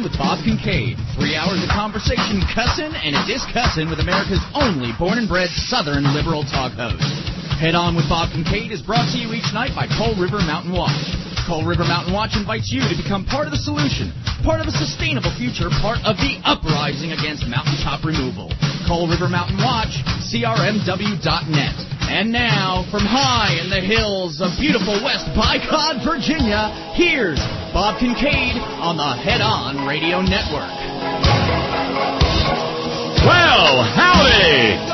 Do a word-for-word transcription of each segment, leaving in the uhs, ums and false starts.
with Bob Kincaid. Three hours of conversation, cussin' and a discussin' with America's only born and bred Southern liberal talk host. Head On with Bob Kincaid is brought to you each night by Coal River Mountain Watch. Coal River Mountain Watch invites you to become part of the solution, part of a sustainable future, part of the uprising against mountaintop removal. Coal River Mountain Watch, C R M W dot net. And now, from high in the hills of beautiful West Bicod, Virginia, here's Bob Kincaid on the Head On Radio Network. Well, howdy!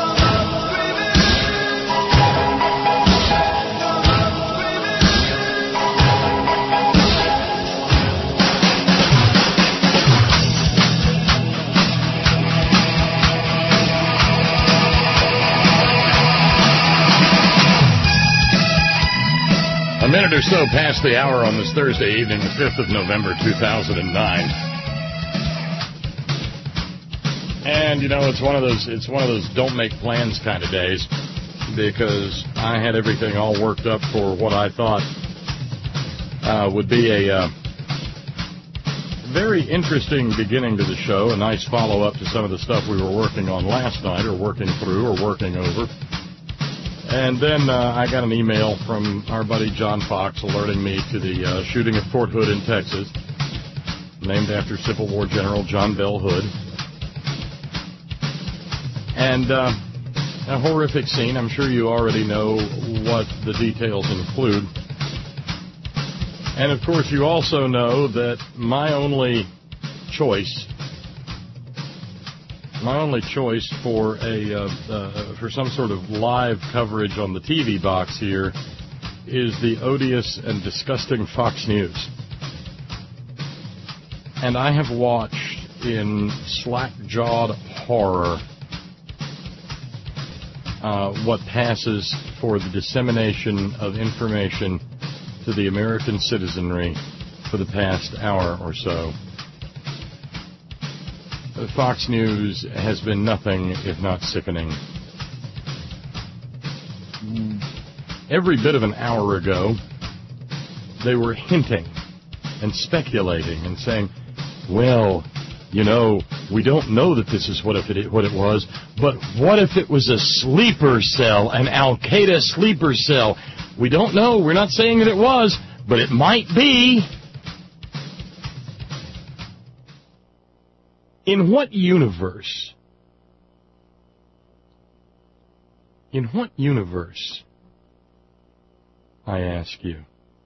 A minute or so past the hour on this Thursday evening, the fifth of November, two thousand nine. And, you know, it's one of those, it's one of those don't make plans kind of days, because I had everything all worked up for what I thought uh, would be a uh, very interesting beginning to the show, a nice follow-up to some of the stuff we were working on last night, or working through, or working over. And then uh, I got an email from our buddy John Fox alerting me to the uh, shooting at Fort Hood in Texas, named after Civil War General John Bell Hood. And uh, a horrific scene. I'm sure you already know what the details include. And, of course, you also know that my only choice... My only choice for a uh, uh, for some sort of live coverage on the T V box here is the odious and disgusting Fox News. And I have watched in slack-jawed horror uh, what passes for the dissemination of information to the American citizenry for the past hour or so. Fox News has been nothing if not sickening. Every bit of an hour ago, they were hinting and speculating and saying, well, you know, we don't know that this is what if it what it was, but what if it was a sleeper cell, an Al-Qaeda sleeper cell? We don't know. We're not saying that it was, but it might be. In what universe, in what universe, I ask you,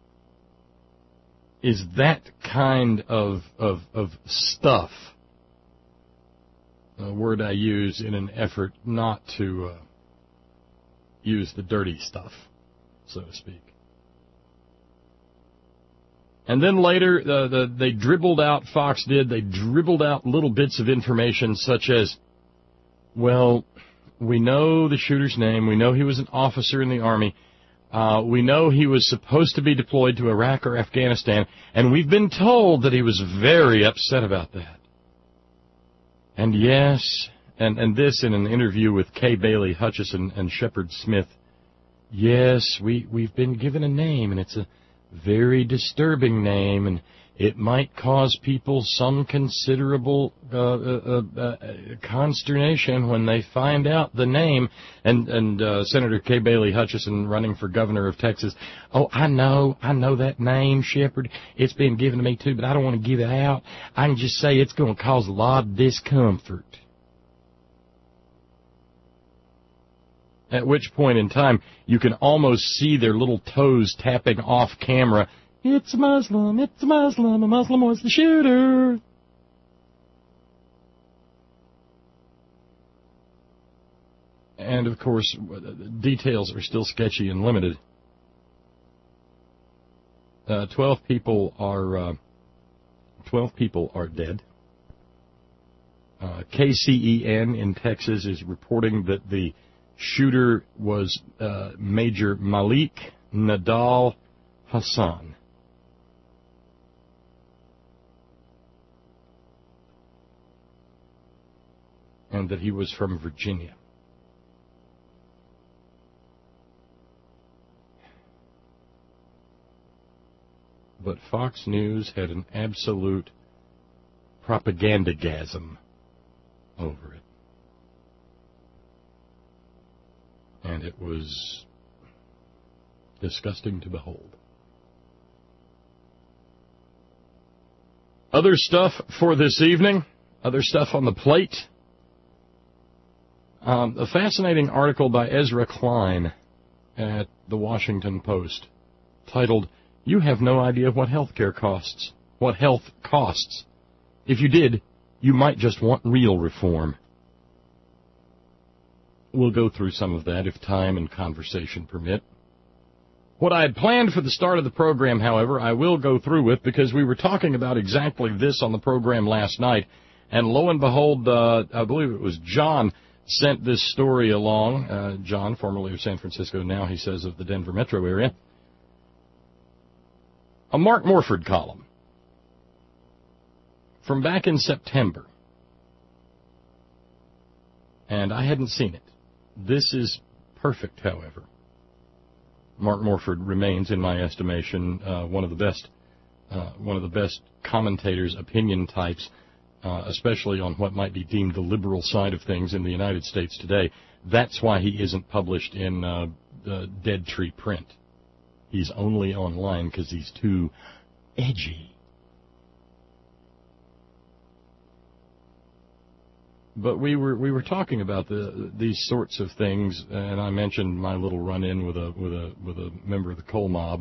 is that kind of, of, of stuff, a word I use in an effort not to uh, use the dirty stuff, so to speak. And then later, uh, the, they dribbled out, Fox did, they dribbled out little bits of information such as, well, we know the shooter's name, we know he was an officer in the Army, uh, we know he was supposed to be deployed to Iraq or Afghanistan, and we've been told that he was very upset about that. And yes, and, and this in an interview with Kay Bailey Hutchison and Shepard Smith, yes, we, we've been given a name, and it's a very disturbing name, and it might cause people some considerable uh, uh, uh, consternation when they find out the name. And, and uh, Senator Kay Bailey Hutchison, running for governor of Texas, oh, I know, I know that name, Shepard. It's been given to me, too, but I don't want to give it out. I can just say it's going to cause a lot of discomfort. At which point in time, you can almost see their little toes tapping off camera. It's a Muslim, it's a Muslim, a Muslim was the shooter. And, of course, details are still sketchy and limited. Uh, twelve people are uh, twelve people are dead. Uh, K C E N in Texas is reporting that the shooter was uh, Major Malik Nadal Hassan. And that he was from Virginia. But Fox News had an absolute propagandagasm over it. And it was disgusting to behold. Other stuff for this evening, other stuff on the plate. Um, a fascinating article by Ezra Klein at the Washington Post titled, "You Have No Idea What Healthcare Costs. What Health Costs. If you did, you might just want real reform." We'll go through some of that if time and conversation permit. What I had planned for the start of the program, however, I will go through with because we were talking about exactly this on the program last night, and lo and behold, uh, I believe it was John sent this story along. Uh, John, formerly of San Francisco, now he says of the Denver metro area. A Mark Morford column from back in September. And I hadn't seen it. This is perfect, however. Mark Morford remains, in my estimation, uh, one of the best, uh, one of the best commentators, opinion types, uh, especially on what might be deemed the liberal side of things in the United States today. That's why he isn't published in uh, the Dead Tree print. He's only online because he's too edgy. But we were we were talking about the these sorts of things, and I mentioned my little run-in with a with a with a member of the coal mob.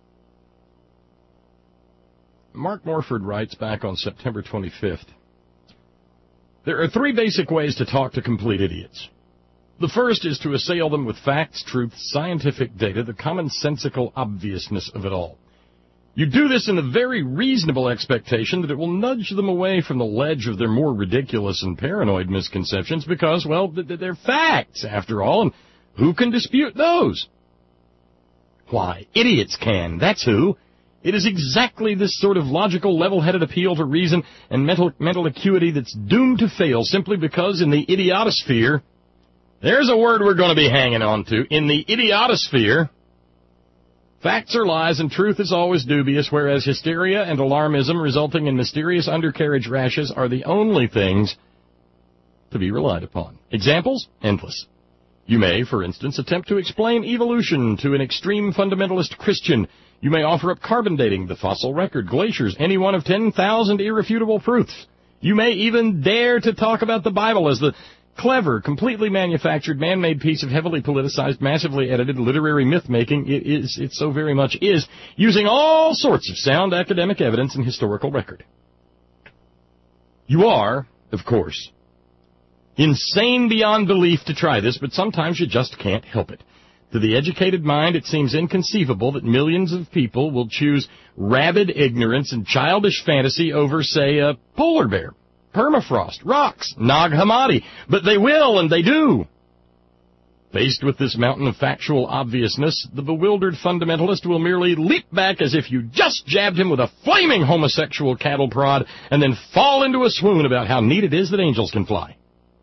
Mark Morford writes back on September twenty-fifth, "There are three basic ways to talk to complete idiots. The first is to assail them with facts, truth, scientific data, the commonsensical obviousness of it all. You do this in the very reasonable expectation that it will nudge them away from the ledge of their more ridiculous and paranoid misconceptions because, well, they're facts, after all, and who can dispute those? Why, idiots can, that's who. It is exactly this sort of logical, level-headed appeal to reason and mental, mental acuity that's doomed to fail simply because in the idiotosphere, there's a word we're going to be hanging on to, in the idiotosphere, facts are lies and truth is always dubious, whereas hysteria and alarmism resulting in mysterious undercarriage rashes are the only things to be relied upon. Examples? Endless. You may, for instance, attempt to explain evolution to an extreme fundamentalist Christian. You may offer up carbon dating, the fossil record, glaciers, any one of ten thousand irrefutable proofs. You may even dare to talk about the Bible as the clever, completely manufactured, man-made piece of heavily politicized, massively edited literary myth-making it is, it so very much is, using all sorts of sound academic evidence and historical record. You are, of course, insane beyond belief to try this, but sometimes you just can't help it. To the educated mind, it seems inconceivable that millions of people will choose rabid ignorance and childish fantasy over, say, a polar bear, permafrost, rocks, Nag Hammadi. But they will, and they do. Faced with this mountain of factual obviousness, the bewildered fundamentalist will merely leap back as if you just jabbed him with a flaming homosexual cattle prod and then fall into a swoon about how neat it is that angels can fly.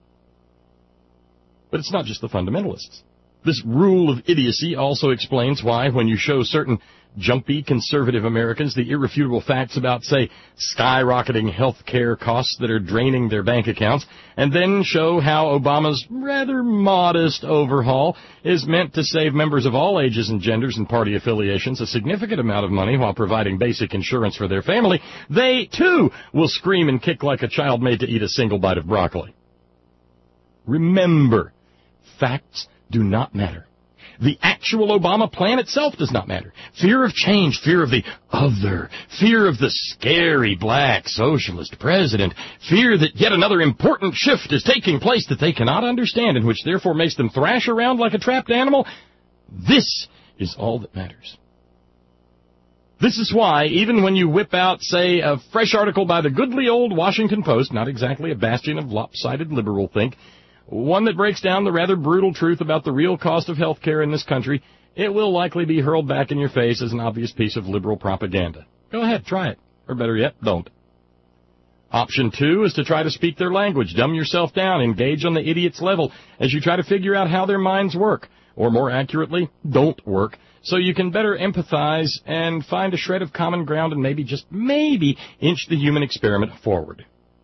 But it's not just the fundamentalists. This rule of idiocy also explains why, when you show certain jumpy conservative Americans the irrefutable facts about, say, skyrocketing health care costs that are draining their bank accounts, and then show how Obama's rather modest overhaul is meant to save members of all ages and genders and party affiliations a significant amount of money while providing basic insurance for their family, they, too, will scream and kick like a child made to eat a single bite of broccoli. Remember, facts do not matter. The actual Obama plan itself does not matter. Fear of change, fear of the other, fear of the scary black socialist president, fear that yet another important shift is taking place that they cannot understand and which therefore makes them thrash around like a trapped animal, this is all that matters. This is why, even when you whip out, say, a fresh article by the goodly old Washington Post, not exactly a bastion of lopsided liberal think, one that breaks down the rather brutal truth about the real cost of health care in this country, it will likely be hurled back in your face as an obvious piece of liberal propaganda. Go ahead, try it. Or better yet, don't. Option two is to try to speak their language, dumb yourself down, engage on the idiot's level as you try to figure out how their minds work, or more accurately, don't work, so you can better empathize and find a shred of common ground and maybe, just maybe, inch the human experiment forward.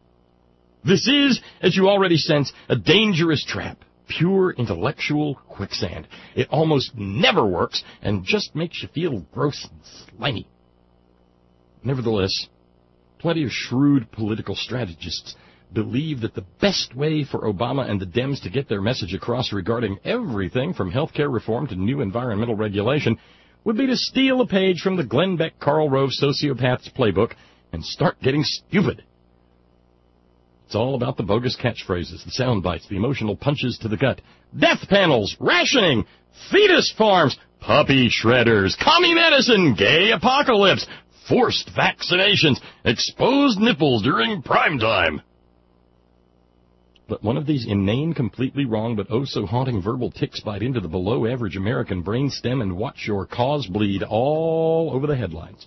This is, as you already sense, a dangerous trap. Pure intellectual quicksand. It almost never works and just makes you feel gross and slimy. Nevertheless, plenty of shrewd political strategists believe that the best way for Obama and the Dems to get their message across regarding everything from health care reform to new environmental regulation would be to steal a page from the Glenn Beck Karl Rove Sociopath's playbook and start getting stupid. It's all about the bogus catchphrases, the sound bites, the emotional punches to the gut. Death panels, rationing, fetus farms, puppy shredders, commie medicine, gay apocalypse, forced vaccinations, exposed nipples during prime time. But one of these inane, completely wrong, but oh-so-haunting verbal ticks bite into the below-average American brainstem and watch your cause bleed all over the headlines.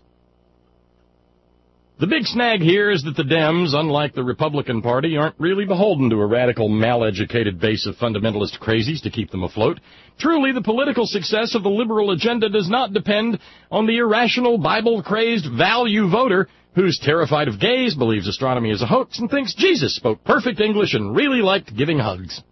The big snag here is that the Dems, unlike the Republican Party, aren't really beholden to a radical, mal-educated base of fundamentalist crazies to keep them afloat. Truly, the political success of the liberal agenda does not depend on the irrational, Bible-crazed value voter who's terrified of gays, believes astronomy is a hoax, and thinks Jesus spoke perfect English and really liked giving hugs.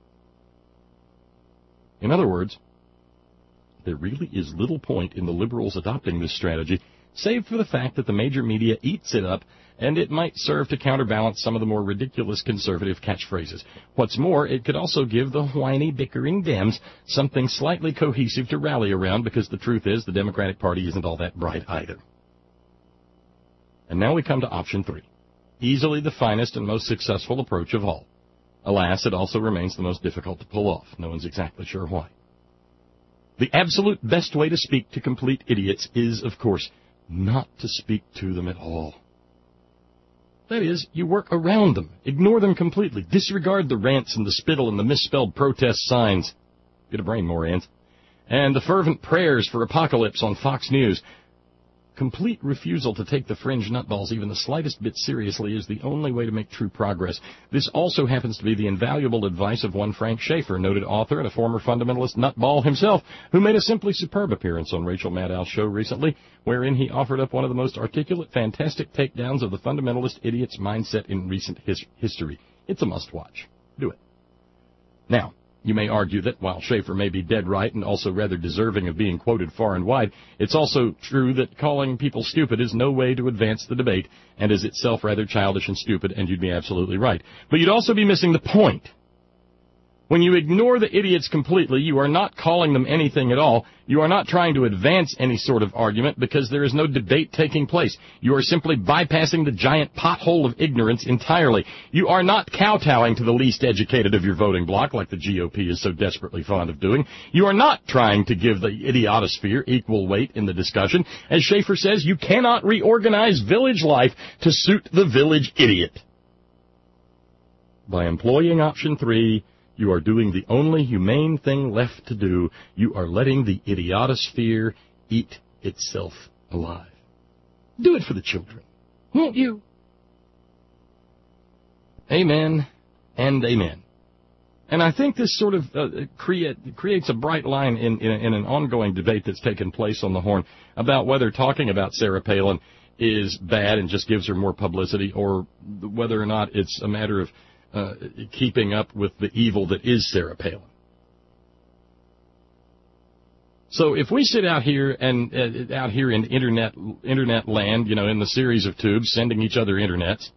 In other words, there really is little point in the liberals adopting this strategy, save for the fact that the major media eats it up, and it might serve to counterbalance some of the more ridiculous conservative catchphrases. What's more, it could also give the whiny, bickering Dems something slightly cohesive to rally around, because the truth is the Democratic Party isn't all that bright either. And now we come to option three, easily the finest and most successful approach of all. Alas, it also remains the most difficult to pull off. No one's exactly sure why. The absolute best way to speak to complete idiots is, of course, not to speak to them at all. That is, you work around them, ignore them completely, disregard the rants and the spittle and the misspelled protest signs. Get a brain, Morans. And the fervent prayers for apocalypse on Fox News. Complete refusal to take the fringe nutballs even the slightest bit seriously is the only way to make true progress. This also happens to be the invaluable advice of one Frank Schaeffer, noted author and a former fundamentalist nutball himself, who made a simply superb appearance on Rachel Maddow's show recently, wherein he offered up one of the most articulate, fantastic takedowns of the fundamentalist idiot's mindset in recent his- history. It's a must-watch. Do it. Now, you may argue that while Schaeffer may be dead right and also rather deserving of being quoted far and wide, it's also true that calling people stupid is no way to advance the debate and is itself rather childish and stupid, and you'd be absolutely right. But you'd also be missing the point. When you ignore the idiots completely, you are not calling them anything at all. You are not trying to advance any sort of argument because there is no debate taking place. You are simply bypassing the giant pothole of ignorance entirely. You are not kowtowing to the least educated of your voting bloc like the G O P is so desperately fond of doing. You are not trying to give the idiotosphere equal weight in the discussion. As Schaeffer says, you cannot reorganize village life to suit the village idiot. By employing option three, you are doing the only humane thing left to do. You are letting the idiotosphere eat itself alive. Do it for the children, won't you? Amen and amen. And I think this sort of uh, create, creates a bright line in, in, in an ongoing debate that's taken place on the Horn about whether talking about Sarah Palin is bad and just gives her more publicity, or whether or not it's a matter of Uh, keeping up with the evil that is Sarah Palin. So if we sit out here and uh, out here in internet internet land, you know, in the series of tubes, sending each other internets,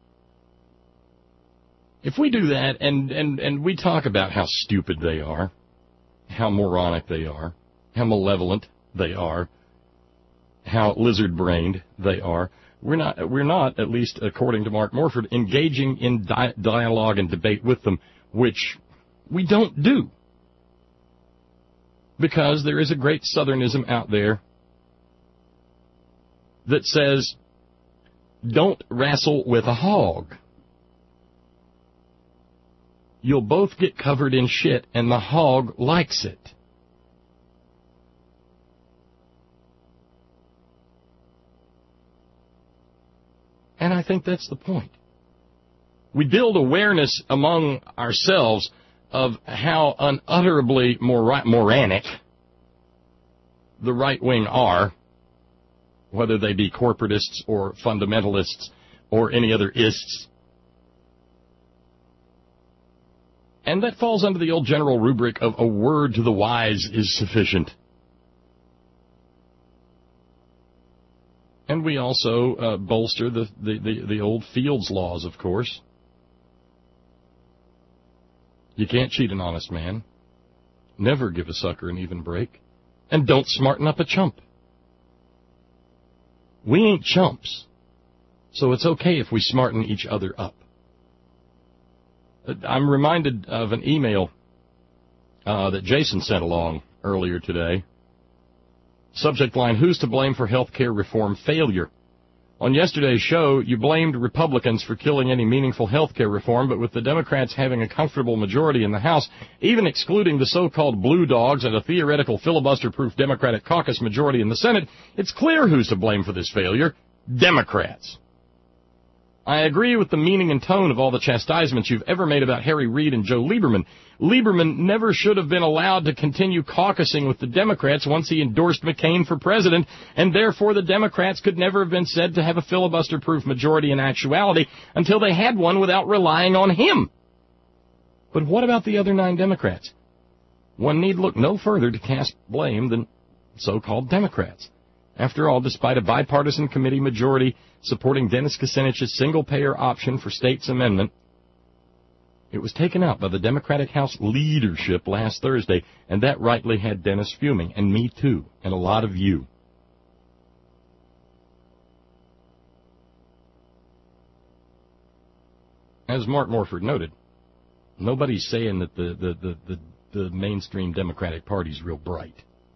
if we do that and, and, and we talk about how stupid they are, how moronic they are, how malevolent they are, how lizard-brained they are, We're not, we're not, at least according to Mark Morford, engaging in di- dialogue and debate with them, which we don't do. Because there is a great Southernism out there that says, don't wrestle with a hog. You'll both get covered in shit, and the hog likes it. And I think that's the point. We build awareness among ourselves of how unutterably mor- moronic the right wing are, whether they be corporatists or fundamentalists or any other ists. And that falls under the old general rubric of a word to the wise is sufficient. And we also uh, bolster the, the, the, the old Fields laws, of course. You can't cheat an honest man. Never give a sucker an even break. And don't smarten up a chump. We ain't chumps, so it's okay if we smarten each other up. I'm reminded of an email uh, that Jason sent along earlier today. Subject line, who's to blame for health care reform failure? On yesterday's show, you blamed Republicans for killing any meaningful health care reform, but with the Democrats having a comfortable majority in the House, even excluding the so-called blue dogs and a theoretical filibuster-proof Democratic caucus majority in the Senate, it's clear who's to blame for this failure. Democrats. I agree with the meaning and tone of all the chastisements you've ever made about Harry Reid and Joe Lieberman. Lieberman never should have been allowed to continue caucusing with the Democrats once he endorsed McCain for president, and therefore the Democrats could never have been said to have a filibuster-proof majority in actuality until they had one without relying on him. But what about the other nine Democrats? One need look no further to cast blame than so-called Democrats. After all, despite a bipartisan committee majority supporting Dennis Kucinich's single-payer option for states' amendment, it was taken out by the Democratic House leadership last Thursday, and that rightly had Dennis fuming, and me too, and a lot of you. As Mark Morford noted, nobody's saying that the, the, the, the, the mainstream Democratic Party's real bright.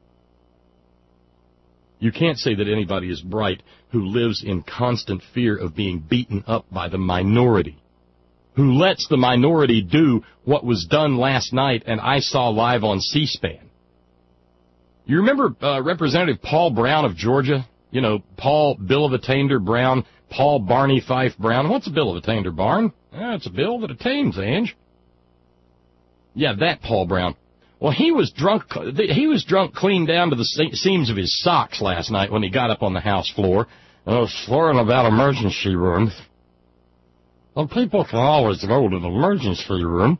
You can't say that anybody is bright who lives in constant fear of being beaten up by the minority, who lets the minority do what was done last night and I saw live on C-SPAN. You remember uh, Representative Paul Brown of Georgia? You know, Paul Bill of Attainder Brown, Paul Barney Fife Brown. What's a Bill of Attainder, Barn? Eh, it's a bill that attains, Ange. Yeah, that Paul Brown. Well, he was drunk. He was drunk clean down to the seams of his socks last night when he got up on the House floor. And was swearing about emergency rooms. Well, people can always go to the emergency room.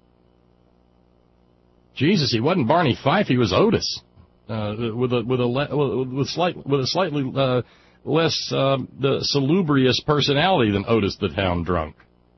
Jesus, he wasn't Barney Fife. He was Otis, uh, with a with a with slight with a slightly uh, less uh, the salubrious personality than Otis the Town Drunk.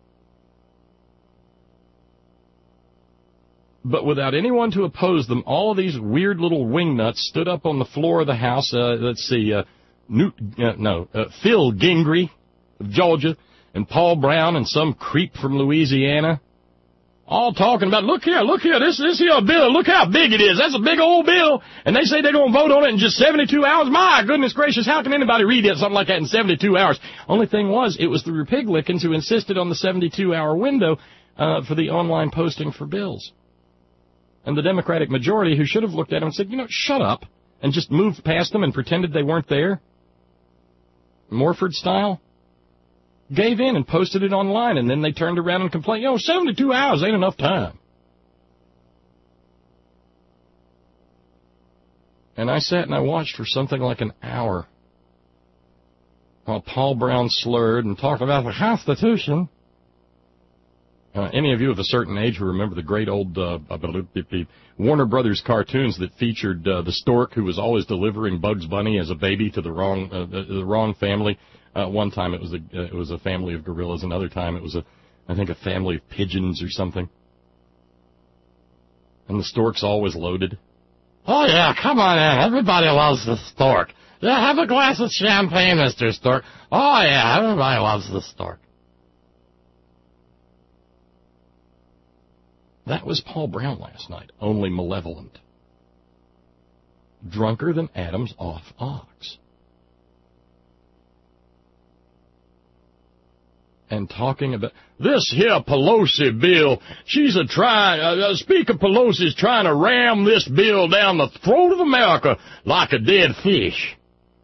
But without anyone to oppose them, all of these weird little wingnuts stood up on the floor of the House. Uh, let's see, uh, Newt, uh, no, uh, Phil Gingrey of Georgia, and Paul Brown, and some creep from Louisiana, all talking about, look here, look here, this this here bill, look how big it is. That's a big old bill, and they say they're going to vote on it in just seventy-two hours. My goodness gracious, how can anybody read it, something like that in seventy-two hours? Only thing was, it was the Republicans who insisted on the seventy-two hour window uh, for the online posting for bills. And the Democratic majority, who should have looked at them and said, you know, shut up, and just moved past them and pretended they weren't there, Morford style, gave in and posted it online, and then they turned around and complained, you know, seventy-two hours ain't enough time. And I sat and I watched for something like an hour while Paul Brown slurred and talked about the Constitution. Uh, any of you of a certain age who remember the great old uh, Warner Brothers cartoons that featured uh, the stork who was always delivering Bugs Bunny as a baby to the wrong uh, the, the wrong family? Uh, one time it was a uh, it was a family of gorillas. Another time it was a I think a family of pigeons or something. And the stork's always loaded. Oh yeah, come on in. Everybody loves the stork. Yeah, have a glass of champagne, Mister Stork. Oh yeah, everybody loves the stork. That was Paul Brown last night, only malevolent. Drunker than Adam's off ox. And talking about, this here Pelosi bill, she's a trying, uh, Speaker Pelosi's trying to ram this bill down the throat of America like a dead fish.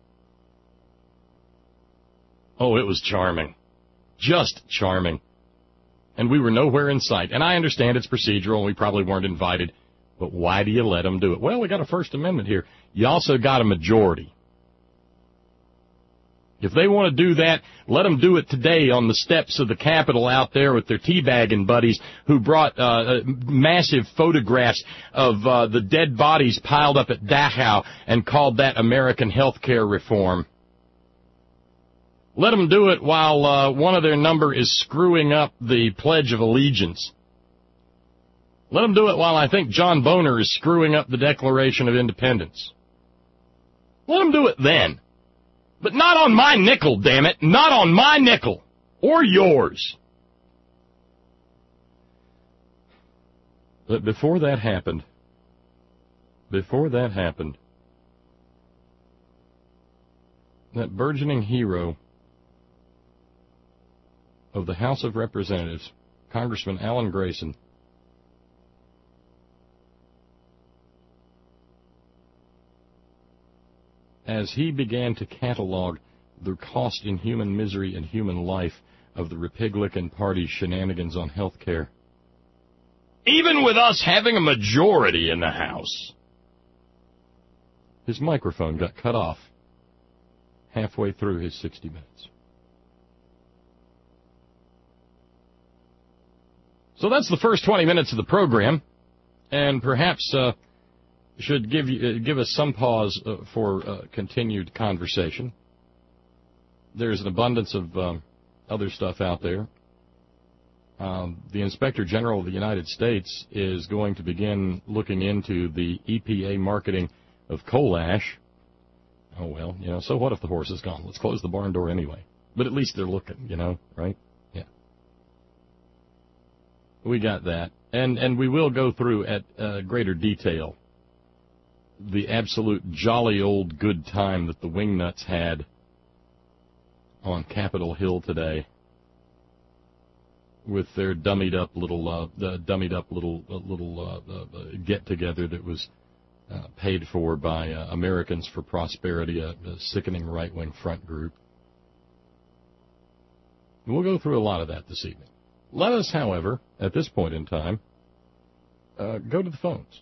Oh, it was charming. Just charming. And we were nowhere in sight. And I understand it's procedural and we probably weren't invited. But why do you let them do it? Well, we got a First Amendment here. You also got a majority. If they want to do that, let them do it today on the steps of the Capitol out there with their teabagging buddies who brought uh, massive photographs of uh, the dead bodies piled up at Dachau and called that American health care reform. Let them do it while uh, one of their number is screwing up the Pledge of Allegiance. Let them do it while I think John Boehner is screwing up the Declaration of Independence. Let them do it then. But not on my nickel, damn it. Not on my nickel. Or yours. But before that happened, before that happened, that burgeoning hero of the House of Representatives, Congressman Alan Grayson, as he began to catalog the cost in human misery and human life of the Republican Party's shenanigans on health care, even with us having a majority in the House, his microphone got cut off halfway through his sixty minutes. So that's the first twenty minutes of the program, and perhaps uh, should give you, uh, give us some pause uh, for uh, continued conversation. There's an abundance of um, other stuff out there. Um, the Inspector General of the United States is going to begin looking into the E P A marketing of coal ash. Oh, well, you know, so what if the horse is gone? Let's close the barn door anyway. But at least they're looking, you know, right? Yeah. We got that. And, and we will go through at uh, greater detail the absolute jolly old good time that the Wingnuts had on Capitol Hill today with their dummied up little, uh, uh, dummied up little, uh, little uh, uh, get together that was uh, paid for by uh, Americans for Prosperity, a, a sickening right wing front group. And we'll go through a lot of that this evening. Let us, however, at this point in time, uh, go to the phones.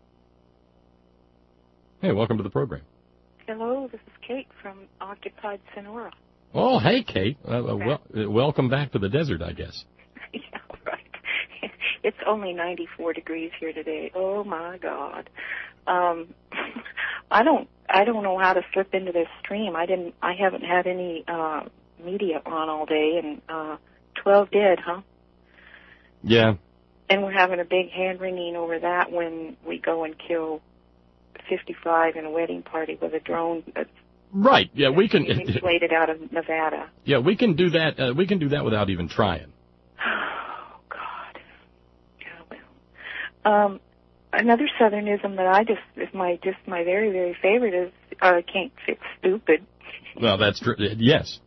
Hey, welcome to the program. Hello, this is Kate from occupied Sonora. Oh, hey, Kate. Uh, uh, well, uh, welcome back to the desert, I guess. Yeah, right. It's only ninety-four degrees here today. Oh my God. Um, I don't. I don't know how to slip into this stream. I didn't. I haven't had any uh, media on all day, and uh, twelve dead, huh? Yeah. And we're having a big hand wringing over that when we go and kill fifty-five in a wedding party with a drone that's right. Yeah, we can inflated out of Nevada. Yeah, we can do that. Uh, we can do that without even trying. Oh God. Yeah, well. Um, another Southernism that I just is my just my very very favorite is uh, can't fix stupid. Well, that's true. Yes.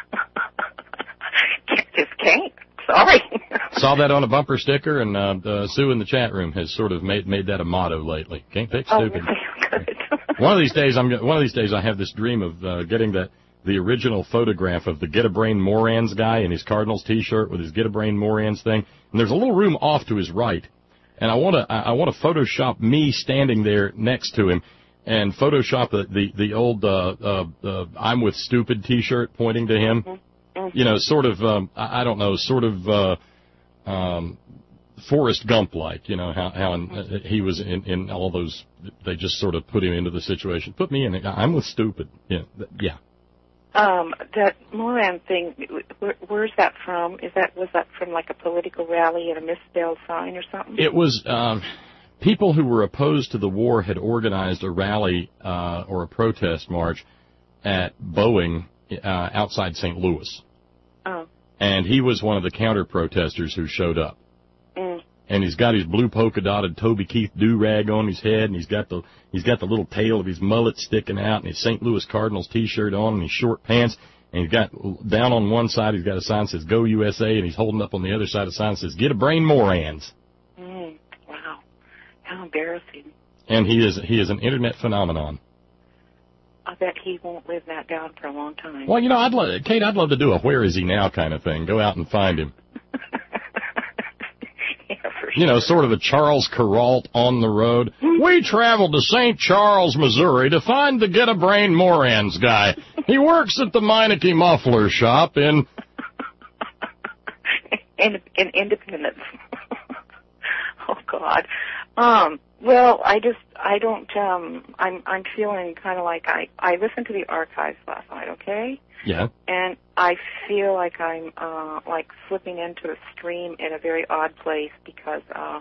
Just can't. Sorry. Saw that on a bumper sticker, and uh, uh, Sue in the chat room has sort of made made that a motto lately. Can't fix stupid. Oh, really? Good. One of these days, I'm one of these days I have this dream of uh, getting that the original photograph of the Get a Brain Morans guy in his Cardinals T-shirt with his Get a Brain Morans thing, and there's a little room off to his right, and I want to I want to Photoshop me standing there next to him, and Photoshop the the, the old uh, uh, uh, I'm with Stupid T-shirt pointing to him. Mm-hmm. Mm-hmm. You know, sort of um, I, I don't know, sort of. Uh, Um, Forrest Gump-like, you know, how, how in, uh, he was in, in all those, they just sort of put him into the situation. Put me in it. I'm with stupid. Yeah. Yeah. Um, that Moran thing, where, where's that from? Is that, was that from like a political rally and a misspelled sign or something? It was, um, people who were opposed to the war had organized a rally, uh, or a protest march at Boeing, uh, outside Saint Louis. Oh. And he was one of the counter-protesters who showed up. Mm. And he's got his blue polka-dotted Toby Keith do-rag on his head, and he's got the he's got the little tail of his mullet sticking out, and his Saint Louis Cardinals T-shirt on, and his short pants. And he's got, down on one side, he's got a sign that says, Go U S A, and he's holding up on the other side a sign that says, Get a Brain Morans. Mm. Wow. How embarrassing. And he is he is an Internet phenomenon. I bet he won't live that down for a long time. Well, you know, I'd love, Kate, I'd love to do a Where Is He Now kind of thing. Go out and find him. Yeah, for You know, sort of a Charles Kuralt on the road. We traveled to Saint Charles, Missouri to find the Get a Brain Morans guy. He works at the Meineke Muffler Shop in... in, in Independence. Oh, God. Um, well, I just, I don't, um, I'm, I'm feeling kind of like I, I listened to the archives last night, okay? Yeah. And I feel like I'm, uh, like slipping into a stream in a very odd place because, uh,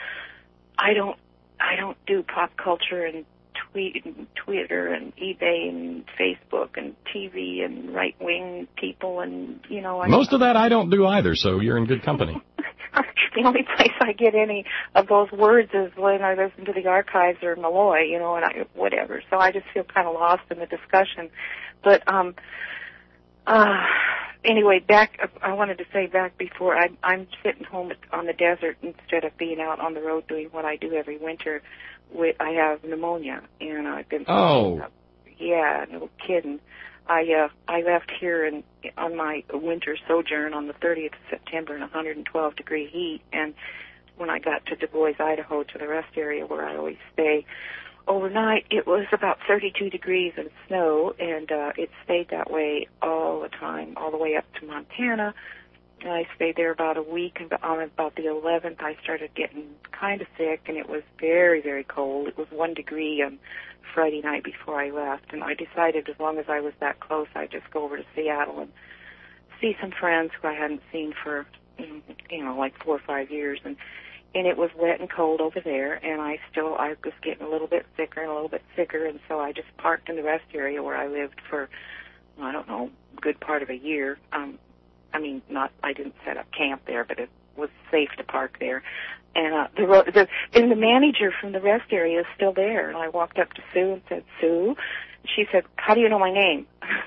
I don't, I don't do pop culture and tweet and Twitter and eBay and Facebook and T V and right-wing people and, you know. I, Most of that I don't do either, so you're in good company. The only place I get any of those words is when I listen to the archives or Malloy, you know, and I, whatever. So I just feel kind of lost in the discussion. But, um, uh, anyway, back, I wanted to say back before, I, I'm sitting home on the desert instead of being out on the road doing what I do every winter. With, I have pneumonia, and I've been... Oh. Yeah, no kidding. I uh, I left here in, on my winter sojourn on the thirtieth of September in one hundred twelve degree heat, and when I got to Du Bois, Idaho, to the rest area where I always stay overnight, it was about thirty-two degrees and snow, and uh, it stayed that way all the time, all the way up to Montana. And I stayed there about a week, and on about the eleventh, I started getting kind of sick, and it was very, very cold. It was one degree on Friday night before I left, and I decided as long as I was that close, I'd just go over to Seattle and see some friends who I hadn't seen for, you know, like four or five years, and and it was wet and cold over there, and I still, I was getting a little bit sicker and a little bit sicker, and so I just parked in the rest area where I lived for, I don't know, a good part of a year. Um, I mean, not, I didn't set up camp there, but it was safe to park there. And uh, the, ro- the and the manager from the rest area is still there. And I walked up to Sue and said, Sue? She said, how do you know my name?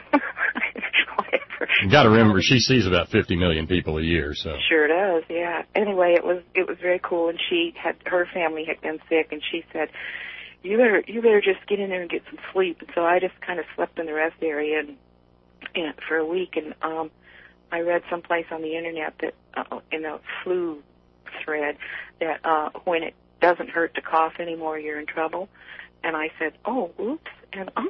Whatever. You got to remember, she sees about fifty million people a year, so. Sure does, yeah. Anyway, it was it was very cool. And she had, her family had been sick, and she said, you better you better just get in there and get some sleep. And so I just kind of slept in the rest area and, and for a week. And um, I read someplace on the internet that uh, in a flu thread that uh, when it doesn't hurt to cough anymore, you're in trouble. And I said, oh, oops. And um,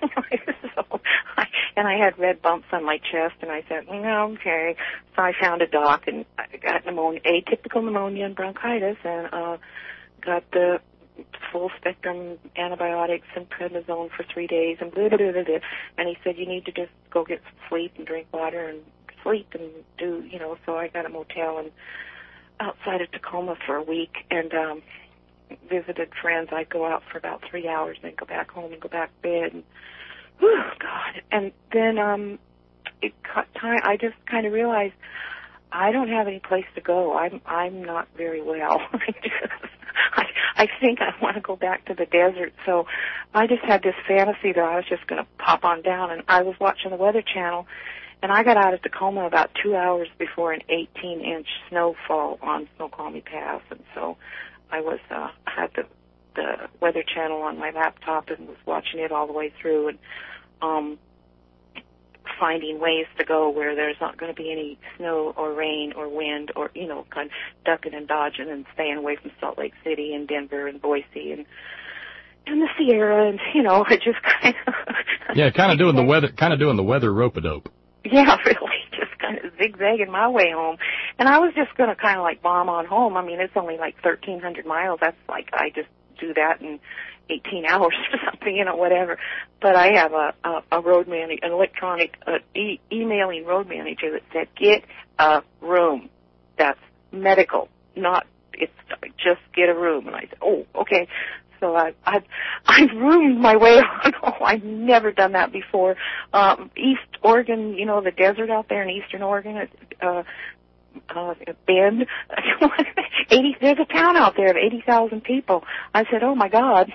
so I, and I had red bumps on my chest, and I said, no, okay. So I found a doc, and I got pneumonia, atypical pneumonia and bronchitis, and uh, got the full spectrum antibiotics and prednisone for three days, and blah, blah, blah, blah, blah. And he said, you need to just go get some sleep and drink water and sleep and do, you know. So I got a motel and outside of Tacoma for a week, and um, visited friends. I'd go out for about three hours and then go back home and go back to bed. And, whew, God. And then um, it cut time. I just kind of realized I don't have any place to go. I'm I'm not very well. I just, I, I think I want to go back to the desert. So I just had this fantasy that I was just going to pop on down. And I was watching the Weather Channel, and I got out of Tacoma about two hours before an eighteen inch snowfall on Snoqualmie Pass. And so I was uh, had the the Weather Channel on my laptop and was watching it all the way through, and um, finding ways to go where there's not going to be any snow or rain or wind, or, you know, kind of ducking and dodging and staying away from Salt Lake City and Denver and Boise and and the Sierra, and, you know, I just kind of yeah, kind of doing the weather, kind of doing the weather rope-a-dope. Yeah, really, just kind of zigzagging my way home. And I was just going to kind of like bomb on home. I mean, it's only like thirteen hundred miles. That's like, I just do that in eighteen hours or something, you know, whatever. But I have a, a, a road manager, an electronic uh, e- emailing road manager that said, get a room. That's medical, not, it's just get a room. And I said, oh, okay. So I, I've, I've roomed my way on home. I've never done that before. Um, East Oregon, you know, the desert out there in Eastern Oregon, uh, uh, Bend, eighty, there's a town out there of eighty thousand people. I said, oh my God.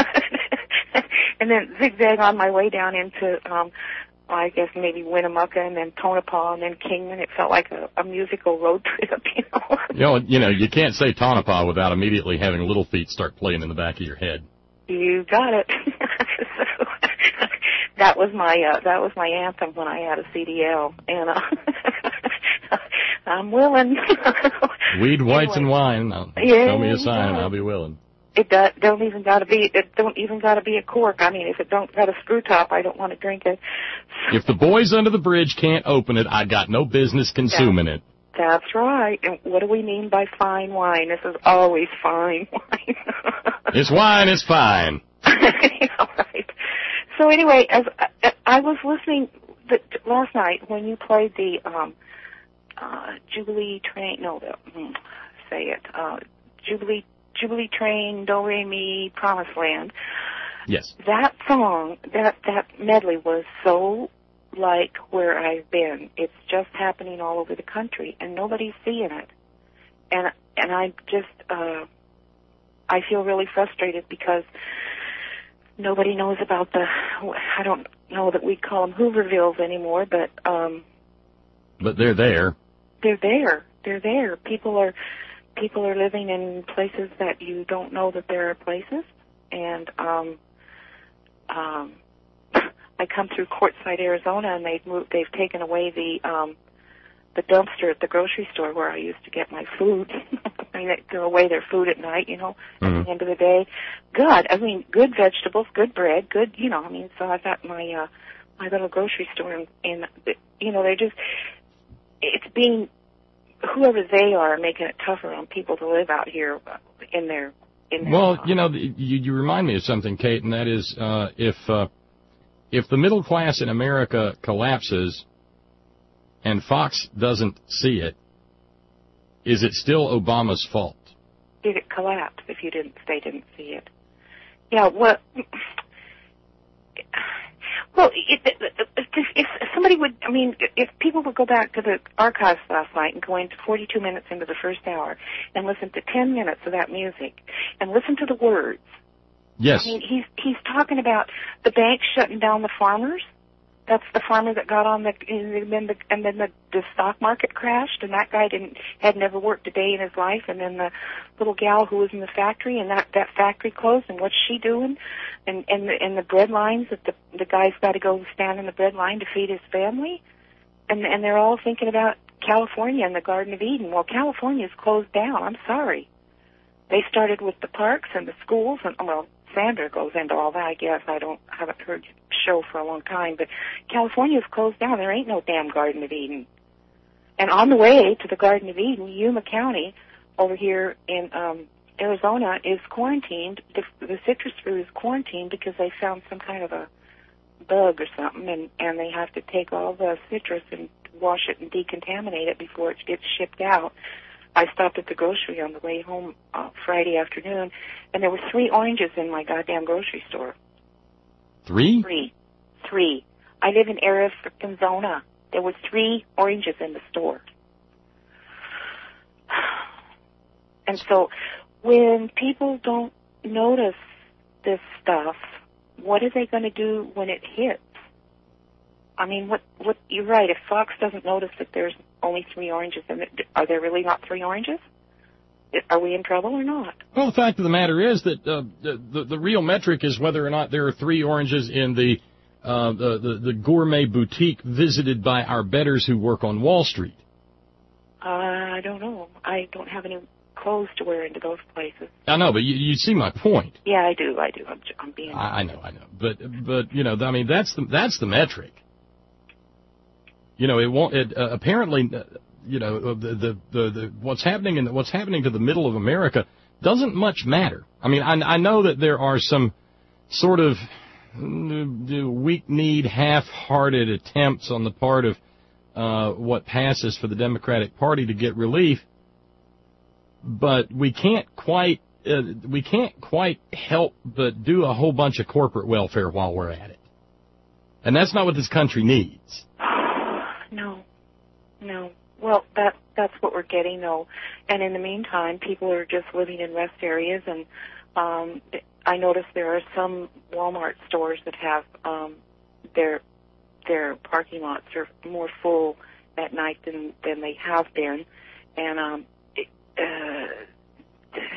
And then zigzag on my way down into, um, I guess maybe Winnemucca and then Tonopah and then Kingman. It felt like a, a musical road trip, you know. You know, you know, you can't say Tonopah without immediately having Little Feet start playing in the back of your head. You got it. So, that was my uh, that was my anthem when I had a C D L, and uh, I'm willing. Weed, whites, anyway. and wine. Now, yeah, tell me a sign, yeah. I'll be willing. It do, don't even gotta be. It don't even gotta be a cork. I mean, if it don't got a screw top, I don't want to drink it. If the boys under the bridge can't open it, I got no business consuming yeah. it. That's right. And what do we mean by fine wine? This is always fine wine. It's wine. It's fine. Yeah, right. So anyway, as I, I was listening the, last night when you played the um, uh, Jubilee Train. No, the, mm, say it. Uh, Jubilee. Jubilee Train, Do Re Mi, Promised Land. Yes. That song, that that medley was so like where I've been. It's just happening all over the country, and nobody's seeing it. And and I just, uh, I feel really frustrated because nobody knows about the, I don't know that we call them Hoovervilles anymore, but... Um, but they're there. They're there. They're there. People are... People are living in places that you don't know that there are places, and um, um, I come through Quartzsite, Arizona, and they've moved. They've taken away the um, the dumpster at the grocery store where I used to get my food. I mean, they throw away their food at night, you know. Mm-hmm. At the end of the day, good. I mean, good vegetables, good bread, good. You know, I mean, so I've got my uh, my little grocery store, and, and you know, they're just. It's being. Whoever they are, making it tougher on people to live out here in their. In their well, uh, you know, you, you remind me of something, Kate, and that is uh, if uh, if the middle class in America collapses and Fox doesn't see it, is it still Obama's fault? Did it collapse if you didn't? They didn't see it. Yeah. Well. Well, if, if, if somebody would, I mean, if people would go back to the archives last night and go into forty-two minutes into the first hour and listen to ten minutes of that music and listen to the words. Yes. I mean, he's he's talking about the bank shutting down the farmers. That's the farmer that got on the and then the and then the, the stock market crashed, and that guy didn't had never worked a day in his life, and then the little gal who was in the factory, and that that factory closed, and what's she doing? And and the, and the bread lines that the the guy's got to go stand in the bread line to feed his family, and and they're all thinking about California and the Garden of Eden. Well, California's closed down. I'm sorry. They started with the parks and the schools, and well, Sandra goes into all that. I guess I don't haven't heard your show for a long time, but California's closed down. There ain't no damn Garden of Eden. And on the way to the Garden of Eden, Yuma County over here in um, Arizona is quarantined. The, the citrus fruit is quarantined because they found some kind of a bug or something, and and they have to take all the citrus and wash it and decontaminate it before it gets shipped out. I stopped at the grocery on the way home uh, Friday afternoon, and there were three oranges in my goddamn grocery store. Three? Three. Three. I live in Arizona. There were three oranges in the store. And so when people don't notice this stuff, what are they going to do when it hits? I mean, what, what, you're right. If Fox doesn't notice that there's only three oranges, and are there really not three oranges? Are we in trouble or not? Well, the fact of the matter is that uh, the, the the real metric is whether or not there are three oranges in the, uh, the the the gourmet boutique visited by our betters who work on Wall Street. Uh, I don't know. I don't have any clothes to wear into those places. I know, but you, you see my point. Yeah, I do. I do. I'm, I'm being. I, I know, I know, but but you know, I mean, that's the that's the metric. You know, it won't. It uh, apparently, uh, you know, the, the the the what's happening in the, what's happening to the middle of America doesn't much matter. I mean, I, I know that there are some sort of weak-kneed, half-hearted attempts on the part of uh, what passes for the Democratic Party to get relief, but we can't quite uh, we can't quite help but do a whole bunch of corporate welfare while we're at it, and that's not what this country needs. No, no. Well, that that's what we're getting, though. And in the meantime, people are just living in rest areas, and um, I notice there are some Walmart stores that have um, their their parking lots are more full at night than than they have been, and um, it, uh,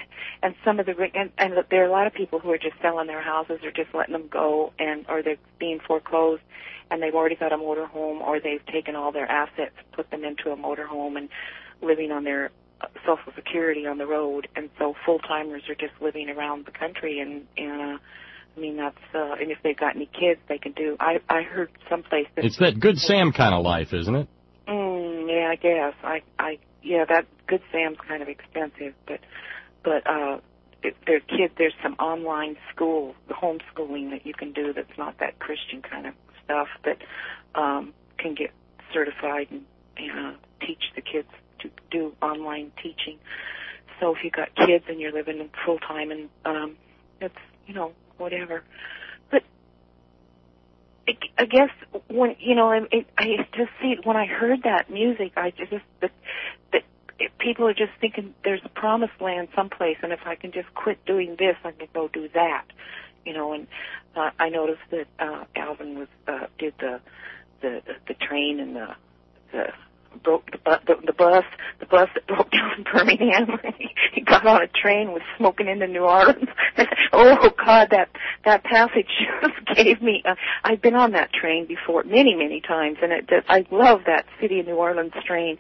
and some of the and, and there are a lot of people who are just selling their houses or just letting them go, and or they're being foreclosed, and they've already got a motor home, or they've taken all their assets, put them into a motor home, and living on their Social Security on the road, and so full timers are just living around the country, and and uh, I mean that's uh, and if they've got any kids, they can do. I I heard someplace that it's that Good Sam kind of life, isn't it? Mm, yeah, I guess I I yeah that Good Sam's kind of expensive, but but uh, if their kids, there's some online school, the homeschooling that you can do that's not that Christian kind of stuff that um, can get certified and, and uh, teach the kids to do online teaching. So if you've got kids and you're living full time, and um, it's, you know, whatever. But it, I guess when, you know, it, I just see when I heard that music, I just, that, that it, people are just thinking there's a promised land someplace, and if I can just quit doing this, I can go do that. You know, and uh, I noticed that uh, Alvin was uh, did the, the the the train and the the broke the, bu- the the bus the bus that broke down in Birmingham. He got on a train, was smoking into New Orleans. Oh God, that that passage just gave me. Uh, I've been on that train before many many times, and it just, I love that city of New Orleans train.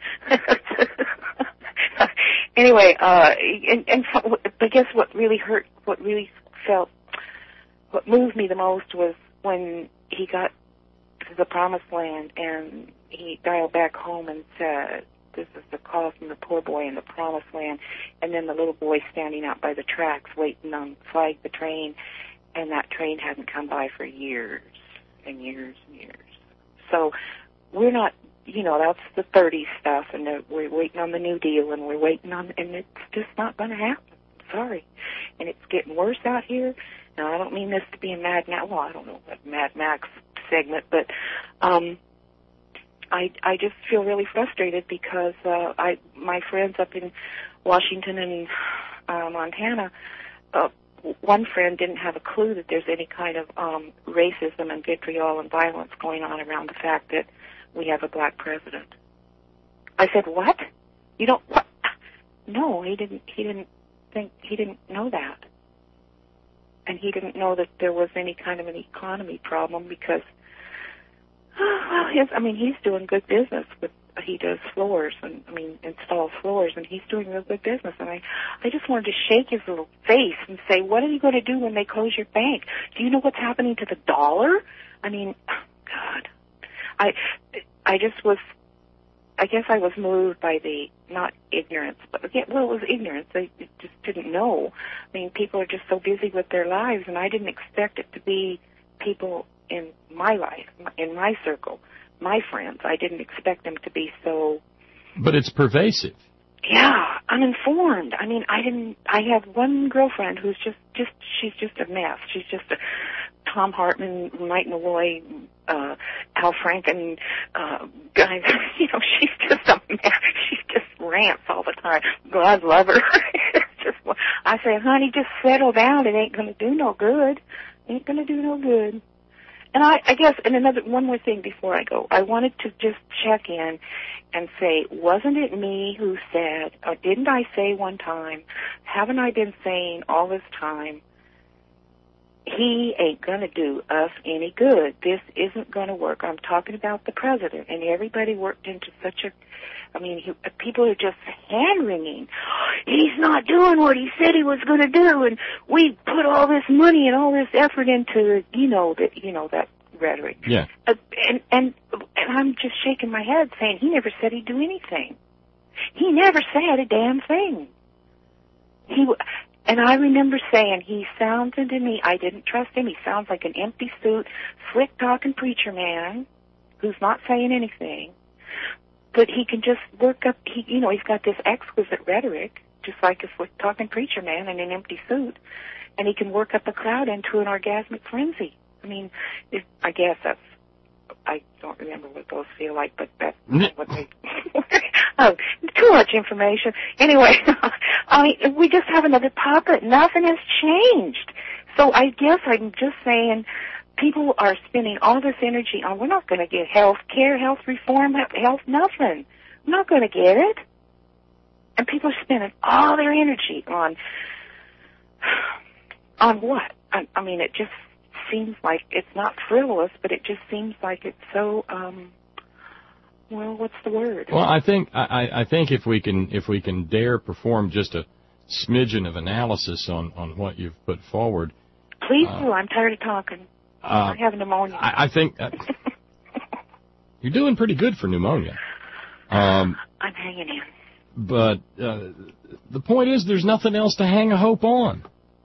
Anyway, uh, and, and so, I guess what really hurt, what really felt, what moved me the most was when he got to the promised land and he dialed back home and said, "This is the call from the poor boy in the promised land," and then the little boy standing out by the tracks waiting on flag the train, and that train hadn't come by for years and years and years. So we're not, you know, that's the thirties stuff, and we're waiting on the New Deal, and we're waiting on, and it's just not going to happen. Sorry. And it's getting worse out here. Now, I don't mean this to be a Mad Max, well, I don't know what Mad Max segment, but um, I I just feel really frustrated because uh, I my friends up in Washington and uh, Montana, uh, one friend didn't have a clue that there's any kind of um, racism and vitriol and violence going on around the fact that we have a black president. I said, "What? You don't? What? No, he didn't. He didn't think. He didn't know that, and he didn't know that there was any kind of an economy problem because, well, his. I mean, he's doing good business with. He does floors and I mean installs floors, and he's doing real good business. And I, I just wanted to shake his little face and say, "What are you going to do when they close your bank? Do you know what's happening to the dollar? I mean, God." I, I just was, I guess I was moved by the, not ignorance, but again, well, it was ignorance. They just didn't know. I mean, people are just so busy with their lives, and I didn't expect it to be people in my life, in my circle, my friends. I didn't expect them to be so. But it's pervasive. Yeah, uninformed. I mean, I didn't, I have one girlfriend who's just, just, she's just a mess. She's just a Tom Hartman, Mike Malloy, uh, Al Franken, uh, guys, you know, she's just a mess. She just rants all the time. God love her. It's just, I say, honey, just settle down. It ain't going to do no good. Ain't going to do no good. And I, I guess, and another, one more thing before I go, I wanted to just check in and say, wasn't it me who said, or didn't I say one time, haven't I been saying all this time, he ain't going to do us any good. This isn't going to work. I'm talking about the president, and everybody worked into such a, I mean, he, people are just hand-wringing. He's not doing what he said he was going to do, and we put all this money and all this effort into, you know, that, you know, that rhetoric. Yeah. Uh, and, and, and I'm just shaking my head saying he never said he'd do anything. He never said a damn thing. He, and I remember saying, he sounds to me, I didn't trust him. He sounds like an empty suit, slick-talking preacher man who's not saying anything. But he can just work up, he, you know, he's got this exquisite rhetoric, just like a slick-talking preacher man in an empty suit, and he can work up a crowd into an orgasmic frenzy. I mean, it, I guess that's, I don't remember what those feel like, but that's what they, oh, too much information. Anyway, I mean, we just have another puppet. Nothing has changed. So I guess I'm just saying, people are spending all this energy on, we're not going to get health care, health reform, health nothing. We're not going to get it. And people are spending all their energy on On what? I, I mean, it just seems like it's not frivolous, but it just seems like it's so. Um, well, what's the word? Well, I think I, I think if we can if we can dare perform just a smidgen of analysis on, on what you've put forward. Please uh, do. I'm tired of talking. Uh, I have pneumonia. I, I think uh, you're doing pretty good for pneumonia. Um, I'm hanging in. But uh, the point is, there's nothing else to hang a hope on.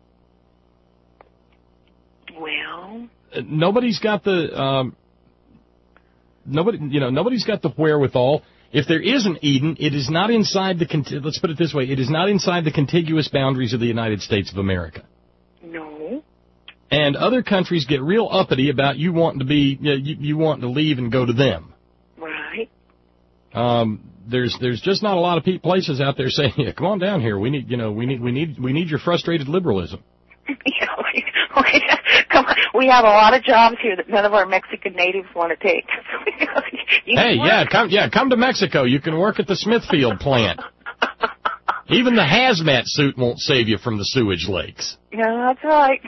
Well, uh, nobody's got the um, nobody, you know, nobody's got the wherewithal. If there is an Eden, it is not inside the. Let's put it this way: it is not inside the contiguous boundaries of the United States of America. No. And other countries get real uppity about you wanting to be, you, you, you wanting to leave and go to them. Right. Um, there's there's just not a lot of pe- places out there saying, yeah, come on down here. We need you know we need we need we need your frustrated liberalism. Yeah, we, we, come on. We have a lot of jobs here that none of our Mexican natives want to take. Hey, yeah, come yeah come to Mexico. You can work at the Smithfield plant. Even the hazmat suit won't save you from the sewage lakes. Yeah, that's right.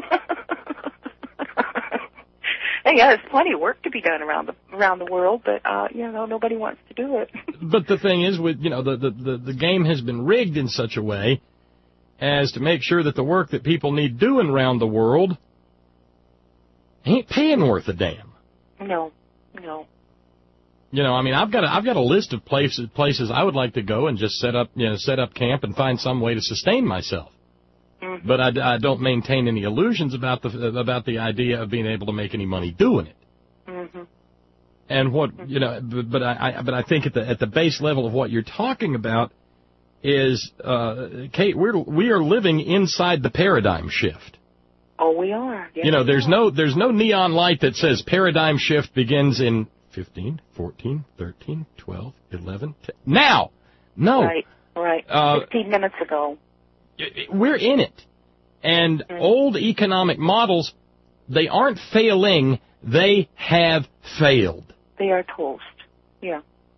Hey, yeah, there's plenty of work to be done around the around the world, but uh, you know, nobody wants to do it. But the thing is, with you know, the, the the the game has been rigged in such a way as to make sure that the work that people need doing around the world ain't paying worth a damn. No, no. You know, I mean, I've got a, I've got a list of places places I would like to go and just set up you know set up camp and find some way to sustain myself. Mm-hmm. But I, I don't maintain any illusions about the about the idea of being able to make any money doing it. Mm-hmm. And what you know, but, but I, I but I think at the at the base level of what you're talking about is, uh, Kate, we're we are living inside the paradigm shift. Oh, we are. Yes, you know, we there's are. no there's no neon light that says paradigm shift begins in fifteen, fourteen, thirteen, twelve, eleven, ten. Now, no. Right, right. Uh, Fifteen minutes ago. We're in it. And mm-hmm. old economic models, they aren't failing, they have failed. They are toast. Yeah.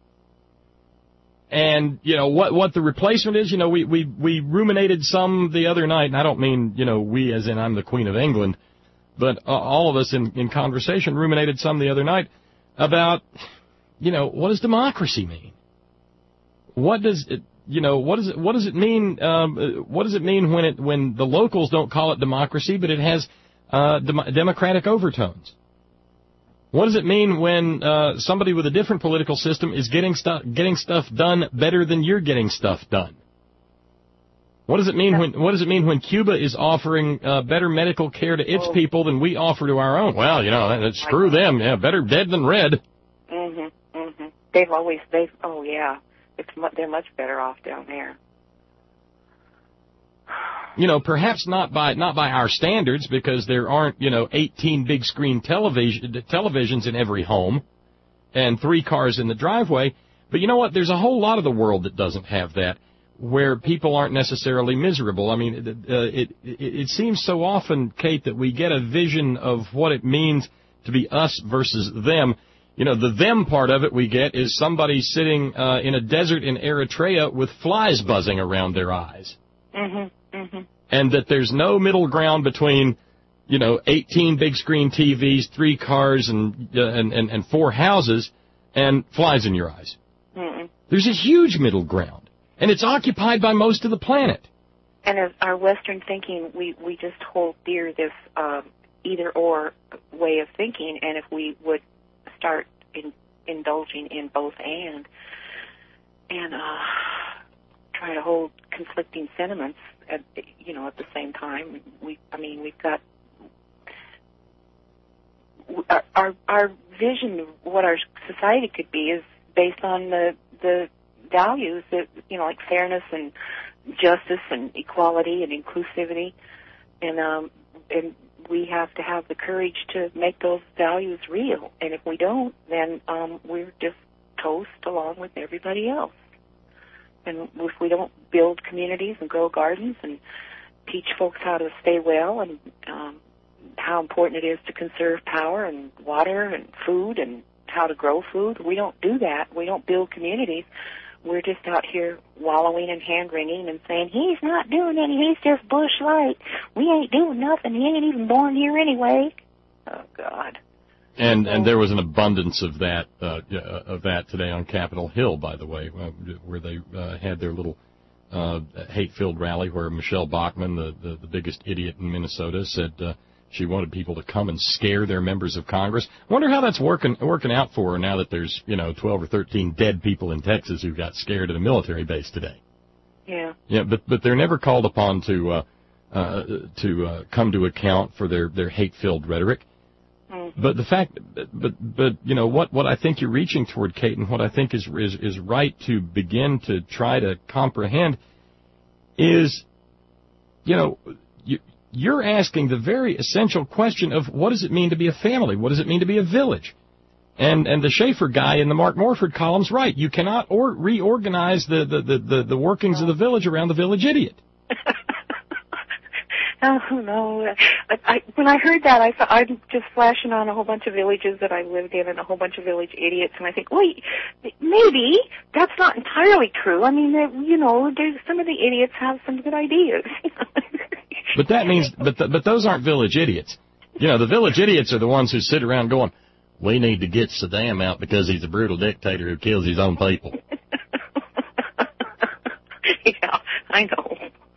And, you know, what what the replacement is, you know, we, we, we ruminated some the other night, and I don't mean, you know, we as in I'm the Queen of England, but uh, all of us in, in conversation ruminated some the other night about, you know, what does democracy mean? What does it, you know, what does it, what does it mean, um, what does it mean when it, when the locals don't call it democracy, but it has, uh, dem- democratic overtones? What does it mean when, uh, somebody with a different political system is getting stuff, getting stuff done better than you're getting stuff done? What does it mean when, what does it mean when Cuba is offering, uh, better medical care to its people than we offer to our own? Well, you know, that, that, screw them, yeah, better dead than red. Mm-hmm, mm-hmm. They've always, they've, oh yeah. It's they're much better off down there. You know, perhaps not by not by our standards, because there aren't, you know, eighteen big screen television televisions in every home and three cars in the driveway. But you know what? There's a whole lot of the world that doesn't have that, where people aren't necessarily miserable. I mean, uh, it, it it seems so often, Kate, that we get a vision of what it means to be us versus them. You know, the them part of it we get is somebody sitting uh, in a desert in Eritrea with flies buzzing around their eyes. Mm-hmm, mm-hmm. And that there's no middle ground between, you know, eighteen big screen T Vs, three cars, and uh, and, and, and four houses, and flies in your eyes. Mm-mm. There's a huge middle ground, and it's occupied by most of the planet. And as our Western thinking, we, we just hold dear this uh, either-or way of thinking, and if we would start in, indulging in both and and uh, try to hold conflicting sentiments at you know at the same time. We I mean we've got our our, our vision of what our society could be is based on the the values that you know like fairness and justice and equality and inclusivity, and um and we have to have the courage to make those values real. And if we don't, then um, we're just toast along with everybody else. And if we don't build communities and grow gardens and teach folks how to stay well and um, how important it is to conserve power and water and food and how to grow food, we don't do that. We don't build communities. we're just out here wallowing and hand-wringing and saying, he's not doing anything, he's just Bush Light. We ain't doing nothing, he ain't even born here anyway. Oh, God. And and there was an abundance of that uh, of that today on Capitol Hill, by the way, uh, where they uh, had their little uh, hate-filled rally where Michelle Bachmann, the, the, the biggest idiot in Minnesota, said uh, she wanted people to come and scare their members of Congress. I wonder how that's working working out for her now that there's, you know, twelve or thirteen dead people in Texas who got scared at a military base today. Yeah. Yeah, but but they're never called upon to uh, uh, to uh, come to account for their, their hate-filled rhetoric. Mm-hmm. But the fact, but but you know what what I think you're reaching toward, Kate, and what I think is is is right to begin to try to comprehend is, you know, you, you're asking the very essential question of what does it mean to be a family? What does it mean to be a village? And and the Schaefer guy in the Mark Morford column's right. You cannot or reorganize the the the, the, the workings of the village around the village idiot. Oh, no. I, I, when I heard that, I thought, I'm just flashing on a whole bunch of villages that I lived in and a whole bunch of village idiots, and I think, wait, maybe that's not entirely true. I mean, you know, there's, some of the idiots have some good ideas. But that means, but the, but those aren't village idiots. You know, the village idiots are the ones who sit around going, we need to get Saddam out because he's a brutal dictator who kills his own people. Yeah, I know.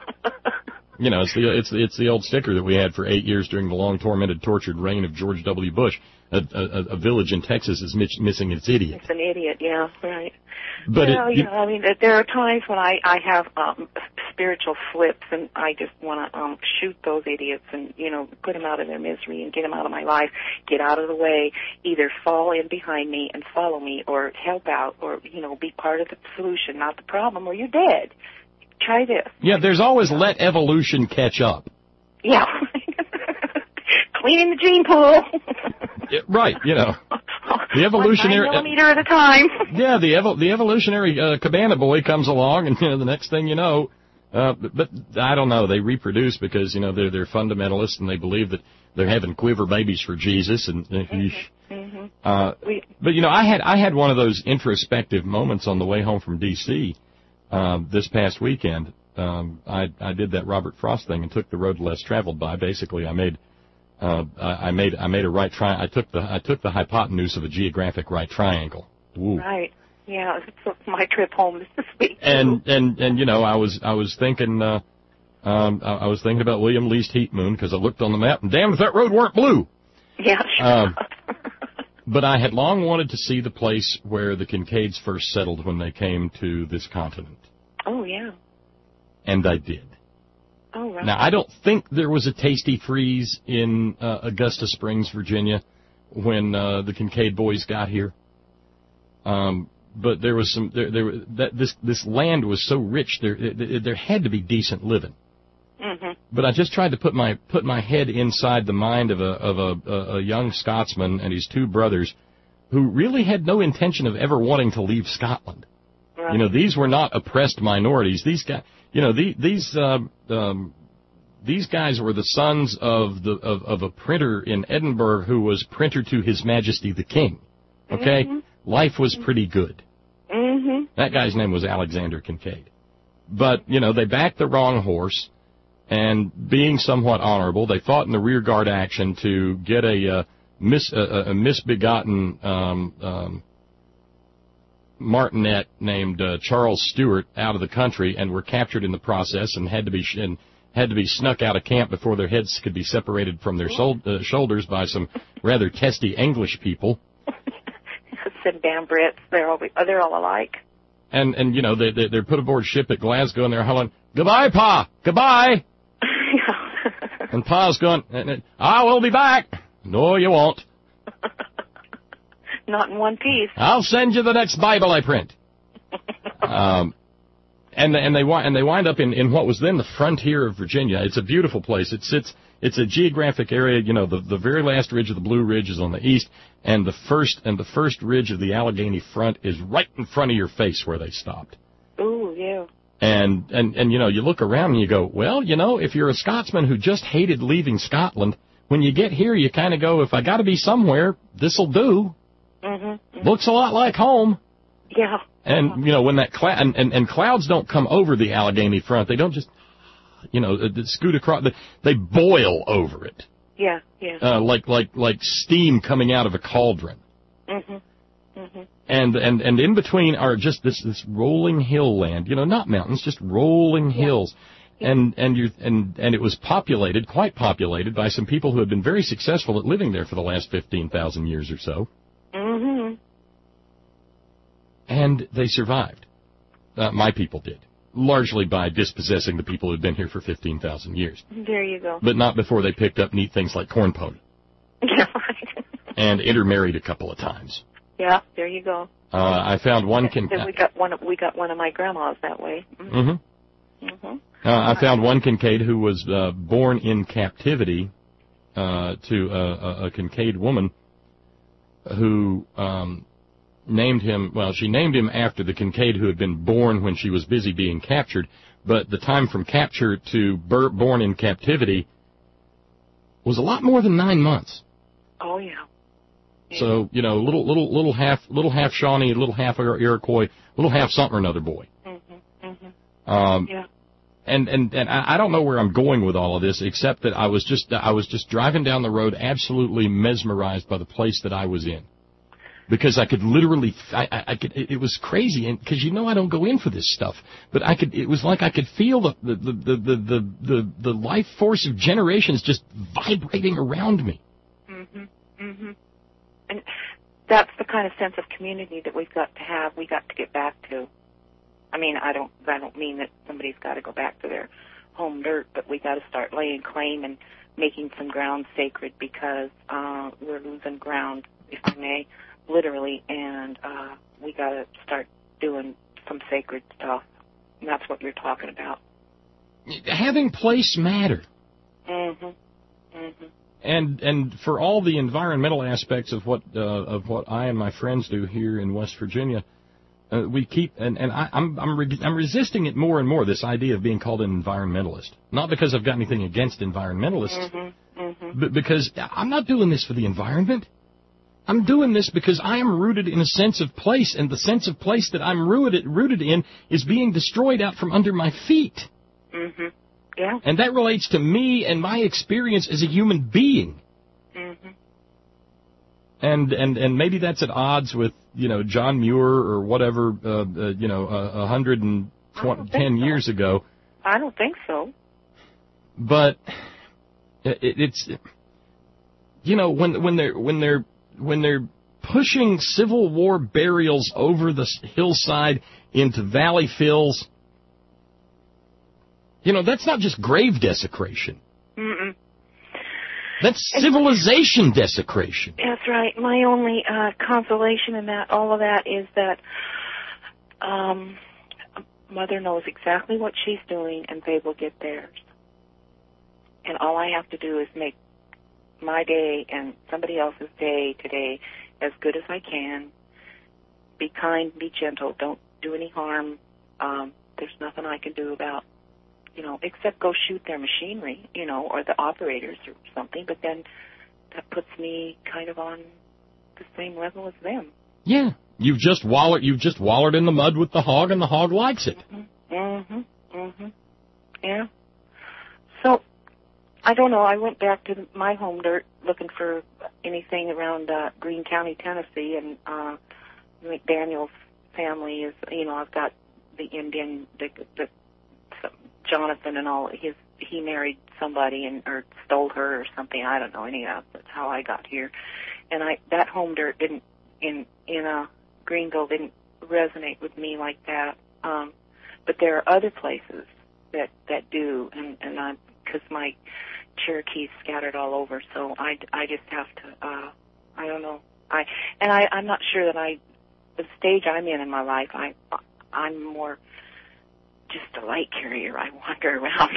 You know, it's the it's the, it's the old sticker that we had for eight years during the long, tormented, tortured reign of George W. Bush. A, a, a village in Texas is miss, missing its idiot. It's an idiot, yeah, right. But well, it, you know, I mean, there are times when I I have um, spiritual flips, and I just want to um, shoot those idiots and, you know, put them out of their misery and get them out of my life, get out of the way, either fall in behind me and follow me, or help out, or, you know, be part of the solution, not the problem, or you're dead. Try this. Yeah, there's always let evolution catch up. Yeah. Cleaning the gene pool. Yeah, right, you know. The evolutionary... One millimeter at a time. Yeah, the evo- the evolutionary uh, cabana boy comes along, and, you know, the next thing you know... Uh, but, but I don't know, they reproduce because, you know, they're, they're fundamentalists, and they believe that they're having quiver babies for Jesus, and... Mm-hmm. Mm-hmm. Uh, but, you know, I had I had one of those introspective moments on the way home from D C Um, this past weekend. Um, I, I did that Robert Frost thing and took the road less traveled by. Basically, I made, uh, I made, I made a right tri- I took the, I took the hypotenuse of a geographic right triangle. Ooh. Right. Yeah, it's my trip home this week. And, and, and, you know, I was, I was thinking, uh, um, I, I was thinking about William Least Heat Moon because I looked on the map and damn if that road weren't blue. Yeah, sure. Um, But I had long wanted to see the place where the Kincaids first settled when they came to this continent. Oh, yeah. And I did. Oh, right. Now, I don't think there was a tasty freeze in uh, Augusta Springs, Virginia, when uh, the Kincaid boys got here. Um, but there was some. There, there that this this land was so rich. There there, there had to be decent living. Mm-hmm. But I just tried to put my put my head inside the mind of a of a, a, a young Scotsman and his two brothers, who really had no intention of ever wanting to leave Scotland. Right. You know, these were not oppressed minorities. These guys, you know, the, these uh, um, these guys were the sons of the of, of a printer in Edinburgh who was printer to His Majesty the King. Okay, mm-hmm. Life was pretty good. Mm-hmm. That guy's name was Alexander Kincaid. But you know, they backed the wrong horse. And being somewhat honorable, they fought in the rearguard action to get a, uh, mis, a, a misbegotten um, um, martinet named uh, Charles Stewart out of the country, and were captured in the process, and had to be sh- and had to be snuck out of camp before their heads could be separated from their sol- uh, shoulders by some rather testy English people. Some damn Brits, they're all they're all alike. And and you know they, they they're put aboard ship at Glasgow, and they're hollering, "Goodbye, Pa! Goodbye!" And Pa's going, I will be back. No, you won't. Not in one piece. I'll send you the next Bible I print. um, and and they and they wind up in, in what was then the frontier of Virginia. It's a beautiful place. It sits. It's a geographic area. You know, the the very last ridge of the Blue Ridge is on the east, and the first and the first ridge of the Allegheny Front is right in front of your face where they stopped. Ooh, yeah. And, and, and, you know, you look around and you go, well, you know, if you're a Scotsman who just hated leaving Scotland, when you get here, you kind of go, if I got to be somewhere, this'll do. Mm-hmm, mm-hmm. Looks a lot like home. Yeah. And, you know, when that cloud, and, and, and clouds don't come over the Allegheny front. They don't just, you know, scoot across. They boil over it. Yeah, yeah. Uh, like, like, like steam coming out of a cauldron. Mm-hmm. Mm-hmm. And, and, and in between are just this, this rolling hill land, you know, not mountains, just rolling yeah. hills. Yeah. And, and you, and, and it was populated, quite populated by some people who had been very successful at living there for the last fifteen thousand years or so. Mm-hmm. And they survived. Uh, my people did. Largely by dispossessing the people who had been here for fifteen thousand years. There you go. But not before they picked up neat things like corn pony. Yeah, right. And intermarried a couple of times. Yeah, there you go. Uh, I found one... Con- we got one. Of, we got one of my grandmas that way. Mm-hmm. Mm-hmm. Mm-hmm. Uh, I found one Kincaid who was uh, born in captivity uh, to a, a Kincaid woman who um, named him... Well, she named him after the Kincaid who had been born when she was busy being captured, but the time from capture to bur- born in captivity was a lot more than nine months. Oh, yeah. So, you know, little, little, little half, little half Shawnee, little half Iroquois, little half something or another boy. Mm-hmm, mm-hmm. Um, yeah. And, and, and I don't know where I'm going with all of this, except that I was just, I was just driving down the road absolutely mesmerized by the place that I was in. Because I could literally, I, I, I could, it, it was crazy, and because you know I don't go in for this stuff, but I could, it was like I could feel the, the, the, the, the, the, the life force of generations just vibrating around me. Mm-hmm, mm-hmm. And that's the kind of sense of community that we've got to have. We got to get back to. I mean, I don't. I don't mean that somebody's got to go back to their home dirt, but we got to start laying claim and making some ground sacred because uh, we're losing ground, if I may, literally. And uh, we got to start doing some sacred stuff. And that's what you're talking about. Having place matter. Mm-hmm. Mm-hmm. And and for all the environmental aspects of what uh, of what I and my friends do here in West Virginia, uh, we keep and and I, I'm I'm re- I'm resisting it more and more. This idea of being called an environmentalist, not because I've got anything against environmentalists, mm-hmm. Mm-hmm. but because I'm not doing this for the environment. I'm doing this because I am rooted in a sense of place, and the sense of place that I'm rooted rooted in is being destroyed out from under my feet. Mm-hmm. Yeah. And that relates to me and my experience as a human being. Mm-hmm. And and and maybe that's at odds with, you know, John Muir or whatever, uh, uh, you know, a uh, hundred and ten so. years ago. I don't think so. But it, it's, you know, when when they're when they're when they're pushing Civil War burials over the hillside into valley fills. You know, that's not just grave desecration. Mm-mm. That's civilization desecration. That's right. My only uh, consolation in that, all of that, is that um, Mother knows exactly what she's doing, and they will get theirs. And all I have to do is make my day and somebody else's day today as good as I can. Be kind, be gentle, don't do any harm. Um, there's nothing I can do about you know, except go shoot their machinery, you know, or the operators or something, but then that puts me kind of on the same level as them. Yeah. You've just wallered, you've just wallered in the mud with the hog, and the hog likes it. Mm-hmm. Mm-hmm. Mm-hmm. Yeah. So, I don't know, I went back to the, my home dirt looking for anything around uh, Greene County, Tennessee, and uh, McDaniel's family is, you know, I've got the Indian, the, the Jonathan and all, his he married somebody and or stole her or something. I don't know any of that. That's how I got here. And I that home dirt didn't in in uh, Greenville didn't resonate with me like that. Um, but there are other places that that do, and and I because my Cherokee's scattered all over, so I I just have to uh, I don't know I and I I'm not sure that I the stage I'm in in my life I I'm more just a light carrier. I wander around,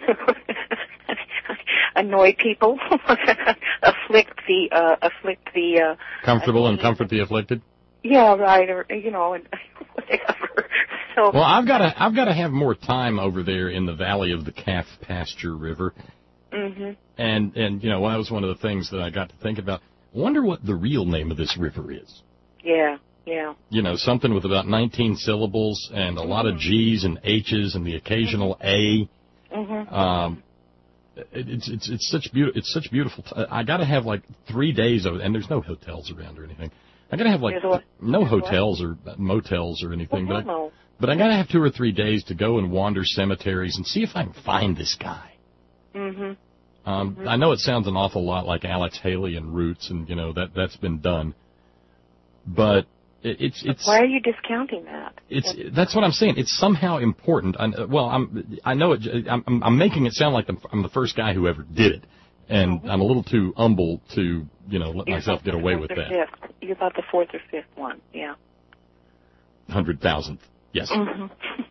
annoy people, afflict the, uh, afflict the, uh, comfortable and comfort the afflicted. Yeah, right, or you know, and whatever. So. Well, I've got to, I've got to have more time over there in the valley of the Calf Pasture River. Mm-hmm. And and you know, that was one of the things that I got to think about. I wonder what the real name of this river is. Yeah, Yeah. You know, something with about nineteen syllables and a mm-hmm. lot of G's and H's and the occasional A. Mm-hmm. Um, it, it's it's it's such beautiful. It's such beautiful. T- I got to have like three days of, and there's no hotels around or anything. I got to have like what? no hotels or motels or anything, well, but I, no. but I got to have two or three days to go and wander cemeteries and see if I can find this guy. Mm-hmm. Um, mm-hmm. I know it sounds an awful lot like Alex Haley and Roots, and you know that that's been done, but it, it's it's. Why are you discounting that? It's that's what I'm saying. It's somehow important. I, well, I'm I know it. I'm I'm making it sound like I'm the first guy who ever did it, and mm-hmm. I'm a little too humble to you know let You're myself get away with that. Fifth. You're about the fourth or fifth one, yeah. Hundred thousandth, yes. Mm-hmm.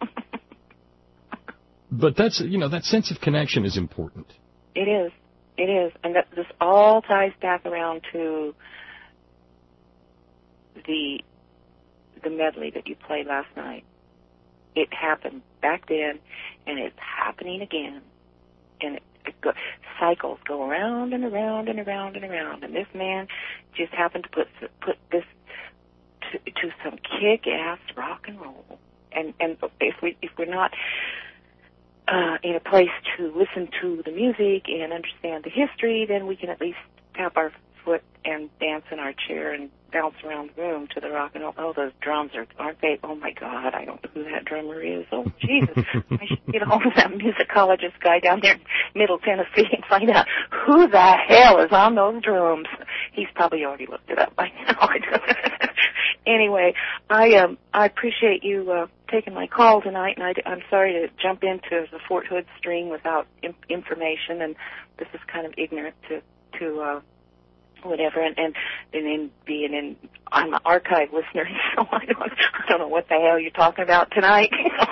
But that's you know that sense of connection is important. It is. It is. And that, this all ties back around to the the medley that you played last night. It happened back then, and it's happening again. And it, it go, cycles go around and around and around and around. And this man just happened to put put this to, to some kick-ass rock and roll. And and if we if we're not Uh, in a place to listen to the music and understand the history, then we can at least tap our foot and dance in our chair and bounce around the room to the rock and roll. Oh, those drums are, aren't they? Oh my God, I don't know who that drummer is. Oh, Jesus. I should get a hold of that musicologist guy down there in Middle Tennessee and find out who the hell is on those drums. He's probably already looked it up by now. Anyway, I um I appreciate you uh, taking my call tonight, and I, I'm sorry to jump into the Fort Hood stream without im- information, and this is kind of ignorant to to uh, whatever, and and and then being in I'm an archive listener, so I don't I don't know what the hell you're talking about tonight.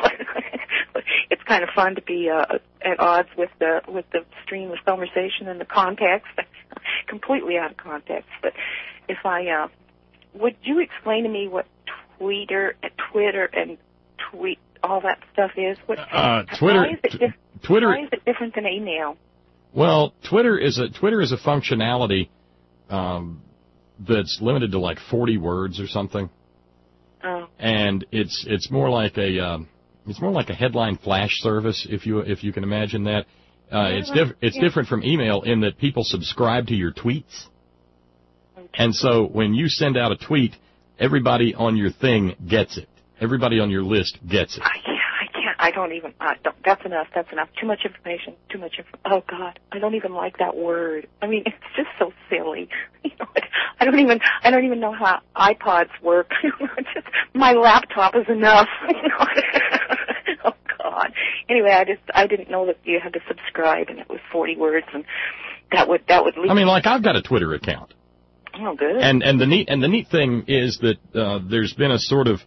It's kind of fun to be uh, at odds with the with the stream of conversation and the context, completely out of context. But if I uh, would you explain to me what Twitter, Twitter, and tweet all that stuff is? What, uh, Twitter, why is it dif- Twitter. Why is it different than email? Well, Twitter is a Twitter is a functionality um, that's limited to like forty words or something, oh. and it's it's more like a um, it's more like a headline flash service, if you if you can imagine that. Uh, it's diff- it's yeah. different from email in that people subscribe to your tweets. And so when you send out a tweet, everybody on your thing gets it. Everybody on your list gets it. I can't. I can't. I don't even. I don't, that's enough. That's enough. Too much information. Too much. Inf- oh God, I don't even like that word. I mean, it's just so silly. You know, I don't even. I don't even know how iPods work. Just, my laptop is enough. You know? Oh God. Anyway, I just. I didn't know that you had to subscribe, and it was forty words, and that would that would lead. I mean, like I've got a Twitter account. Oh, good. And and the neat and the neat thing is that uh, there's been a sort of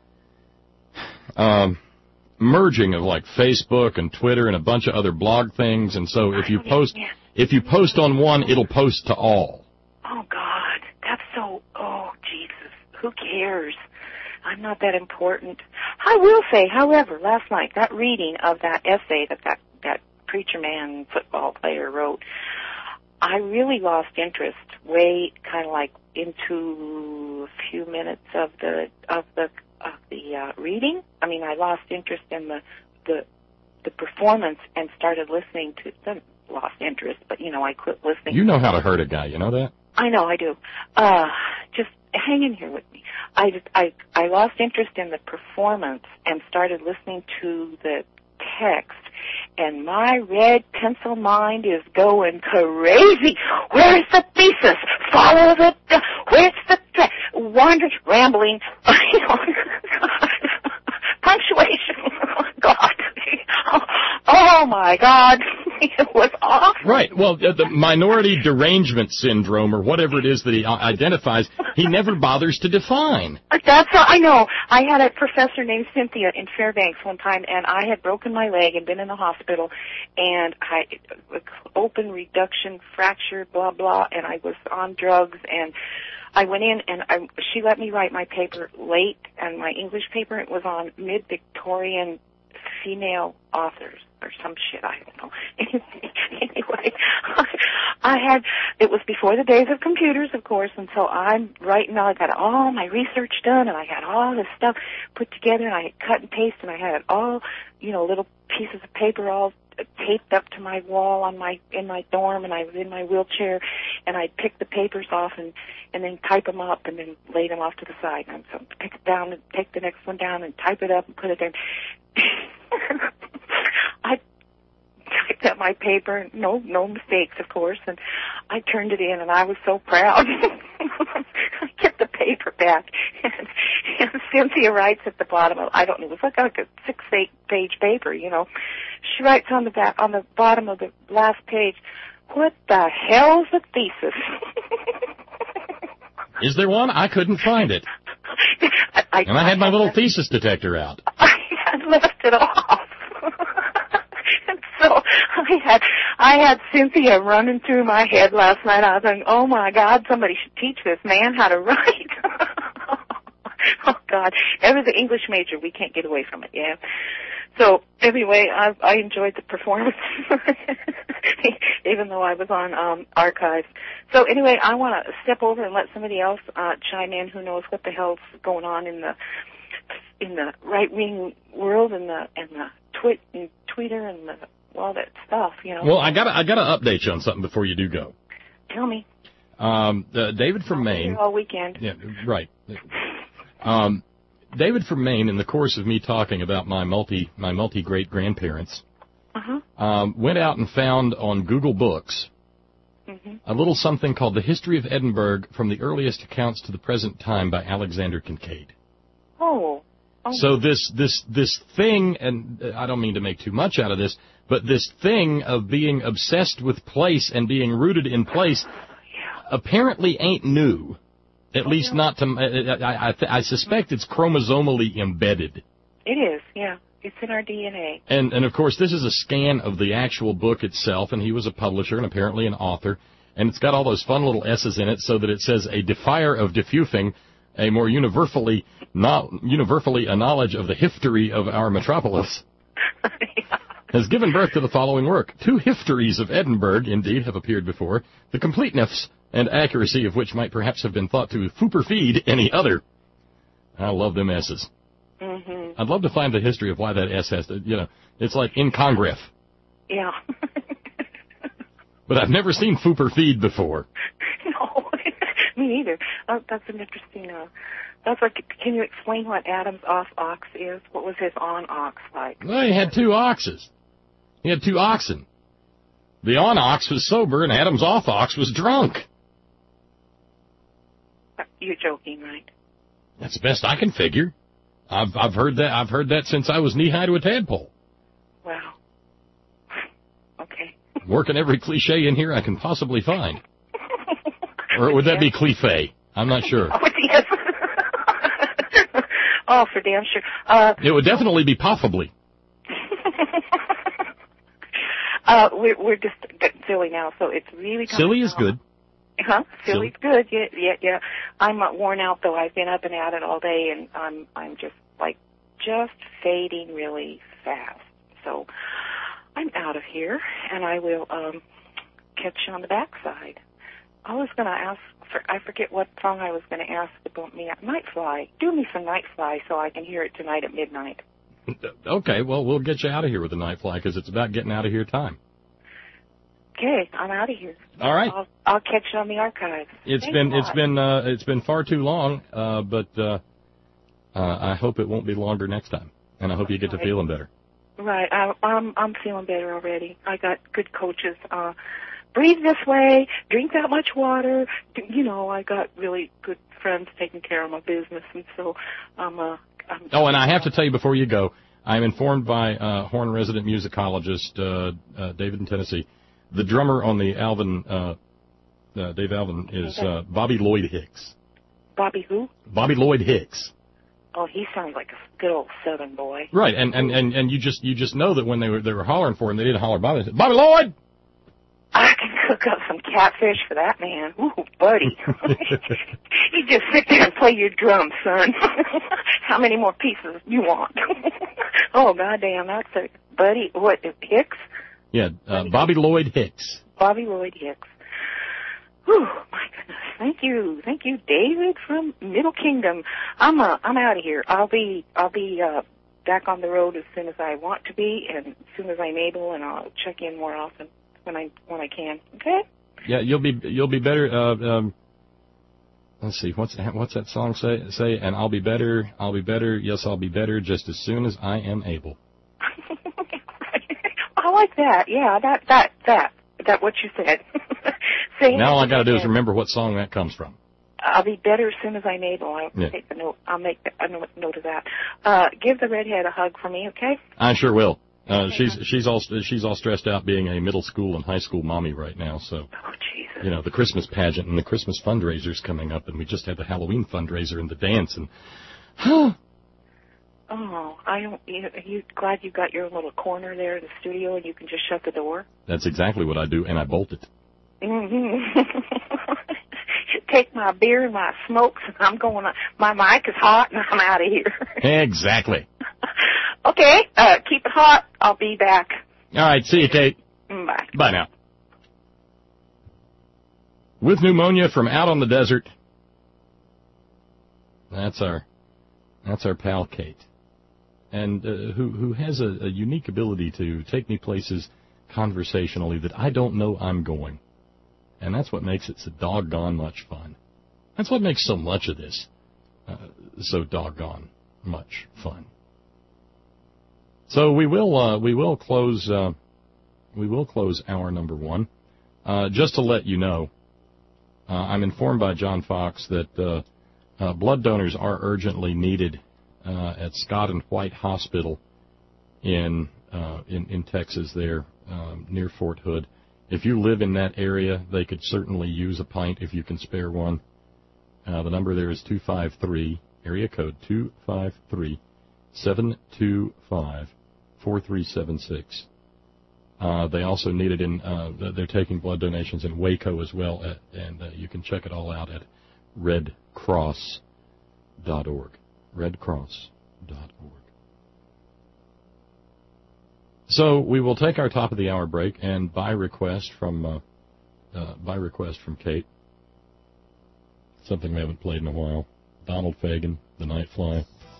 um, merging of like Facebook and Twitter and a bunch of other blog things. And so if you post yeah. if you post on one, it'll post to all. Oh God, that's so. Oh Jesus, who cares? I'm not that important. I will say, however, last night that reading of that essay that that that preacher man football player wrote. I really lost interest way kind of like into a few minutes of the of the of the uh, reading. I mean, I lost interest in the the the performance and started listening to them. Lost interest, but you know, I quit listening. You know how to hurt a guy, you know that? I know, I do. Uh, just hang in here with me. I just I I lost interest in the performance and started listening to the text. And my red pencil mind is going crazy. Where's the thesis? Follow the, the where's the, the wandering, rambling, you know, punctuation. Oh, God. Oh, my God. It was awful. Right. Well, the minority derangement syndrome or whatever it is that he identifies, he never bothers to define. That's how I know. I had a professor named Cynthia in Fairbanks one time, and I had broken my leg and been in the hospital, and I open reduction fracture, blah, blah, and I was on drugs, and I went in, and I, she let me write my paper late, and my English paper, it was on mid-Victorian female authors or some shit, I don't know. Anyway, I had, it was before the days of computers, of course, and so I'm writing, I got all my research done, and I had all this stuff put together, and I had cut and paste, and I had it all, you know, little pieces of paper all taped up to my wall on my, in my dorm, and I was in my wheelchair, and I'd pick the papers off and, and then type them up and then lay them off to the side. And so pick it down and take the next one down and type it up and put it there. I typed up my paper, no, no mistakes, of course, and I turned it in, and I was so proud. I get the paper back, and, and Cynthia writes at the bottom of, I don't know, it was like a six, eight page paper, you know. She writes on the back, on the bottom of the last page, "What the hell's a thesis?" Is there one? I couldn't find it. I, I, and I had my little thesis detector out. I had left it off. And so I had, I had Cynthia running through my head last night. I was like, oh my God, somebody should teach this man how to write. Oh God. It was an English major. We can't get away from it, yeah. So anyway, I, I enjoyed the performance, even though I was on um, archives. So anyway, I want to step over and let somebody else uh, chime in who knows what the hell's going on in the in the right wing world and the and the twit and Twitter and the, all that stuff. You know. Well, I got I got to update you on something before you do go. Tell me. Um, uh, David from Maine. All weekend. Yeah, right. Um. David from Maine, in the course of me talking about my multi my multi great grandparents, uh-huh. um, went out and found on Google Books mm-hmm. a little something called "The History of Edinburgh from the Earliest Accounts to the Present Time" by Alexander Kincaid. Oh. oh. So this this this thing, and I don't mean to make too much out of this, but this thing of being obsessed with place and being rooted in place yeah. apparently ain't new. At oh, least yeah. not to, I, I, I suspect it's chromosomally embedded. It is, yeah. It's in our D N A. And, and of course, this is a scan of the actual book itself, and he was a publisher and apparently an author. And it's got all those fun little S's in it so that it says, "A defier of diffufing, a more universally, not, universally a knowledge of the history of our metropolis." yeah. Has given birth to the following work. Two histories of Edinburgh, indeed, have appeared before. The completeness and accuracy of which might perhaps have been thought to supersede any other. I love them S's. Mm-hmm. I'd love to find the history of why that S has to, you know, it's like incongruous. Yeah. But I've never seen Fooper-feed before. No, me either. Oh, that's an interesting, uh, that's like, can you explain what Adam's off ox is? What was his on ox like? Well, he had two oxes. He had two oxen. The on ox was sober and Adam's off ox was drunk. You're joking, right? That's the best I can figure. I've I've heard that I've heard that since I was knee high to a tadpole. Wow. Okay. Working every cliche in here I can possibly find. Or would that be cliche? I'm not sure. Oh, yes. Oh, for damn sure. Uh, it would definitely be possibly. uh, we're we're just silly now, so it's really silly is good. Huh? Silly's good. Yeah, yeah, yeah. I'm uh, worn out though. I've been up and at it all day, and I'm I'm just like just fading really fast. So I'm out of here, and I will um, catch you on the backside. I was going to ask for I forget what song I was going to ask about me. Nightfly. Do me some Nightfly so I can hear it tonight at midnight. Okay. Well, we'll get you out of here with the Nightfly because it's about getting out of here time. Okay, I'm out of here. All right. I'll, I'll catch you on the archives. It's Thanks been it's been uh, it's been far too long, uh, but uh, uh, I hope it won't be longer next time, and I hope you get to right. feeling better. Right, I, I'm I'm feeling better already. I got good coaches. Uh, breathe this way, drink that much water. You know, I got really good friends taking care of my business, and so I'm. Uh, I'm oh, and I have to tell you before you go, I'm informed by uh, Horn resident musicologist uh, uh, David in Tennessee. The drummer on the Alvin, uh, uh, Dave Alvin, is uh, Bobby Lloyd Hicks. Bobby who? Bobby Lloyd Hicks. Oh, he sounds like a good old Southern boy. Right, and and, and, and you just you just know that when they were they were hollering for him, they didn't holler Bobby. They said, Bobby Lloyd. I can cook up some catfish for that man. Ooh, buddy. You just sit there and play your drums, son. How many more pieces do you want? Oh, goddamn, that's a buddy. What, Hicks? Yeah, uh, Bobby Lloyd Hicks. Bobby Lloyd Hicks. Whew, my goodness. Thank you. Thank you, David from Middle Kingdom. I'm uh, I'm out of here. I'll be I'll be uh, back on the road as soon as I want to be and as soon as I'm able, and I'll check in more often when I when I can. Okay? Yeah, you'll be you'll be better. Uh, um, let's see, what's what's that song say? Say, and I'll be better. I'll be better. Yes, I'll be better just as soon as I am able. I like that. Yeah, that that that that what you said. Now all I got to do is remember what song that comes from. I'll be better as soon as I'm able. I'll yeah. take the note. I'll make a note of that. Uh, give the redhead a hug for me, okay? I sure will. Uh, she's she's all she's all stressed out being a middle school and high school mommy right now. So, oh Jesus! You know, the Christmas pageant and the Christmas fundraiser's coming up, and we just had the Halloween fundraiser and the dance, and oh, I don't. You, are you glad you got your little corner there in the studio and you can just shut the door? That's exactly what I do, and I bolt it. Mm-hmm. Take my beer and my smokes, and I'm going. My mic is hot, and I'm out of here. Exactly. Okay, uh, keep it hot. I'll be back. All right, see you, Kate. Bye. Bye now. With pneumonia from out on the desert. That's our, that's our pal Kate, and uh, who who has a, a unique ability to take me places conversationally that I don't know I'm going. And that's what makes it so doggone much fun. That's what makes so much of this uh, so doggone much fun. So we will uh, we will close uh, we will close hour number one. Uh, just to let you know, uh, I'm informed by John Fox that uh, uh, blood donors are urgently needed uh, at Scott and White Hospital in uh, in, in Texas, there um, near Fort Hood. If you live in that area, they could certainly use a pint if you can spare one. Uh, the number there is two five three, area code two five three, seven two five, four three seven six. Uh, they also need it in, uh, they're taking blood donations in Waco as well, at, and uh, you can check it all out at red cross dot org. red cross dot org. So we will take our top of the hour break, and by request from uh, uh, by request from Kate, something we haven't played in a while, Donald Fagen, The Night Fly.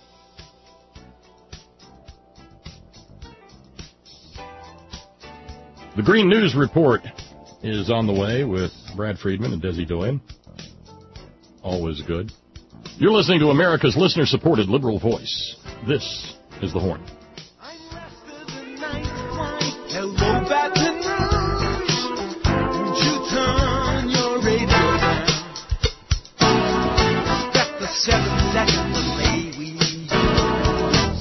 The Green News Report is on the way with Brad Friedman and Desi Doyen. Always good. You're listening to America's listener-supported liberal voice. This is The Horn. Hello, Baton Rouge. Won't you turn your radio down? Got the seven second delay we use.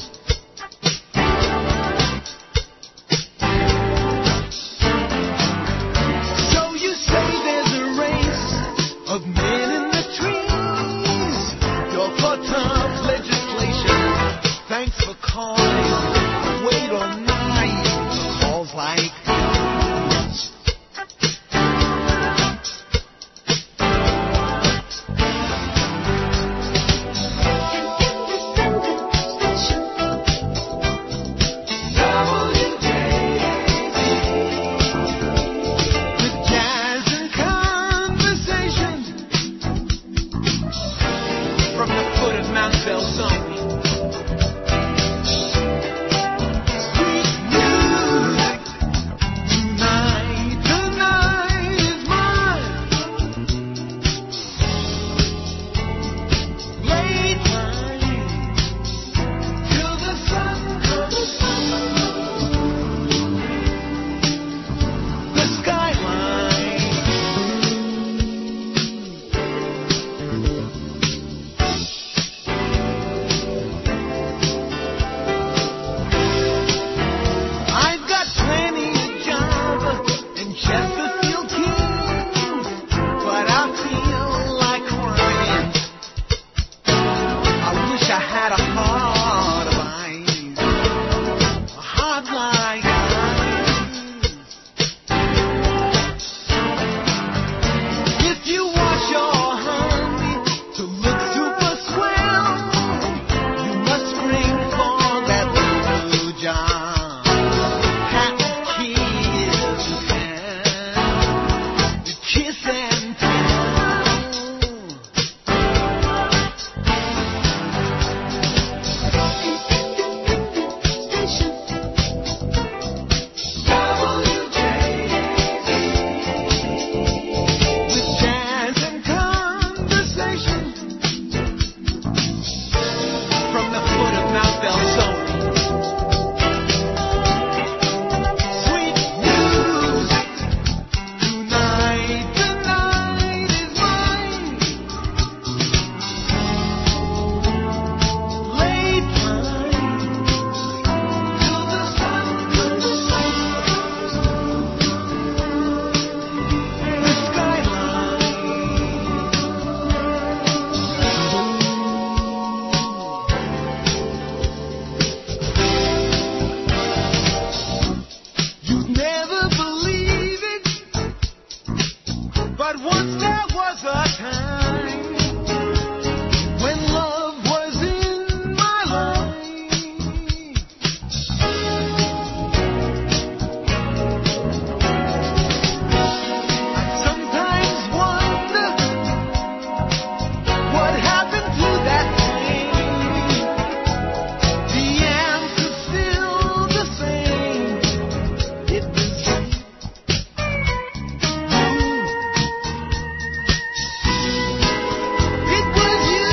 So you say there's a race of men in the trees. You're for tough legislation. Thanks for calling. once there was a time when love was in my life. I sometimes wonder what happened to that pain. The answer's still the same. It was you. It was you.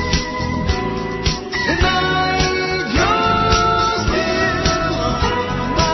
Tonight you're still on my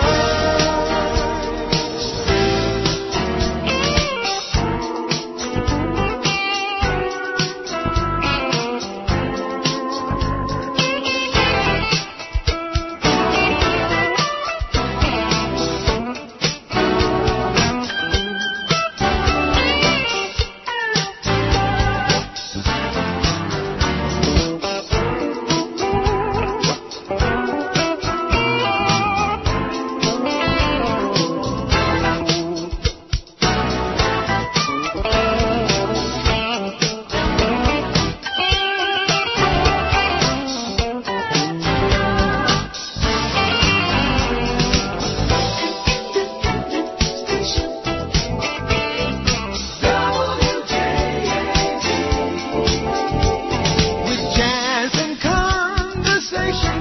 with jazz and conversation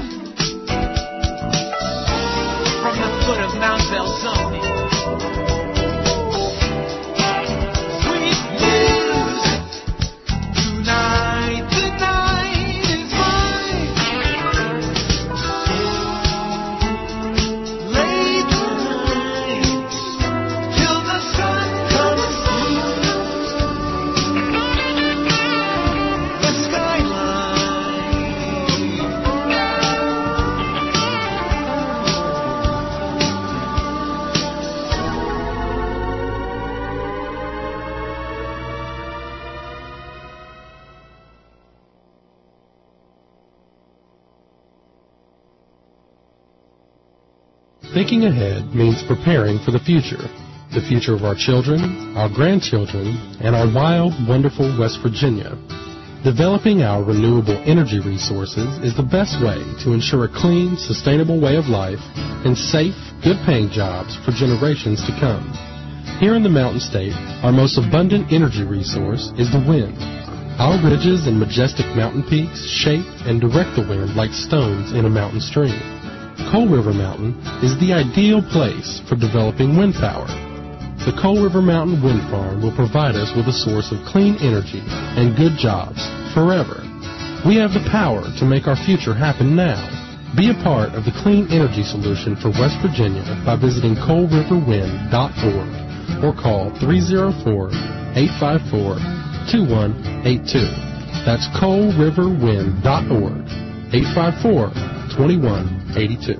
from the foot of Mount Belzoni. Sweet music tonight, the night is mine. Late night till the sun comes through the skyline. Thinking ahead means preparing for the future. The future of our children, our grandchildren, and our wild, wonderful West Virginia. Developing our renewable energy resources is the best way to ensure a clean, sustainable way of life and safe, good-paying jobs for generations to come. Here in the Mountain State, our most abundant energy resource is the wind. Our ridges and majestic mountain peaks shape and direct the wind like stones in a mountain stream. Coal River Mountain is the ideal place for developing wind power. The Coal River Mountain Wind Farm will provide us with a source of clean energy and good jobs forever. We have the power to make our future happen now. Be a part of the clean energy solution for West Virginia by visiting coal river wind dot org or call three oh four, eight five four, two one eight two. That's coal river wind dot org, eight five four, two one eight two.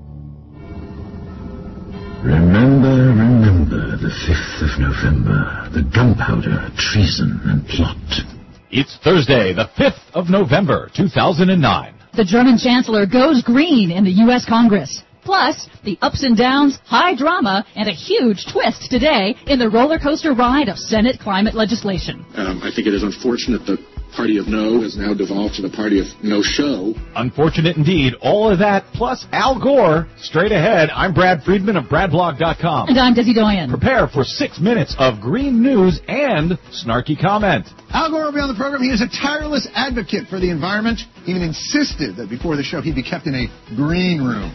Remember, remember the fifth of November, the gunpowder, treason, and plot. It's Thursday, the fifth of November, two thousand nine. The German Chancellor goes green in the U S Congress. Plus, the ups and downs, high drama, and a huge twist today in the roller coaster ride of Senate climate legislation. Um, I think it is unfortunate that Party of No has now devolved to the Party of No Show. Unfortunate indeed. All of that, plus Al Gore. Straight ahead, I'm Brad Friedman of brad blog dot com. And I'm Desi Doyen. Prepare for six minutes of green news and snarky comment. Al Gore will be on the program. He is a tireless advocate for the environment. He even insisted that before the show he be kept in a green room.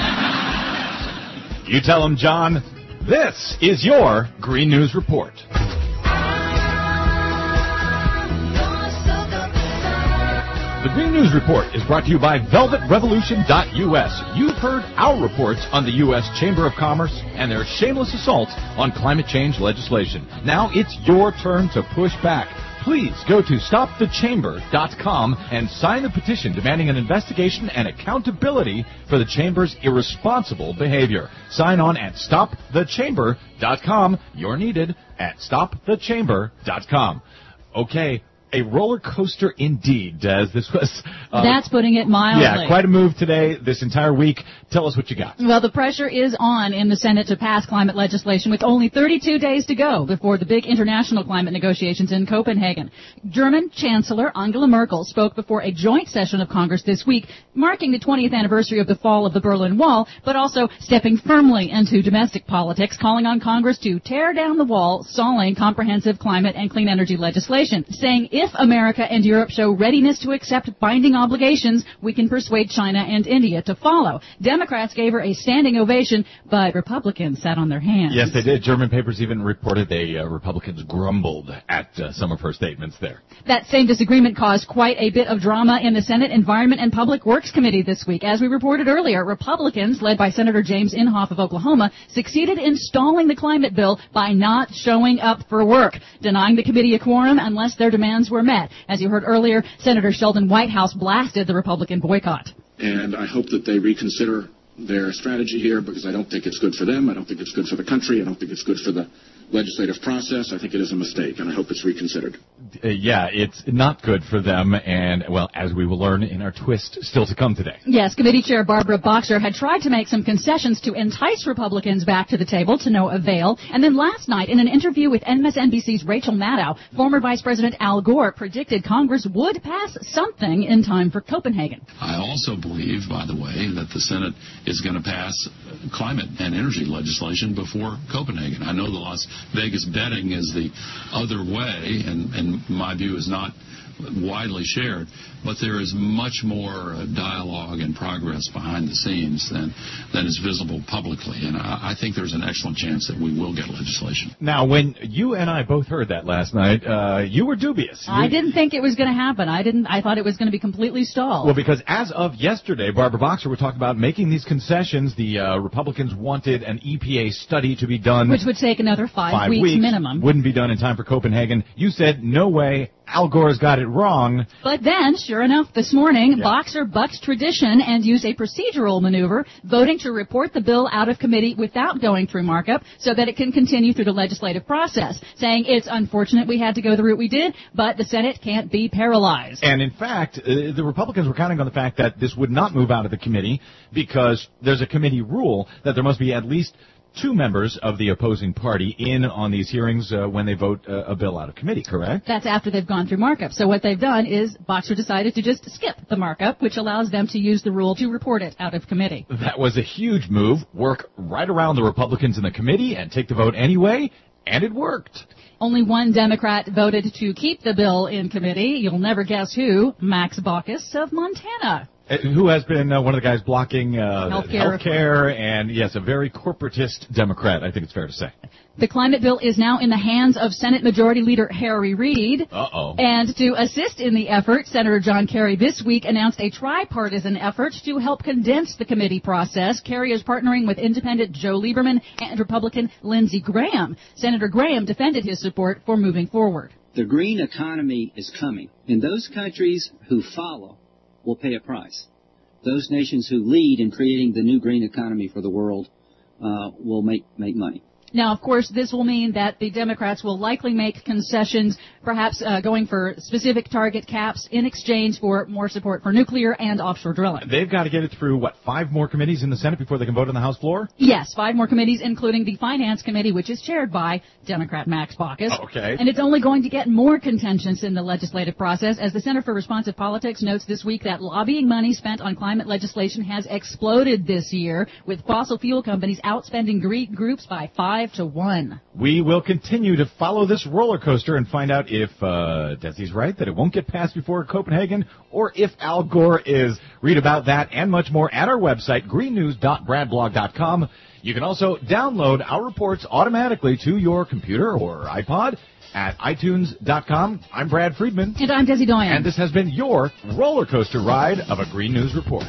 You tell him, John. This is your Green News Report. The Green News Report is brought to you by velvet revolution dot U S. You've heard our reports on the U S Chamber of Commerce and their shameless assault on climate change legislation. Now it's your turn to push back. Please go to stop the chamber dot com and sign the petition demanding an investigation and accountability for the Chamber's irresponsible behavior. Sign on at stop the chamber dot com. You're needed at stop the chamber dot com. Okay, a roller coaster indeed, Des. This was... Uh, That's putting it mildly. Yeah, quite a move today, this entire week. Tell us what you got. Well, the pressure is on in the Senate to pass climate legislation with only thirty-two days to go before the big international climate negotiations in Copenhagen. German Chancellor Angela Merkel spoke before a joint session of Congress this week, marking the twentieth anniversary of the fall of the Berlin Wall, but also stepping firmly into domestic politics, calling on Congress to tear down the wall, stalling comprehensive climate and clean energy legislation, saying if America and Europe show readiness to accept binding obligations, we can persuade China and India to follow. Democrats gave her a standing ovation, but Republicans sat on their hands. Yes, they did. German papers even reported they uh, Republicans grumbled at uh, some of her statements there. That same disagreement caused quite a bit of drama in the Senate Environment and Public Works Committee this week. As we reported earlier, Republicans, led by Senator James Inhofe of Oklahoma, succeeded in stalling the climate bill by not showing up for work, denying the committee a quorum unless their demands were met. As you heard earlier, Senator Sheldon Whitehouse blasted the Republican boycott. And I hope that they reconsider their strategy here, because I don't think it's good for them. I don't think it's good for the country. I don't think it's good for the legislative process. I think it is a mistake, and I hope it's reconsidered. Uh, yeah, it's not good for them, and, well, as we will learn in our twist still to come today. Yes, Committee Chair Barbara Boxer had tried to make some concessions to entice Republicans back to the table to no avail, and then last night in an interview with M S N B C's Rachel Maddow, former Vice President Al Gore predicted Congress would pass something in time for Copenhagen. I also believe, by the way, that the Senate is going to pass climate and energy legislation before Copenhagen. I know the Las Vegas betting is the other way, and, and my view is not widely shared, but there is much more uh, dialogue and progress behind the scenes than, than is visible publicly, and I, I think there's an excellent chance that we will get legislation. Now, when you and I both heard that last night, uh, you were dubious. I you, didn't think it was going to happen. I didn't. I thought it was going to be completely stalled. Well, because as of yesterday, Barbara Boxer were talking about making these concessions. The uh, Republicans wanted an E P A study to be done, which would take another five, five weeks, weeks minimum. Wouldn't be done in time for Copenhagen. You said, no way, Al Gore's got it wrong. But then, sure enough, this morning, yeah. Boxer bucked tradition and used a procedural maneuver, voting to report the bill out of committee without going through markup so that it can continue through the legislative process, saying it's unfortunate we had to go the route we did, but the Senate can't be paralyzed. And in fact, uh, the Republicans were counting on the fact that this would not move out of the committee because there's a committee rule that there must be at least two members of the opposing party in on these hearings uh, when they vote uh, a bill out of committee, correct? That's after they've gone through markup. So what they've done is Boxer decided to just skip the markup, which allows them to use the rule to report it out of committee. That was a huge move. Work right around the Republicans in the committee and take the vote anyway, and it worked. Only one Democrat voted to keep the bill in committee. You'll never guess who. Max Baucus of Montana. Uh, who has been uh, one of the guys blocking uh, healthcare. healthcare, and, yes, a very corporatist Democrat, I think it's fair to say. The climate bill is now in the hands of Senate Majority Leader Harry Reid. Uh-oh. And to assist in the effort, Senator John Kerry this week announced a tripartisan effort to help condense the committee process. Kerry is partnering with independent Joe Lieberman and Republican Lindsey Graham. Senator Graham defended his support for moving forward. The green economy is coming, and those countries who follow will pay a price. Those nations who lead in creating the new green economy for the world uh, will make, make money. Now, of course, this will mean that the Democrats will likely make concessions, perhaps uh, going for specific target caps in exchange for more support for nuclear and offshore drilling. They've got to get it through, what, five more committees in the Senate before they can vote on the House floor? Yes, five more committees, including the Finance Committee, which is chaired by Democrat Max Baucus. Okay. And it's only going to get more contentious in the legislative process, as the Center for Responsive Politics notes this week that lobbying money spent on climate legislation has exploded this year, with fossil fuel companies outspending green groups by five to one. We will continue to follow this roller coaster and find out if uh, Desi's right, that it won't get passed before Copenhagen, or if Al Gore is. Read about that and much more at our website, green news dot brad blog dot com. You can also download our reports automatically to your computer or iPod at i tunes dot com. I'm Brad Friedman. And I'm Desi Doyen. And this has been your roller coaster ride of a Green News Report.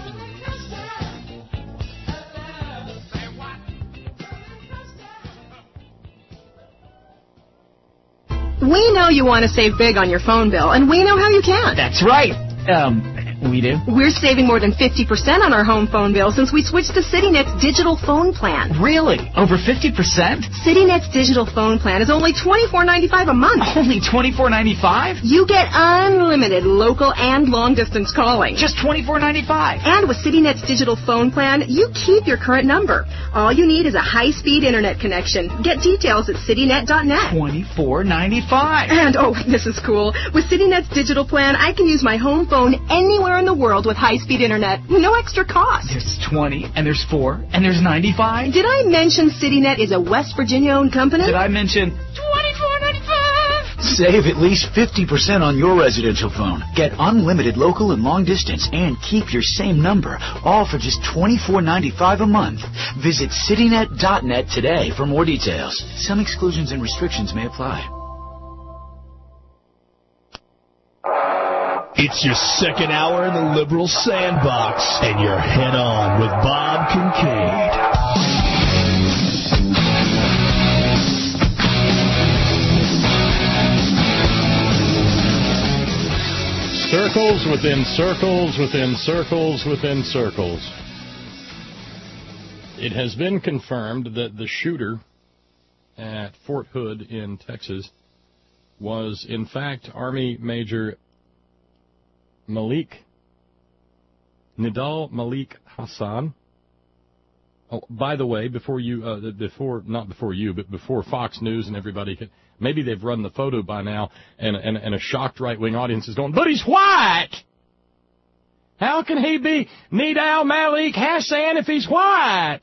We know you want to save big on your phone bill, and we know how you can. That's right. Um, We do? We're saving more than fifty percent on our home phone bill since we switched to CityNet's digital phone plan. Really? Over fifty percent? CityNet's digital phone plan is only twenty-four ninety-five a month. Only twenty-four ninety-five? You get unlimited local and long-distance calling. Just twenty-four ninety-five. And with CityNet's digital phone plan, you keep your current number. All you need is a high-speed internet connection. Get details at citynet dot net. twenty-four ninety-five. And, oh, this is cool. With CityNet's digital plan, I can use my home phone anywhere in the world with high-speed internet. No extra cost. There's twenty, and there's four, and there's ninety-five. Did I mention CityNet is a West Virginia-owned company? Did I mention twenty-four ninety-five? Save at least fifty percent on your residential phone. Get unlimited local and long distance and keep your same number, all for just twenty-four ninety-five a month. Visit citynet dot net today for more details. Some exclusions and restrictions may apply. It's your second hour in the Liberal Sandbox, and you're head on with Bob Kincaid. Circles within circles within circles within circles. It has been confirmed that the shooter at Fort Hood in Texas was, in fact, Army Major Malik, Nidal Malik Hassan. Oh, by the way, before you, uh, before, not before you, but before Fox News and everybody could, maybe they've run the photo by now, and, and, and a shocked right-wing audience is going, but he's white! How can he be Nidal Malik Hassan if he's white?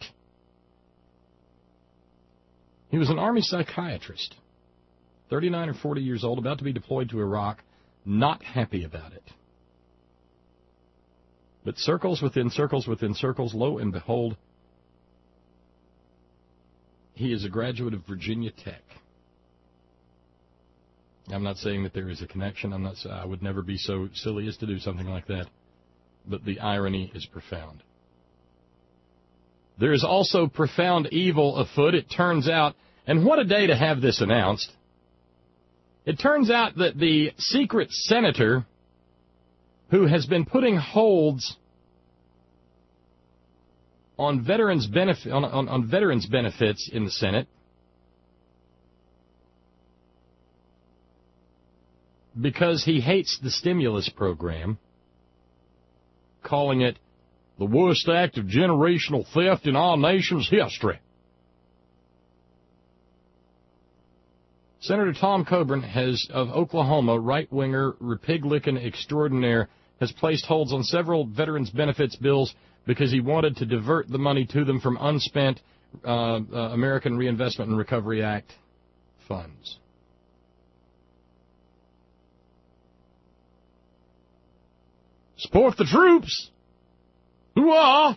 He was an Army psychiatrist, thirty-nine or forty years old, about to be deployed to Iraq, not happy about it. But circles within circles within circles, lo and behold, he is a graduate of Virginia Tech. I'm not saying that there is a connection. I'm not. I would never be so silly as to do something like that. But the irony is profound. There is also profound evil afoot, it turns out. And what a day to have this announced. It turns out that the secret senator who has been putting holds on veterans benefit on, on, on veterans benefits in the Senate because he hates the stimulus program, calling it the worst act of generational theft in our nation's history. Senator Tom Coburn has, of Oklahoma, right-winger, Republican extraordinaire, has placed holds on several veterans benefits bills because he wanted to divert the money to them from unspent uh, uh, American Reinvestment and Recovery Act funds. Support the troops! Hoo-ah!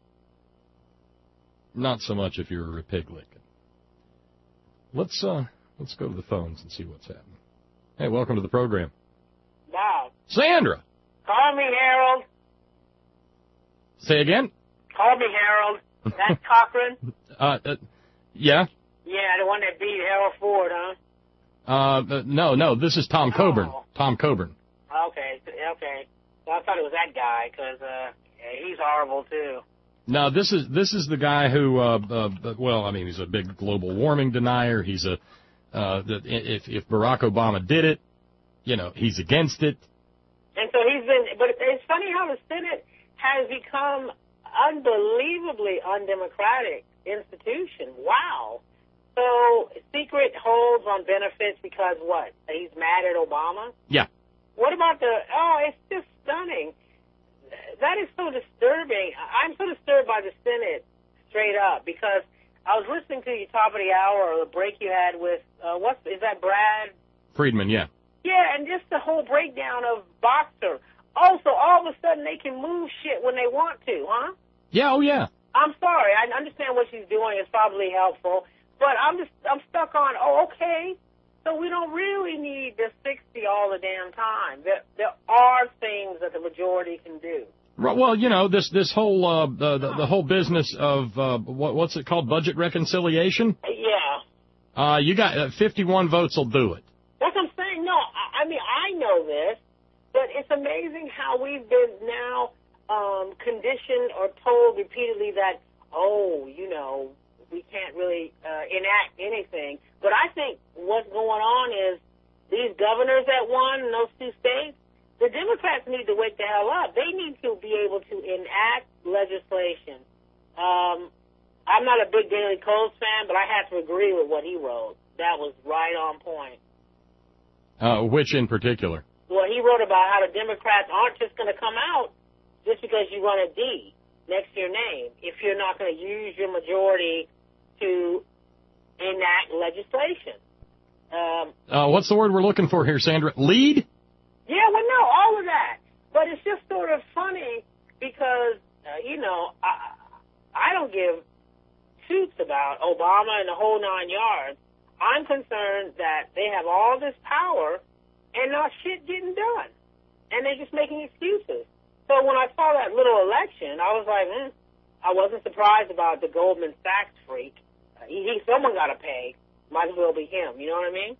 Not so much if you're a Republican. Let's, uh... Let's go to the phones and see what's happening. Hey, welcome to the program. Bob. Sandra. Call me Harold. Say again? Call me Harold. That's Cochran? uh, uh, yeah? Yeah, the one that beat Harold Ford, huh? Uh, uh no, no, this is Tom Coburn. Oh. Tom Coburn. Okay, okay. Well, I thought it was that guy, because uh, he's horrible, too. No, this is this is the guy who, uh, uh, well, I mean, he's a big global warming denier. He's a Uh, that if, if Barack Obama did it, you know, he's against it. And so he's been, but it's funny how the Senate has become unbelievably undemocratic institution. Wow. So secret holds on benefits because what? He's mad at Obama? Yeah. What about the, oh, it's just stunning. That is so disturbing. I'm so disturbed by the Senate straight up because I was listening to your top of the hour or the break you had with, uh, what's, is that Brad? Friedman, yeah. Yeah, and just the whole breakdown of Boxer. Also, all of a sudden they can move shit when they want to, huh? Yeah, oh yeah. I'm sorry. I understand what she's doing is probably helpful, but I'm just, I'm stuck on, oh, okay. So we don't really need the sixty all the damn time. There, there are things that the majority can do. Well, you know, this this whole uh, the, the the whole business of uh, what what's it called, budget reconciliation? Yeah. Uh, you got uh, fifty-one votes will do it. That's what I'm saying. No, I, I mean I know this, but but it's amazing how we've been now um, conditioned or told repeatedly that, oh, you know, we can't really uh, enact anything. But I think what's going on is these governors that won in those two states, the Democrats need to wake the hell up. They need to be able to enact legislation. Um, I'm not a big Daily Kos fan, but I have to agree with what he wrote. That was right on point. Uh, which in particular? Well, he wrote about how the Democrats aren't just going to come out just because you run a D next to your name if you're not going to use your majority to enact legislation. Um, uh, what's the word we're looking for here, Sandra? Lead? Yeah, well, no, all of that. But it's just sort of funny because, uh, you know, I, I don't give shoots about Obama and the whole nine yards. I'm concerned that they have all this power and not shit getting done. And they're just making excuses. So when I saw that little election, I was like, hmm, I wasn't surprised about the Goldman Sachs freak. Uh, he, he, someone got to pay. Might as well be him. You know what I mean?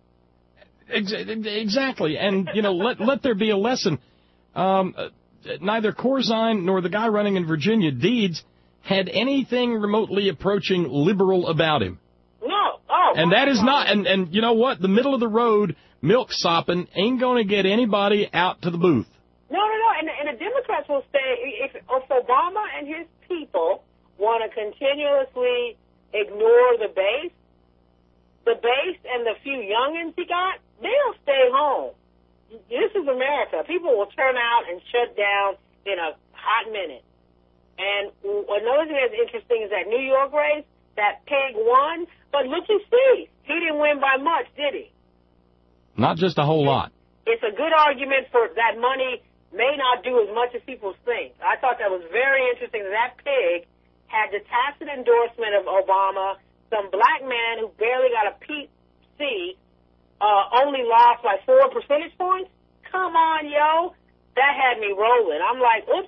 Exactly. And, you know, let let there be a lesson. Um, uh, neither Corzine nor the guy running in Virginia, Deeds, had anything remotely approaching liberal about him. No. Oh. And that is not, and, and you know what? The middle of the road milk sopping ain't going to get anybody out to the booth. No, no, no. And, and the Democrats will say, if, if Obama and his people want to continuously ignore the base, the base and the few youngins he got, they'll stay home. This is America. People will turn out and shut down in a hot minute. And another thing that's interesting is that New York race, that pig won, but look you see, he didn't win by much, did he? Not just a whole lot. It's a good argument for that money may not do as much as people think. I thought that was very interesting that that pig had the tacit endorsement of Obama. Some black man who barely got a P C uh, only lost like four percentage points. Come on, yo. That had me rolling. I'm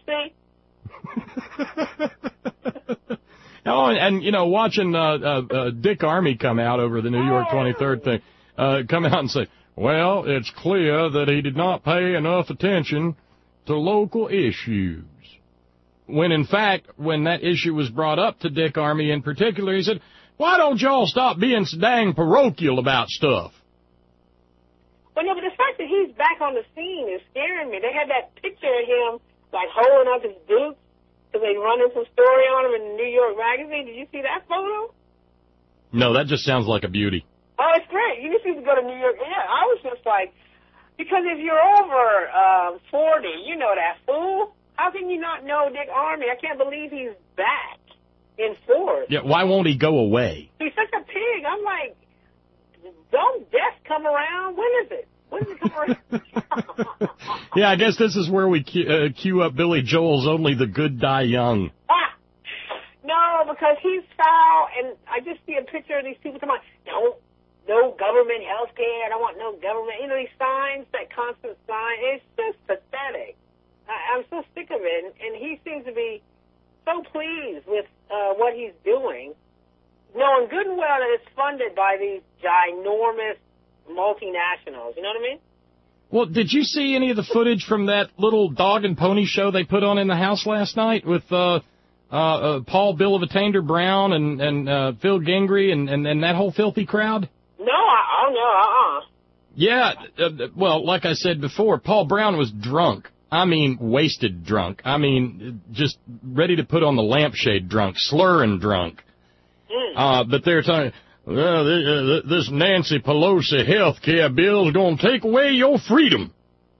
like, oopsie. Oh, and, and, you know, watching uh, uh, uh, Dick Armey come out over the New York twenty-third thing, uh, come out and say, well, it's clear that he did not pay enough attention to local issues. When, in fact, when that issue was brought up to Dick Armey in particular, he said, why don't y'all stop being so dang parochial about stuff? Well, no, but the fact that he's back on the scene is scaring me. They had that picture of him, like, holding up his boots because they running some story on him in the New York Magazine. Did you see that photo? No, that just sounds like a beauty. Oh, it's great. You just need to go to New York. Yeah, I was just like, because if you're over um, forty, you know that fool. How can you not know Dick Armey? I can't believe he's back in force. Yeah, why won't he go away? He's such a pig. I'm like, don't death come around? When is it? When does it come around? Yeah, I guess this is where we cue, uh, cue up Billy Joel's Only the Good Die Young. Ah! No, because he's foul, and I just see a picture of these people come on, no, no government health care, I don't want no government, you know, these signs, that constant sign, it's just pathetic. I, I'm so sick of it, and, and he seems to be so pleased with uh, what he's doing, knowing good and well that it's funded by these ginormous multinationals. You know what I mean? Well, did you see any of the footage from that little dog and pony show they put on in the House last night with uh, uh, uh, Paul Bill of Attainder Brown and, and uh, Phil Gingrey and, and, and that whole filthy crowd? No, I, oh, no, uh-uh. Yeah, uh, well, like I said before, Paul Brown was drunk. I mean, wasted drunk. I mean, just ready to put on the lampshade drunk, slurring drunk. Mm. Uh, but they're talking, well, this Nancy Pelosi health care bill is going to take away your freedom.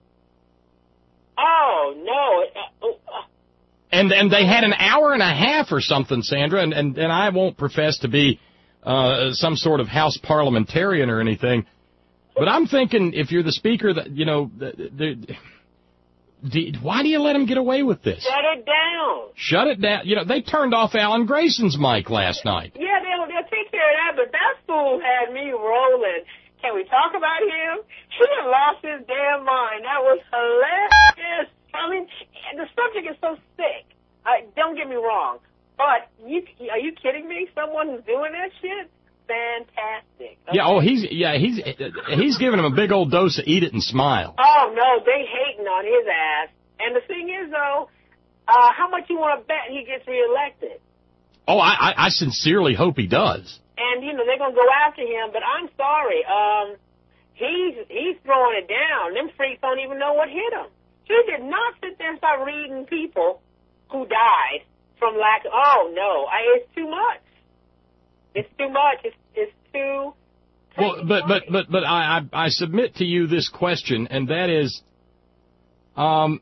Oh, no. Uh, uh, and and they had an hour and a half or something, Sandra, and, and, and I won't profess to be uh, some sort of House parliamentarian or anything, but I'm thinking if you're the speaker, that you know, the, the, why do you let him get away with this? Shut it down. Shut it down. You know, they turned off Alan Grayson's mic last night. Yeah, they'll, they'll take care of that, but that fool had me rolling. Can we talk about him? He had lost his damn mind. That was hilarious. I mean, the subject is so sick. Uh, don't get me wrong. But you, are you kidding me? Someone who's doing that shit? fantastic. Yeah, oh, he's yeah, he's he's giving him a big old dose of eat it and smile. Oh, no, they hating on his ass. And the thing is, though, uh, how much you want to bet he gets reelected? Oh, I, I, I sincerely hope he does. And, you know, they're going to go after him, but I'm sorry. Um, he's he's throwing it down. Them freaks don't even know what hit him. He did not sit there and start reading people who died from lack of, oh, no, I, it's too much. It's too much. It's, it's too... Well, but, but, but, but I, I, I submit to you this question, and that is, um,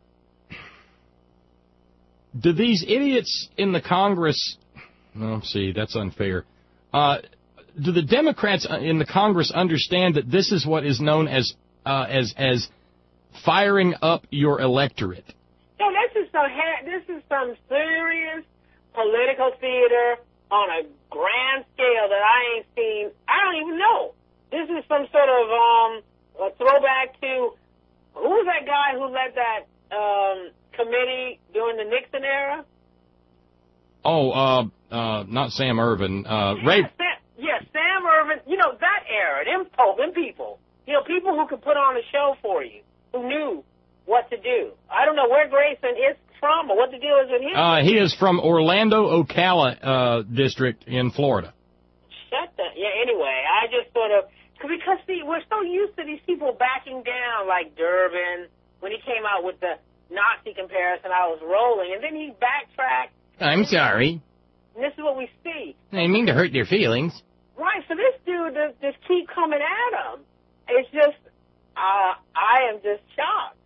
do these idiots in the Congress, well, see, that's unfair. Uh, do the Democrats in the Congress understand that this is what is known as, uh, as, as firing up your electorate? No, this is some, this is some serious political theater on a grand scale that I ain't seen. I don't even know. This is some sort of um, a throwback to, who was that guy who led that um, committee during the Nixon era? Oh, uh, uh, not Sam Ervin. Uh, yeah, Ray. Sam, yeah, Sam Ervin. You know, that era, them, po- them people. You know, people who could put on a show for you, who knew what to do. I don't know where Grayson is from or what the deal is with him. Uh, he is from Orlando, Ocala uh, district in Florida. Shut the, yeah, anyway, I just sort of, because, see, we're so used to these people backing down, like Durbin, when he came out with the Nazi comparison, I was rolling, and then he backtracked. I'm sorry. And this is what we see. I didn't mean to hurt their feelings. Right, so this dude just, just keep coming at him. It's just, uh, I am just shocked.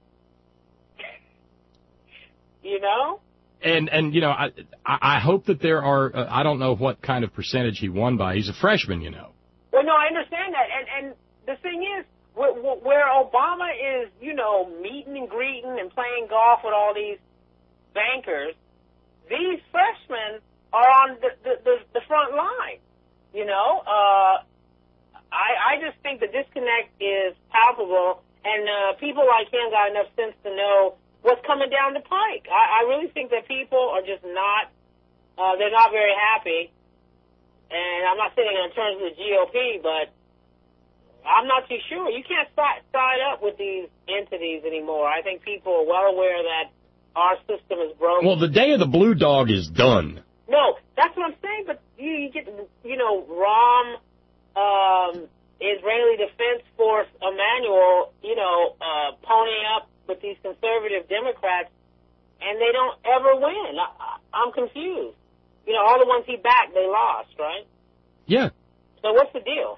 You know? And, and you know, I I hope that there are, uh, I don't know what kind of percentage he won by. He's a freshman, you know. Well, no, I understand that. And, and the thing is, where, where Obama is, you know, meeting and greeting and playing golf with all these bankers, these freshmen are on the, the, the, the front line, you know. Uh, I, I just think the disconnect is palpable, and uh, people like him got enough sense to know what's coming down the pike. I, I really think that people are just not, uh, they're not very happy. And I'm not saying in terms of the G O P, but I'm not too sure. You can't side, side up with these entities anymore. I think people are well aware that our system is broken. Well, the day of the blue dog is done. No, that's what I'm saying, but you, you get, you know, Rom, um, Israeli Defense Force, Emmanuel, you know, uh, ponying up with these conservative Democrats, and they don't ever win. I, I'm confused. You know, all the ones he backed, they lost, right? Yeah. So what's the deal?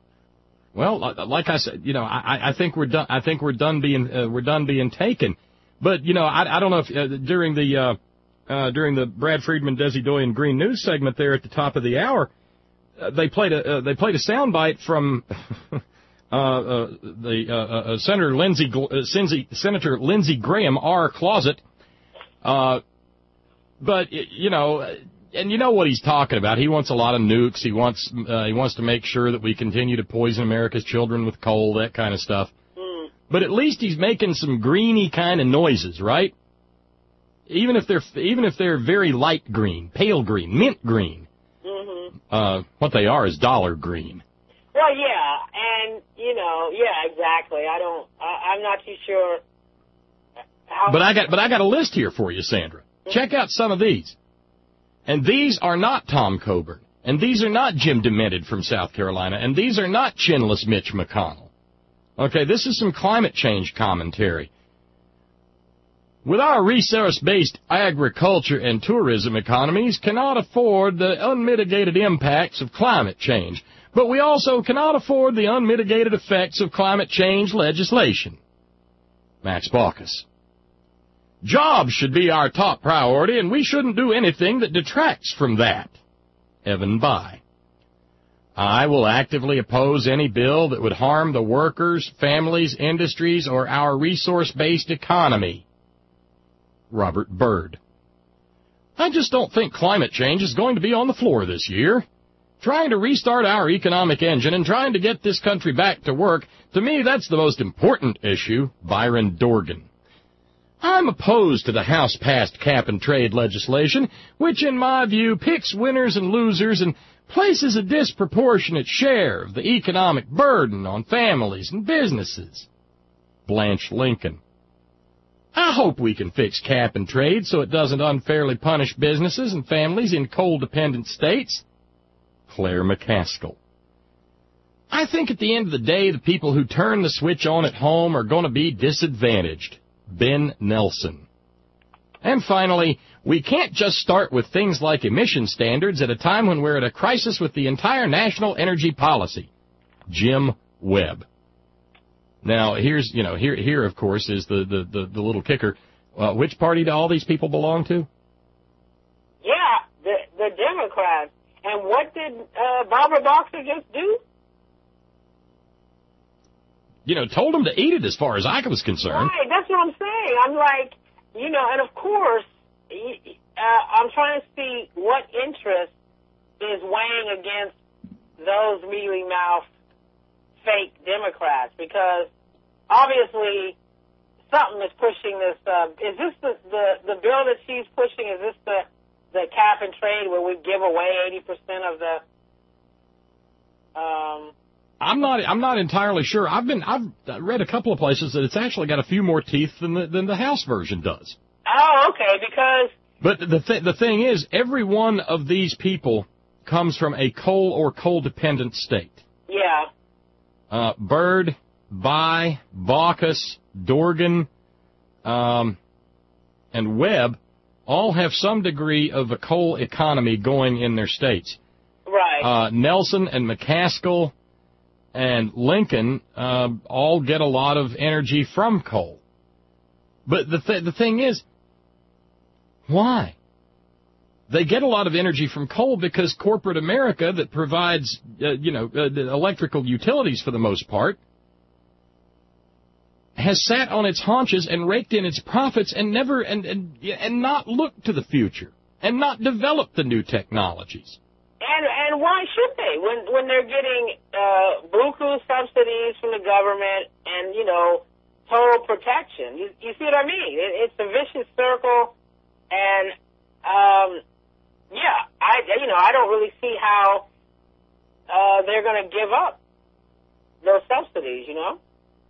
Well, like I said, you know, I, I think we're done. I think we're done being uh, we're done being taken. But you know, I, I don't know if uh, during the uh, uh, during the Brad Friedman, Desi Doyen Green News segment there at the top of the hour, uh, they played a uh, they played a soundbite from uh, uh, the uh, uh, Senator Lindsey uh, Senator Lindsey Graham, our closet. Uh, but you know. And you know what he's talking about. He wants a lot of nukes. He wants uh, he wants to make sure that we continue to poison America's children with coal, that kind of stuff. Mm. But at least he's making some greeny kind of noises, right? Even if they're even if they're very light green, pale green, mint green. Mm-hmm. Uh, what they are is dollar green. Well, yeah, and you know, yeah, exactly. I don't. I, I'm not too sure. How but I got but I got a list here for you, Sandra. Mm-hmm. Check out some of these. And these are not Tom Coburn. And these are not Jim Demented from South Carolina. And these are not chinless Mitch McConnell. Okay, this is some climate change commentary. With our resource-based agriculture and tourism economies cannot afford the unmitigated impacts of climate change. But we also cannot afford the unmitigated effects of climate change legislation. Max Baucus. Jobs should be our top priority, and we shouldn't do anything that detracts from that. Evan Bayh. I will actively oppose any bill that would harm the workers, families, industries, or our resource-based economy. Robert Byrd. I just don't think climate change is going to be on the floor this year. Trying to restart our economic engine and trying to get this country back to work, to me, that's the most important issue. Byron Dorgan. I'm opposed to the House-passed cap-and-trade legislation, which in my view picks winners and losers and places a disproportionate share of the economic burden on families and businesses. Blanche Lincoln. I hope we can fix cap-and-trade so it doesn't unfairly punish businesses and families in coal-dependent states. Claire McCaskill. I think at the end of the day, the people who turn the switch on at home are going to be disadvantaged. Ben Nelson. And finally, we can't just start with things like emission standards at a time when we're at a crisis with the entire national energy policy. Jim Webb. Now, here's, you know, here, here of course, is the, the, the, the little kicker. Uh, which party do all these people belong to? Yeah, the, the Democrats. And what did uh, Barbara Boxer just do? You know, told them to eat it as far as I was concerned. Right, that's what I'm saying. I'm like, you know, and of course, uh, I'm trying to see what interest is weighing against those mealy-mouthed fake Democrats, because obviously something is pushing this. Uh, is this the, the, the bill that she's pushing? Is this the, the cap and trade where we give away eighty percent of the... Um, I'm not. I'm not entirely sure. I've been. I've read a couple of places that it's actually got a few more teeth than the than the House version does. Oh, okay. Because. But the th- the thing is, every one of these people comes from a coal or coal dependent state. Yeah. Uh, Byrd, Bayh, Baucus, Dorgan, um, and Webb all have some degree of a coal economy going in their states. Right. Uh, Nelson and McCaskill and Lincoln uh, all get a lot of energy from coal. But the th- the thing is, why? They get a lot of energy from coal because corporate America that provides, uh, you know, uh, the electrical utilities for the most part, has sat on its haunches and raked in its profits and never and and, and not looked to the future and not developed the new technologies. And and why should they when when they're getting uh, buku subsidies from the government and, you know, total protection? You, you see what I mean? It, it's a vicious circle, and um, yeah, I you know I don't really see how uh, they're going to give up those subsidies. You know.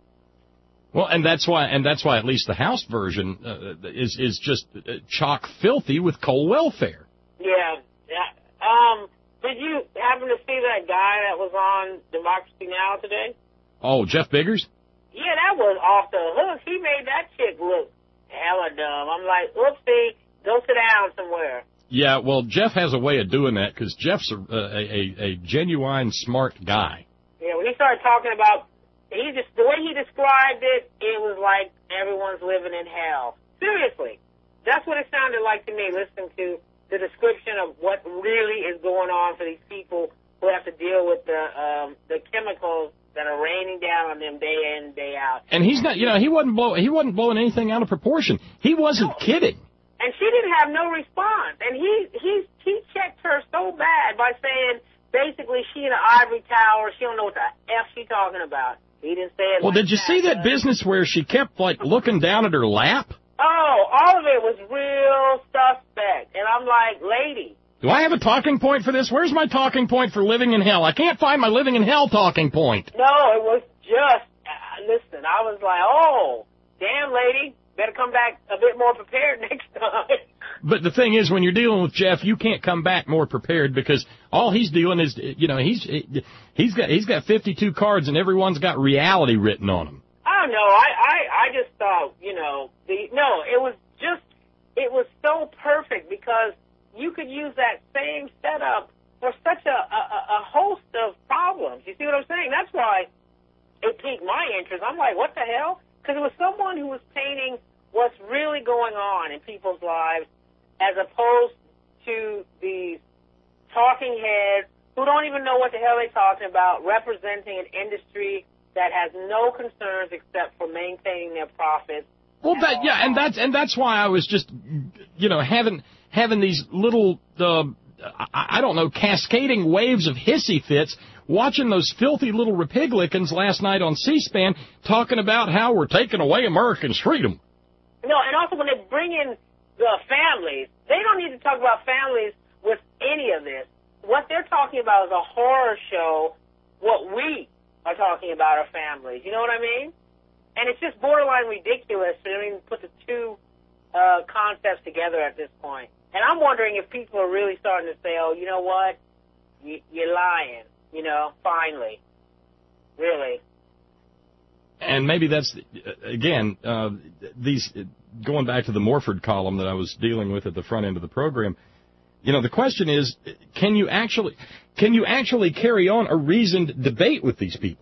Well, and that's why, and that's why at least the House version uh, is is just uh, chock filthy with coal welfare. Yeah. Yeah. Um. Did you happen to see that guy that was on Democracy Now! Today? Oh, Jeff Biggers? Yeah, that was off the hook. He made that chick look hella dumb. I'm like, oopsie, go sit down somewhere. Yeah, well, Jeff has a way of doing that because Jeff's a, a, a, a genuine smart guy. Yeah, when he started talking about, he just the way he described it, it was like everyone's living in hell. Seriously, that's what it sounded like to me, listening to the description of what really is going on for these people who have to deal with the um, the chemicals that are raining down on them day in and day out. And he's not, you know, he wasn't blow, he wasn't blowing anything out of proportion. He wasn't No. kidding. And she didn't have no response. And he he he checked her so bad by saying basically she in an ivory tower. She don't know what the f she talking about. He didn't say it. Well, like did you that, see that but- business where she kept like looking down at her lap? Oh, all of it was real suspect. And I'm like, lady. Do I have a talking point for this? Where's my talking point for living in hell? I can't find my living in hell talking point. No, it was just, uh, listen, I was like, oh, damn, lady, better come back a bit more prepared next time. But the thing is, when you're dealing with Jeff, you can't come back more prepared because all he's doing is, you know, he's he's got he's got fifty-two cards and everyone's got reality written on them. Oh, no, I, I, I just thought, you know, the no, it was just, it was so perfect because you could use that same setup for such a, a, a host of problems. You see what I'm saying? That's why it piqued my interest. I'm like, what the hell? Because it was someone who was painting what's really going on in people's lives as opposed to these talking heads who don't even know what the hell they're talking about, representing an industry that has no concerns except for maintaining their profits. Well, that yeah, and that's and that's why I was just, you know, having having these little, uh, I, I don't know, cascading waves of hissy fits, watching those filthy little Republicans last night on C-SPAN talking about how we're taking away Americans' freedom. No, and also when they bring in the families, they don't need to talk about families with any of this. What they're talking about is a horror show. What we are talking about are families. You know what I mean? And it's just borderline ridiculous to even put the two uh, concepts together at this point. And I'm wondering if people are really starting to say, oh, you know what? You, you're lying, you know, finally. Really. And maybe that's, again, uh, these, going back to the Morford column that I was dealing with at the front end of the program, you know, the question is, can you actually, can you actually carry on a reasoned debate with these people?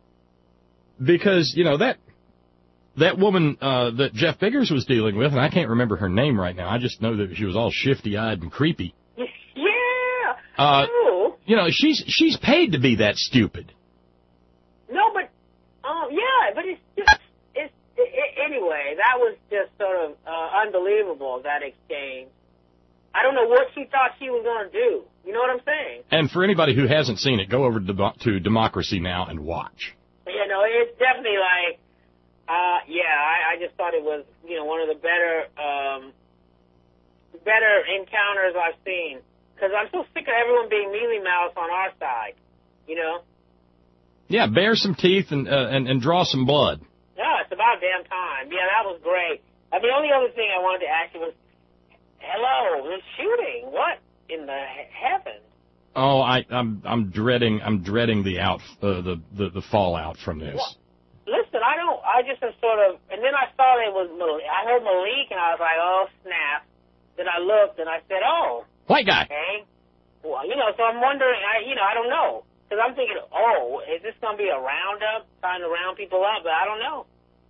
Because, you know, that, that woman, uh, that Jeff Biggers was dealing with, and I can't remember her name right now, I just know that she was all shifty-eyed and creepy. Yeah. Uh, True. you know, she's, she's paid to be that stupid. No, but, um, yeah, but it's just, it's, it, it, anyway, that was just sort of uh, unbelievable, that exchange. I don't know what she thought she was going to do. You know what I'm saying? And for anybody who hasn't seen it, go over to, to Democracy Now! And watch. You know, it's definitely like, uh, yeah, I, I just thought it was, you know, one of the better, um, better encounters I've seen. Because I'm so sick of everyone being mealy-mouthed on our side, you know? Yeah, bare some teeth and, uh, and, and draw some blood. Yeah, it's about damn time. Yeah, that was great. Uh, the only other thing I wanted to ask you was, hello, the shooting. What in the he- heavens? Oh, I, I'm I'm dreading I'm dreading the out uh, the, the the fallout from this. Well, listen, I don't. I just am sort of. And then I saw it was. Malik. I heard Malik, and I was like, oh snap. Then I looked, and I said, oh, white guy. Okay. Well, you know, so I'm wondering. I, you know, I don't know, because I'm thinking, oh, is this going to be a roundup, trying to round people up? But I don't know.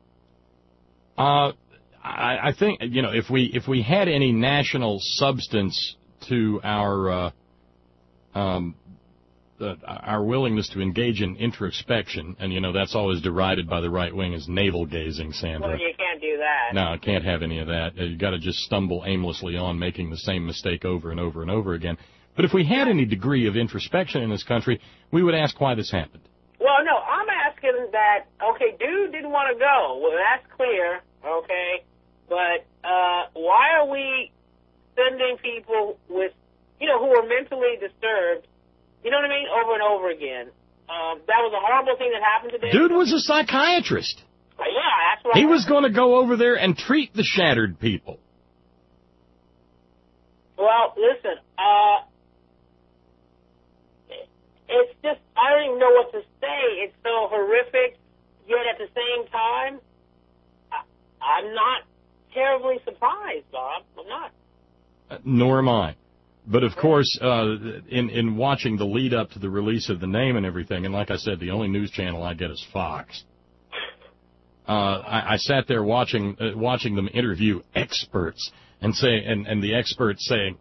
Uh. I, I think, you know, if we if we had any national substance to our uh, um, the, our willingness to engage in introspection, and, you know, that's always derided by the right wing as navel-gazing, Sandra. Well, you can't do that. No, can't have any of that. You've got to just stumble aimlessly on, making the same mistake over and over and over again. But if we had any degree of introspection in this country, we would ask why this happened. Well, no, I'm asking that, okay, dude didn't want to go. Well, that's clear, okay? But uh, why are we sending people with, you know, who are mentally disturbed, you know what I mean, over and over again? Um, that was a horrible thing that happened today. Dude was a psychiatrist. Uh, yeah, that's what He I was going to go over there and treat the shattered people. Well, listen, uh, it's just, I don't even know what to say. It's so horrific, yet at the same time, I, I'm not terribly surprised, Bob. I'm not. Uh, nor am I. But, of course, uh, in, in watching the lead up to the release of the name and everything, and like I said, the only news channel I get is Fox, uh, I, I sat there watching uh, watching them interview experts and say, and, and the experts saying,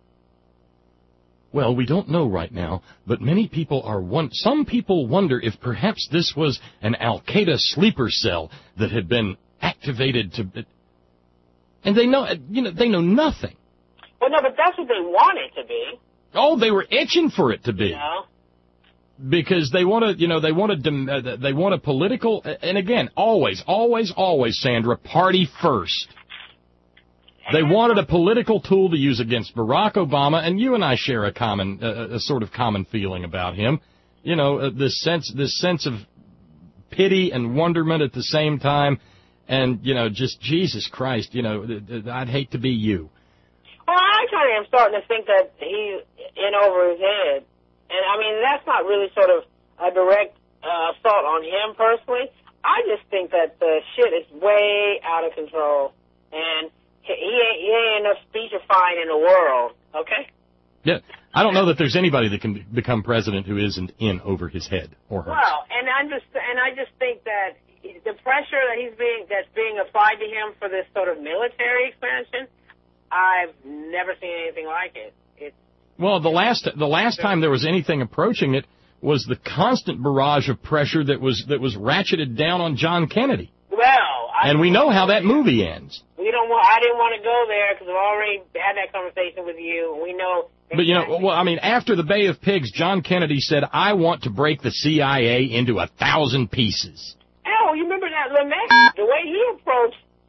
well, we don't know right now, but many people are one. Some people wonder if perhaps this was an Al-Qaeda sleeper cell that had been activated to... And they know, you know, they know nothing. Well, no, but that's what they want it to be. Oh, they were itching for it to be. You know? Because they want to, you know, they want to, they want a political, and again, always, always, always, Sandra, party first. They wanted a political tool to use against Barack Obama, and you and I share a common, uh, a sort of common feeling about him. You know, uh, this sense, this sense of pity and wonderment at the same time. And, you know, just, Jesus Christ, you know, I'd hate to be you. Well, I kind of am starting to think that he's in over his head. And, I mean, that's not really sort of a direct uh, assault on him personally. I just think that the shit is way out of control. And he ain't, he ain't enough speechifying in the world, okay? Yeah, I don't know that there's anybody that can become president who isn't in over his head or hers. Well, and I'm just, and I just think that the pressure that he's being, that's being applied to him for this sort of military expansion, I've never seen anything like it. It's well, the last the last time there was anything approaching it was the constant barrage of pressure that was that was ratcheted down on John Kennedy. Well, I and we know how that movie ends. We don't want. I didn't want to go there because I've already had that conversation with you. We know. But you know, well, I mean, after the Bay of Pigs, John Kennedy said, "I want to break the C I A into a thousand pieces." Oh, you remember that LeMay, the way he approached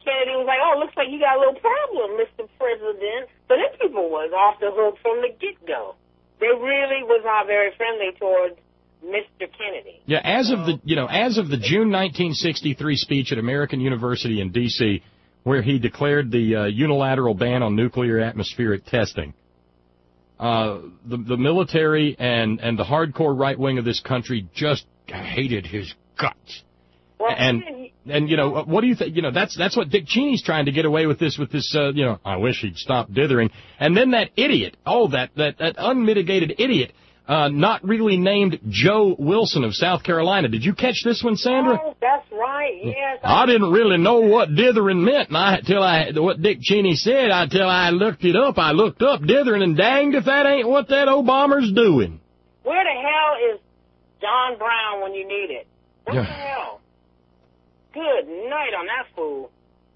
Kennedy was like, oh, looks like you got a little problem, Mister President. So them people was off the hook from the get-go. They really was not very friendly towards Mister Kennedy. Yeah, as of the you know as of the June nineteen sixty-three speech at American University in D C, where he declared the uh, unilateral ban on nuclear atmospheric testing, uh, the the military and and the hardcore right wing of this country just hated his guts. Well, and and you know what do you think? You know that's that's what Dick Cheney's trying to get away with this with this. Uh, you know, I wish he'd stop dithering. And then that idiot, oh that that that unmitigated idiot, uh, not really named Joe Wilson of South Carolina. Did you catch this one, Sandra? Oh, that's right. Yes. I didn't really know what dithering meant, and I till I what Dick Cheney said. I till I looked it up. I looked up dithering, and danged if that ain't what that Obama's doing. Where the hell is John Brown when you need it? What the hell? Good night on that fool.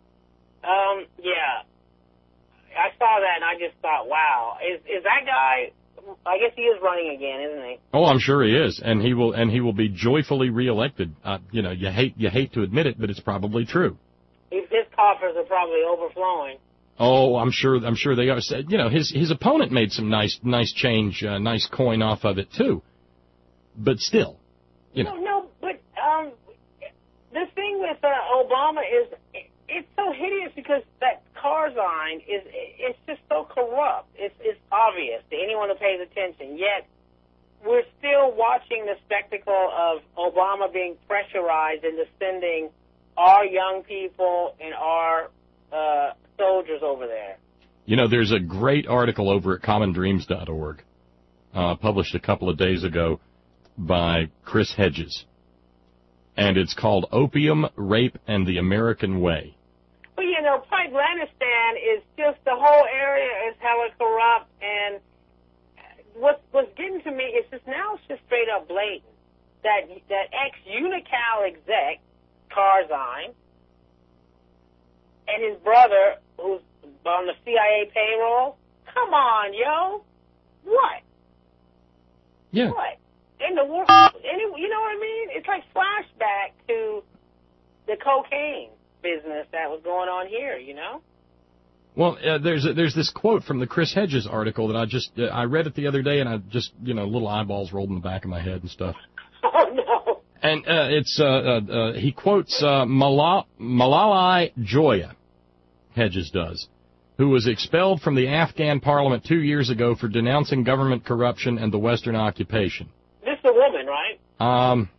Um, yeah. I saw that and I just thought, wow. Is is that guy, I guess he is running again, isn't he? Oh, I'm sure he is, and he will and he will be joyfully reelected. Uh, you know, you hate you hate to admit it, but it's probably true. His, his coffers are probably overflowing. Oh, I'm sure I'm sure they are. You know, his his opponent made some nice nice change, uh, nice coin off of it too. But still, you know. No, no, but um the thing with uh, Obama is it's so hideous because that Karzai is it's just so corrupt. It's it's obvious to anyone who pays attention. Yet we're still watching the spectacle of Obama being pressurized into sending our young people and our uh, soldiers over there. You know, there's a great article over at common dreams dot org, uh, published a couple of days ago by Chris Hedges. And it's called Opium, Rape, and the American Way. Well, you know, Afghanistan is just, the whole area is hella corrupt, and what's, what's getting to me is just now it's just straight up blatant. That, that ex-Unical exec, Karzai, and his brother, who's on the C I A payroll, come on, yo. What? Yeah. What? In the world, any, you know what I mean? It's like flashback to the cocaine business that was going on here, you know? Well, uh, there's a, there's this quote from the Chris Hedges article that I just uh, I read it the other day, and I just you know little eyeballs rolled in the back of my head and stuff. Oh no! And uh, it's uh, uh, uh, he quotes uh, Malala Malalai Joya, Hedges does, who was expelled from the Afghan parliament two years ago for denouncing government corruption and the Western occupation. This is a woman, right? Um,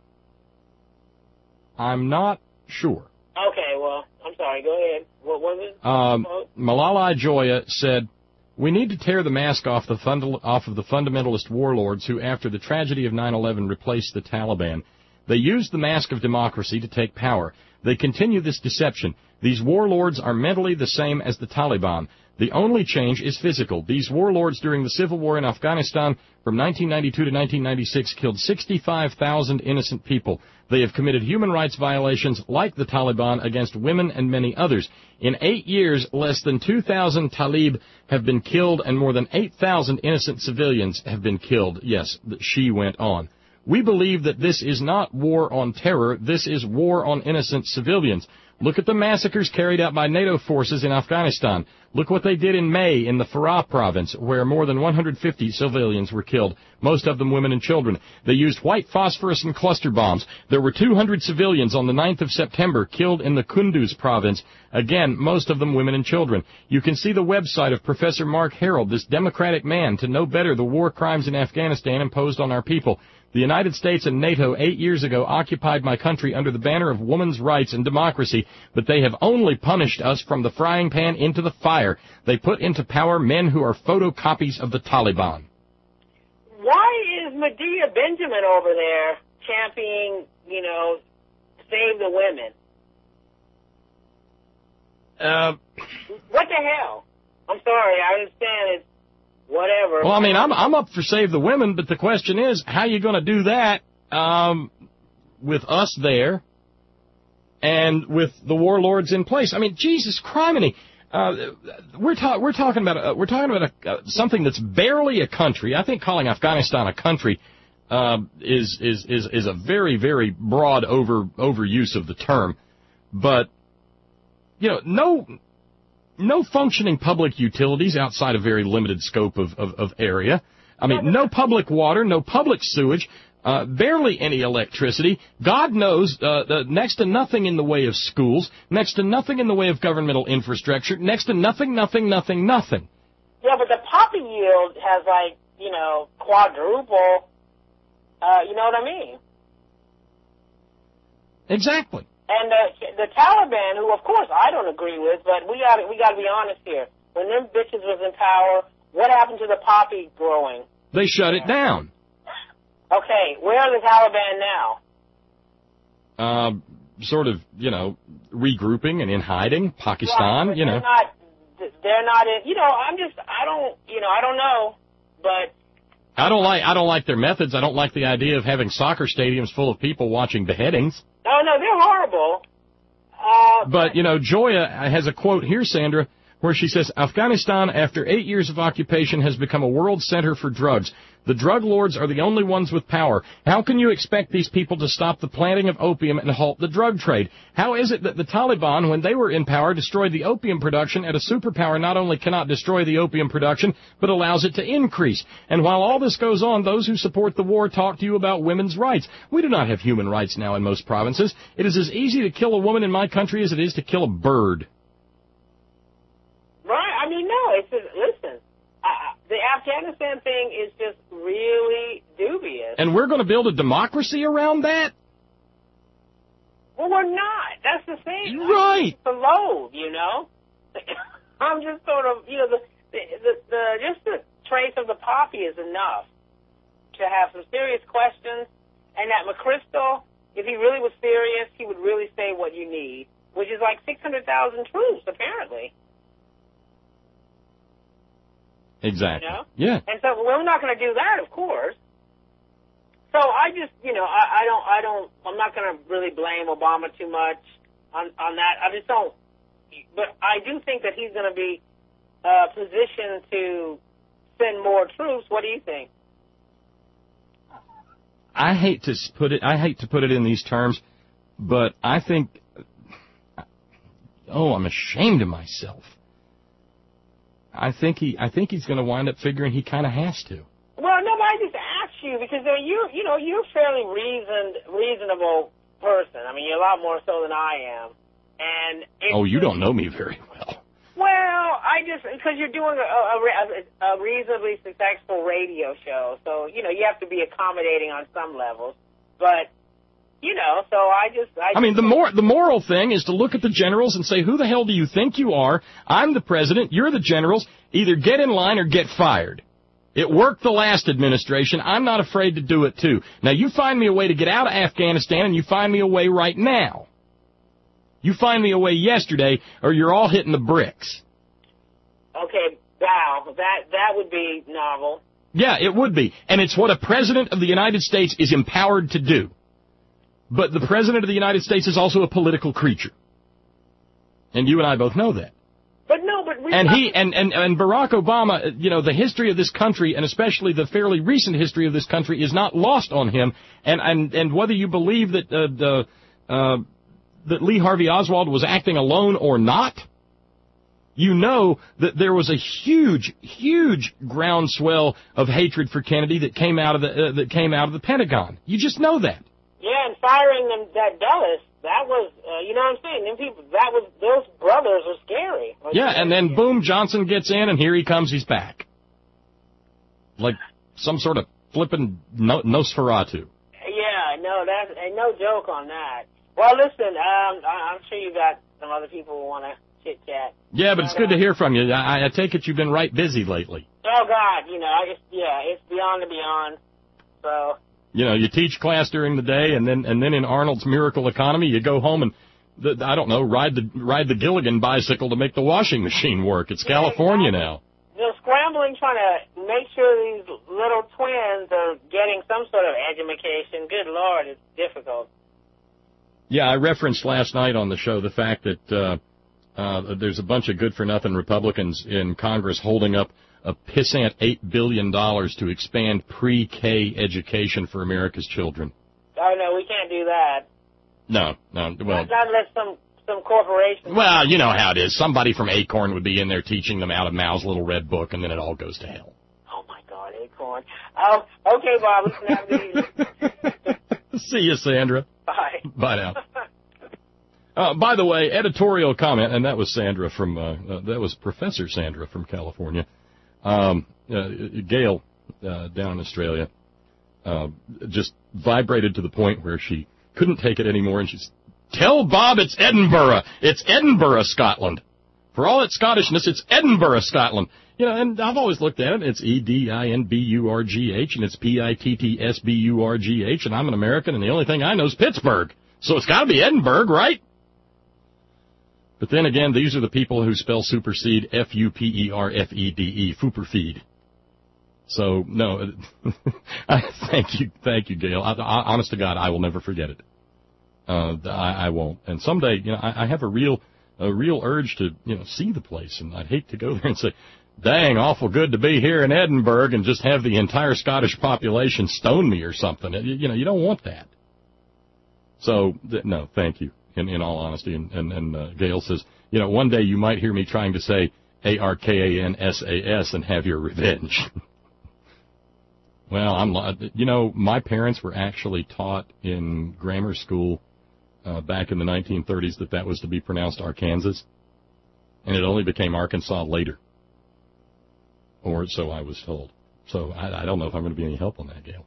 I'm not sure. Okay, well, I'm sorry. Go ahead. What was it? Um, Malalai Joya said, "We need to tear the mask off the funda- off of the fundamentalist warlords who, after the tragedy of nine eleven, replaced the Taliban. They used the mask of democracy to take power. They continue this deception. These warlords are mentally the same as the Taliban. The only change is physical. These warlords during the civil war in Afghanistan from nineteen ninety-two to nineteen ninety-six killed sixty-five thousand innocent people. They have committed human rights violations like the Taliban against women and many others. In eight years, less than two thousand Talib have been killed and more than eight thousand innocent civilians have been killed." Yes, she went on. "We believe that this is not war on terror. This is war on innocent civilians. Look at the massacres carried out by NATO forces in Afghanistan. Look what they did in May in the Farah province, where more than one hundred fifty civilians were killed, most of them women and children. They used white phosphorus and cluster bombs. There were two hundred civilians on the ninth of September killed in the Kunduz province. Again, most of them women and children. You can see the website of Professor Mark Harold, this Democratic man, to know better the war crimes in Afghanistan imposed on our people. The United States and NATO eight years ago occupied my country under the banner of women's rights and democracy, but they have only punished us from the frying pan into the fire. They put into power men who are photocopies of the Taliban." Why is Medea Benjamin over there championing, you know, save the women? Uh, what the hell? I'm sorry, I understand it's whatever. Well, I mean, I'm I'm up for Save the Women, but the question is, how are you going to do that um, with us there and with the warlords in place? I mean, Jesus criminy, uh, we're ta- we're talking about a, we're talking about a, uh, something that's barely a country. I think calling Afghanistan a country uh, is is is is a very very broad over overuse of the term, but you know, no no functioning public utilities outside a very limited scope of, of, of area. I mean, no public water, no public sewage, uh, barely any electricity. God knows, uh, the, next to nothing in the way of schools, next to nothing in the way of governmental infrastructure, next to nothing, nothing, nothing, nothing. Yeah, but the poppy yield has, like, you know, quadruple, uh, you know what I mean? Exactly. And the, the Taliban, who, of course, I don't agree with, but we got we got to be honest here. When them bitches was in power, what happened to the poppy growing? They shut it down. Okay, where are the Taliban now? Uh, sort of, you know, regrouping and in hiding. Pakistan, right, you know. They're not, they're not in, you know, I'm just, I don't, you know, I don't know, but... I don't like, I don't like their methods. I don't like the idea of having soccer stadiums full of people watching beheadings. Oh, no, they're horrible. Uh, but, you know, Joya has a quote here, Sandra, where she says, Afghanistan, after eight years of occupation, has become a world center for drugs. The drug lords are the only ones with power. How can you expect these people to stop the planting of opium and halt the drug trade? How is it that the Taliban, when they were in power, destroyed the opium production, and a superpower not only cannot destroy the opium production, but allows it to increase? And while all this goes on, those who support the war talk to you about women's rights. We do not have human rights now in most provinces. It is as easy to kill a woman in my country as it is to kill a bird. Right, I mean, no, it's just, listen, uh, the Afghanistan thing is just really dubious. And we're going to build a democracy around that? Well, we're not. That's the thing. Right. The load, you know? I'm just sort of, you know, the, the, the, the just the trace of the poppy is enough to have some serious questions, and that McChrystal, if he really was serious, he would really say what you need, which is like six hundred thousand troops, apparently. Exactly. You know? Yeah. And so we're not going to do that, of course. So I just, you know, I, I don't, I don't, I'm not going to really blame Obama too much on on that. I just don't. But I do think that he's going to be uh, positioned to send more troops. What do you think? I hate to put it. I hate to put it in these terms, but I think. Oh, I'm ashamed of myself. I think he, I think he's going to wind up figuring he kind of has to. Well, no, but I just asked you because uh, you, you know, you're a fairly reasoned, reasonable person. I mean, you're a lot more so than I am. And it's, oh, you don't know me very well. Well, I just because you're doing a, a, a reasonably successful radio show, so you know you have to be accommodating on some levels. But you know, so I just, I, I mean, the more the moral thing is to look at the generals and say, who the hell do you think you are? I'm the president. You're the generals. Either get in line or get fired. It worked the last administration. I'm not afraid to do it, too. Now, you find me a way to get out of Afghanistan, and you find me a way right now. You find me a way yesterday, or you're all hitting the bricks. Okay, wow, that that would be novel. Yeah, it would be. And it's what a president of the United States is empowered to do. But the President of the United States is also a political creature. And you and I both know that. But no, but we... And he, and, and, and Barack Obama, you know, the history of this country, and especially the fairly recent history of this country, is not lost on him. And, and, and whether you believe that, uh, the, uh, that Lee Harvey Oswald was acting alone or not, you know that there was a huge, huge groundswell of hatred for Kennedy that came out of the, uh, that came out of the Pentagon. You just know that. Yeah, and firing them, that Dulles, that was, uh, you know what I'm saying? Them people, that was, those brothers are scary. Like, yeah, and then boom, Johnson gets in, and here he comes, he's back. Like some sort of flippin' no- Nosferatu. Yeah, no, that's, ain't no joke on that. Well, listen, um, I- I'm sure you got some other people who want to chit-chat. Yeah, but it's good to hear from you. I, I take it you've been right busy lately. Oh, God, you know, I just, yeah, it's beyond the beyond, so... You know, you teach class during the day, and then and then in Arnold's Miracle Economy, you go home and, the, I don't know, ride the ride the Gilligan bicycle to make the washing machine work. It's California now. They're scrambling, trying to make sure these little twins are getting some sort of education. Good Lord, it's difficult. Yeah, I referenced last night on the show the fact that uh, uh, there's a bunch of good-for-nothing Republicans in Congress holding up a pissant eight billion dollars to expand pre-K education for America's children. Oh, no, we can't do that. No, no, well... Not unless some, some corporation. Well, you know how it is. Somebody from Acorn would be in there teaching them out of Mao's little red book, and then it all goes to hell. Oh, my God, Acorn. Um, okay, Bob, listen, have a good evening. See you, Sandra. Bye. Bye now. Uh, by the way, editorial comment, and that was Sandra from, uh, uh, that was Professor Sandra from California. Um, uh, Gail, uh, down in Australia, uh, just vibrated to the point where she couldn't take it anymore, and she's, tell Bob it's Edinburgh. It's Edinburgh, Scotland. For all its Scottishness, it's Edinburgh, Scotland. You know, and I've always looked at it. It's E D I N B U R G H, and it's P I T T S B U R G H, and I'm an American, and the only thing I know is Pittsburgh. So it's got to be Edinburgh, right? But then again, these are the people who spell supersede F U P E R F E D E, Fooperfeed. So, no, I, thank you, thank you, Gail. I, I, honest to God, I will never forget it. Uh, I, I won't. And someday, you know, I, I have a real, a real urge to, you know, see the place, and I'd hate to go there and say, dang, awful good to be here in Edinburgh, and just have the entire Scottish population stone me or something. You, you know, you don't want that. So, th- no, thank you. In, in all honesty, and, and, and uh, Gail says, you know, one day you might hear me trying to say A R K A N S A S and have your revenge. Well, I'm, you know, my parents were actually taught in grammar school uh, back in the nineteen thirties that that was to be pronounced Arkansas, and it only became Arkansas later, or so I was told. So I, I don't know if I'm going to be any help on that, Gail.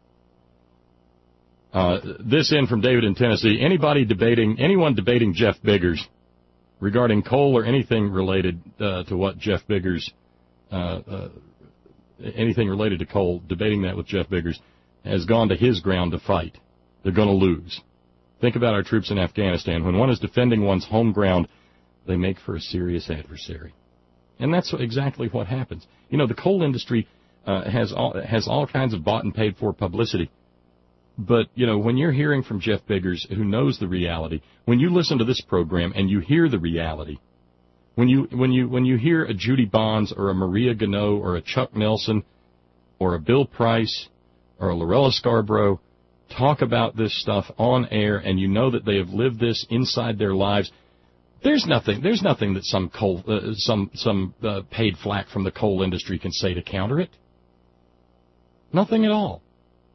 Uh, this in from David in Tennessee. Anybody debating, anyone debating Jeff Biggers regarding coal or anything related uh, to what Jeff Biggers, uh, uh, anything related to coal, debating that with Jeff Biggers, has gone to his ground to fight. They're going to lose. Think about our troops in Afghanistan. When one is defending one's home ground, they make for a serious adversary. And that's exactly what happens. You know, the coal industry uh, has all, has all kinds of bought and paid for publicity. But, you know, when you're hearing from Jeff Biggers, who knows the reality, when you listen to this program and you hear the reality, when you when you when you hear a Judy Bonds or a Maria Gannot or a Chuck Nelson or a Bill Price or a Lorella Scarborough talk about this stuff on air, and you know that they have lived this inside their lives, there's nothing there's nothing that some coal uh, some some uh, paid flack from the coal industry can say to counter it. Nothing at all.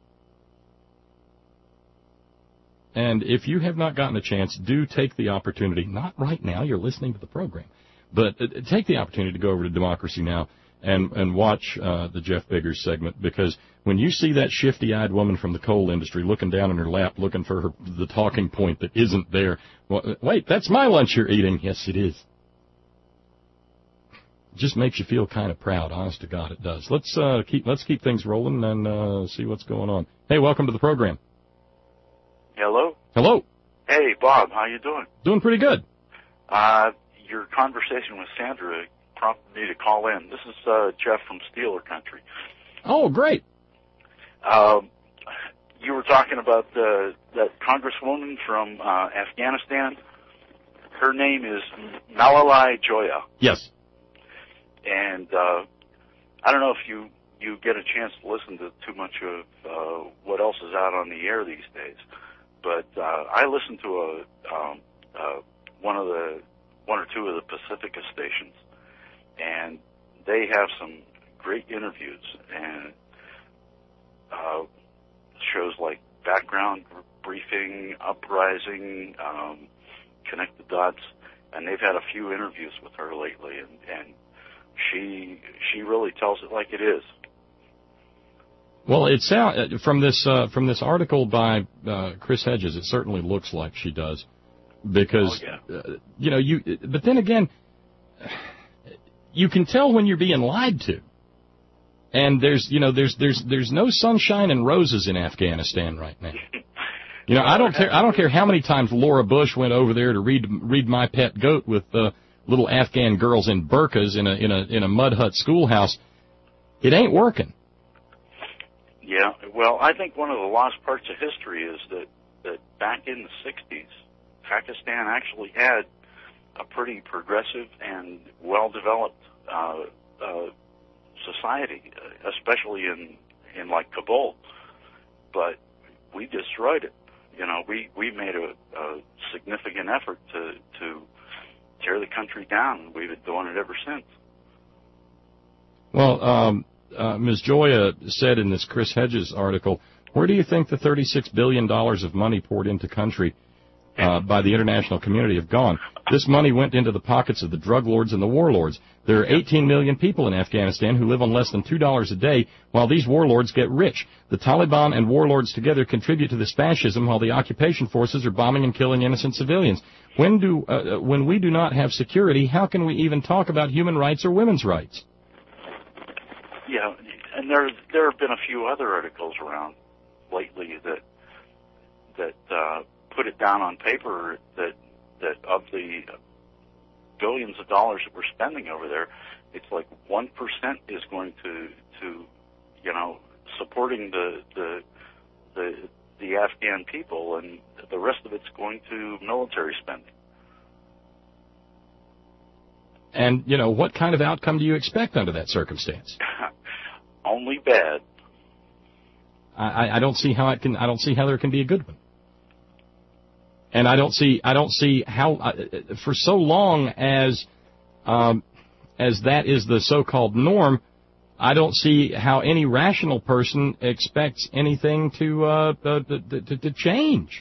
And if you have not gotten a chance, do take the opportunity, not right now, you're listening to the program, but take the opportunity to go over to Democracy Now! and, and watch uh, the Jeff Biggers segment, because when you see that shifty-eyed woman from the coal industry looking down in her lap, looking for her, the talking point that isn't there, well, wait, that's my lunch you're eating. Yes, it is. It just makes you feel kind of proud, honest to God, it does. Let's uh, keep let's keep things rolling and uh, see what's going on. Hey, welcome to the program. Hello? Hello. Hey, Bob, how you doing? Doing pretty good. Uh, your conversation with Sandra prompted me to call in. This is uh, Jeff from Steeler Country. Oh, great. Um, you were talking about uh, that congresswoman from uh, Afghanistan. Her name is Malalai Joya. Yes. And uh, I don't know if you, you get a chance to listen to too much of uh, what else is out on the air these days. But uh, I listen to a um, uh, one of the one or two of the Pacifica stations, and they have some great interviews and uh, shows like Background Briefing, Uprising, um, Connect the Dots, and they've had a few interviews with her lately, and, and she she really tells it like it is. Well, it sound, from this uh, from this article by uh, Chris Hedges, it certainly looks like she does, because oh, yeah. uh, you know you. But then again, you can tell when you're being lied to, and there's you know there's there's there's no sunshine and roses in Afghanistan right now. You know, I don't care. I don't care how many times Laura Bush went over there to read read My Pet Goat with uh, little Afghan girls in burqas in a in a in a mud hut schoolhouse. It ain't working. Yeah, well, I think one of the lost parts of history is that, that back in the sixties, Pakistan actually had a pretty progressive and well-developed uh, uh, society, especially in, in like Kabul. But we destroyed it. You know, we, we made a, a significant effort to, to tear the country down. We've been doing it ever since. Well, um, uh, Miz Joya said in this Chris Hedges article, where do you think the thirty-six billion dollars of money poured into country uh, by the international community have gone? This money went into the pockets of the drug lords and the warlords. There are eighteen million people in Afghanistan who live on less than two dollars a day, while these warlords get rich. The Taliban and warlords together contribute to this fascism, while the occupation forces are bombing and killing innocent civilians. When do uh, when we do not have security, how can we even talk about human rights or women's rights? Yeah, and there there have been a few other articles around lately that that uh, put it down on paper that that of the billions of dollars that we're spending over there, it's like one percent is going to to you know supporting the the the the Afghan people, and the rest of it's going to military spending. And you know, what kind of outcome do you expect under that circumstance? Only bad. I, I don't see how it can. I don't see how there can be a good one. And I don't see. I don't see how. Uh, for so long as um, as that is the so-called norm, I don't see how any rational person expects anything to uh, uh, to, to, to change.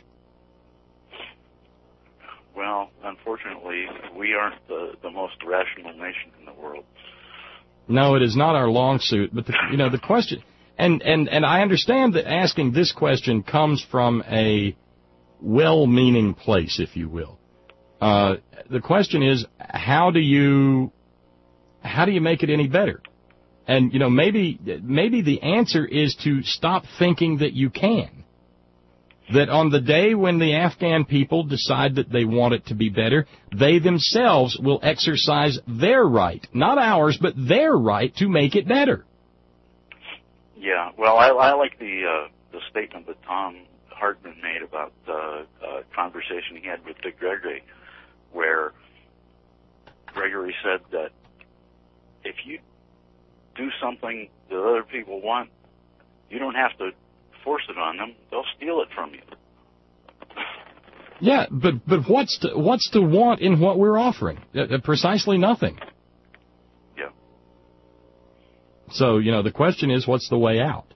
Well, unfortunately, we aren't the, the most rational nation in the world. No, it is not our long suit. But the, you know the question, and, and, and I understand that asking this question comes from a well-meaning place, if you will. Uh, the question is, how do you how do you make it any better? And you know, maybe maybe the answer is to stop thinking that you can. That on the day when the Afghan people decide that they want it to be better, they themselves will exercise their right, not ours, but their right to make it better. Yeah, well, I, I like the uh, the statement that Tom Hartman made about uh, a conversation he had with Dick Gregory, where Gregory said that if you do something that other people want, you don't have to force it on them. They'll steal it from you. Yeah, but but what's to, what's to want in what we're offering? Uh, precisely nothing. Yeah. So, you know, the question is, what's the way out?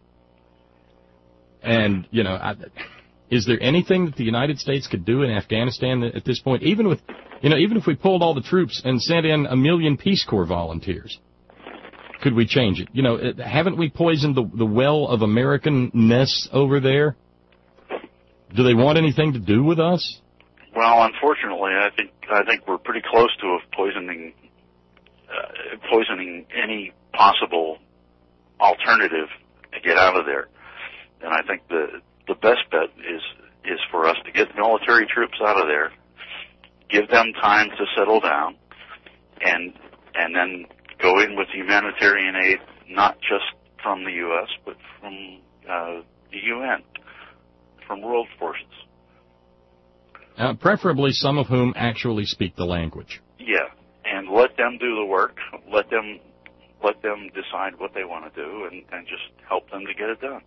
And, you know, I, is there anything that the United States could do in Afghanistan at this point? Even with, you know, even if we pulled all the troops and sent in a million Peace Corps volunteers, could we change it? You know, haven't we poisoned the, the well of American-ness over there? Do they want anything to do with us? Well, unfortunately, I think I think we're pretty close to poisoning uh, poisoning any possible alternative to get out of there. And I think the the best bet is is for us to get military troops out of there, give them time to settle down, and and then go in with humanitarian aid, not just from the U S, but from uh, the U N, from world forces. Uh, preferably some of whom actually speak the language. Yeah, and let them do the work. Let them let them decide what they want to do, and, and just help them to get it done.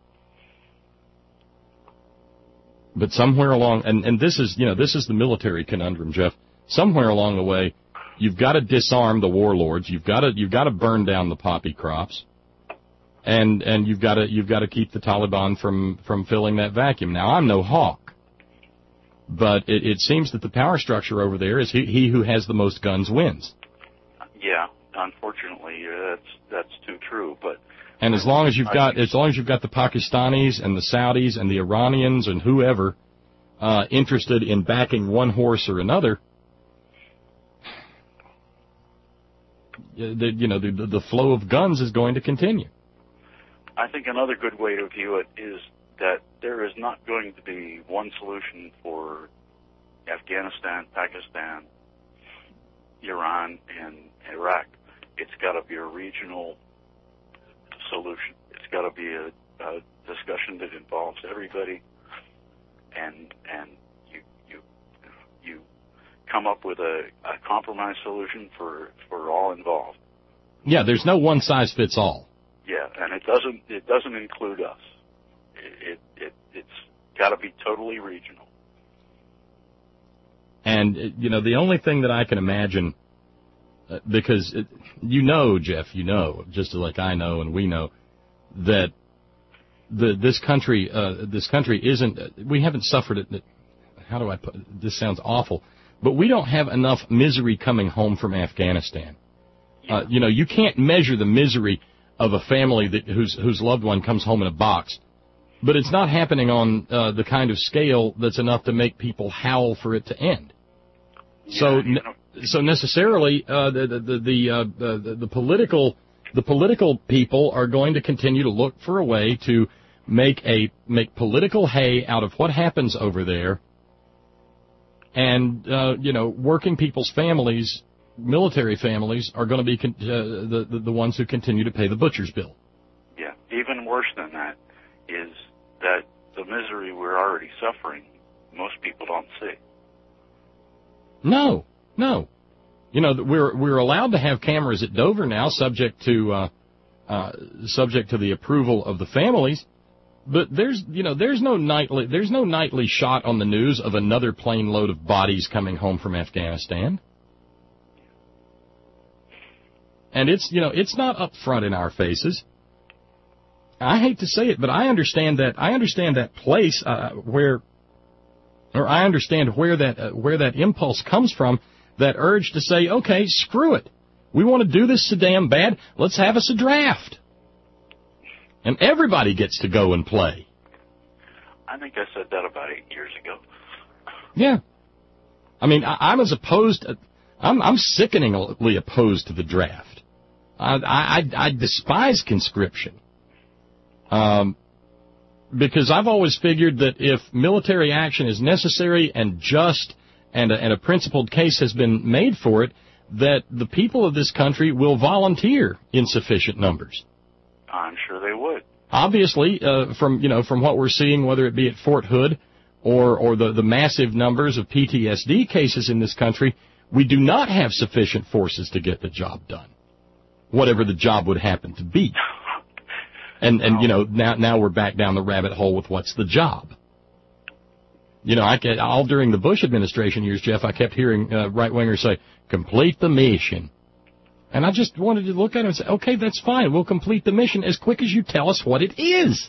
But somewhere along, and, and this is, you know, this is the military conundrum, Jeff. Somewhere along the way, you've got to disarm the warlords. You've got to you've got to burn down the poppy crops, and and you've got to you've got to keep the Taliban from from filling that vacuum. Now, I'm no hawk, but it, it seems that the power structure over there is he, he who has the most guns wins. Yeah, unfortunately, uh, that's that's too true. But and as long as you've got as long as you've got the Pakistanis and the Saudis and the Iranians and whoever uh, interested in backing one horse or another, the, you know, the, the flow of guns is going to continue. I think another good way to view it is that there is not going to be one solution for Afghanistan, Pakistan, Iran, and Iraq. It's got to be a regional solution. It's got to be a, a discussion that involves everybody, and and you you you come up with a, a compromise solution for, for all involved. Yeah, there's no one size fits all. Yeah, and it doesn't it doesn't include us. It it, it it's got to be totally regional. And, you know, the only thing that I can imagine, uh, because, it, you know, Jeff, you know, just like I know and we know, that the this country, uh, this country isn't, we haven't suffered it, how do I put it? This sounds awful, but we don't have enough misery coming home from Afghanistan. Uh, you know, you can't measure the misery of a family that whose whose loved one comes home in a box. But it's not happening on uh, the kind of scale that's enough to make people howl for it to end. Yeah, so, ne- so necessarily, uh, the the the the, uh, the the political the political people are going to continue to look for a way to make a make political hay out of what happens over there, and uh, you know, working people's families, military families, are going to be con- uh, the, the the ones who continue to pay the butcher's bill. Yeah, even worse than that is that the misery we're already suffering, most people don't see. No, no. You know, we're we're allowed to have cameras at Dover now, subject to uh, uh, subject to the approval of the families. But there's you know there's no nightly there's no nightly shot on the news of another plane load of bodies coming home from Afghanistan. And it's you know it's not up front in our faces. I hate to say it, but I understand that I understand that place uh, where, or I understand where that uh, where that impulse comes from, that urge to say, okay, screw it, we want to do this so damn bad, let's have us a draft, and everybody gets to go and play. I think I said that about eight years ago. Yeah, I mean, I, I'm as opposed, I'm I'm sickeningly opposed to the draft. I I, I despise conscription. Um, because I've always figured that if military action is necessary and just and a, and a principled case has been made for it, that the people of this country will volunteer in sufficient numbers. I'm sure they would. Obviously, uh, from you know from what we're seeing, whether it be at Fort Hood or or the, the massive numbers of P T S D cases in this country, we do not have sufficient forces to get the job done, whatever the job would happen to be. And, and you know, now now we're back down the rabbit hole with what's the job. You know, I get, all during the Bush administration years, Jeff, I kept hearing uh, right-wingers say, complete the mission. And I just wanted to look at it and say, okay, that's fine. We'll complete the mission as quick as you tell us what it is.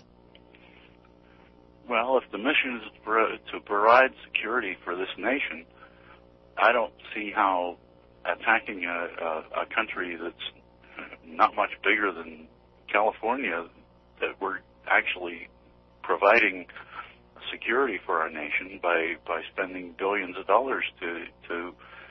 Well, if the mission is to provide security for this nation, I don't see how attacking a, a, a country that's not much bigger than California, that we're actually providing security for our nation by, by spending billions of dollars to to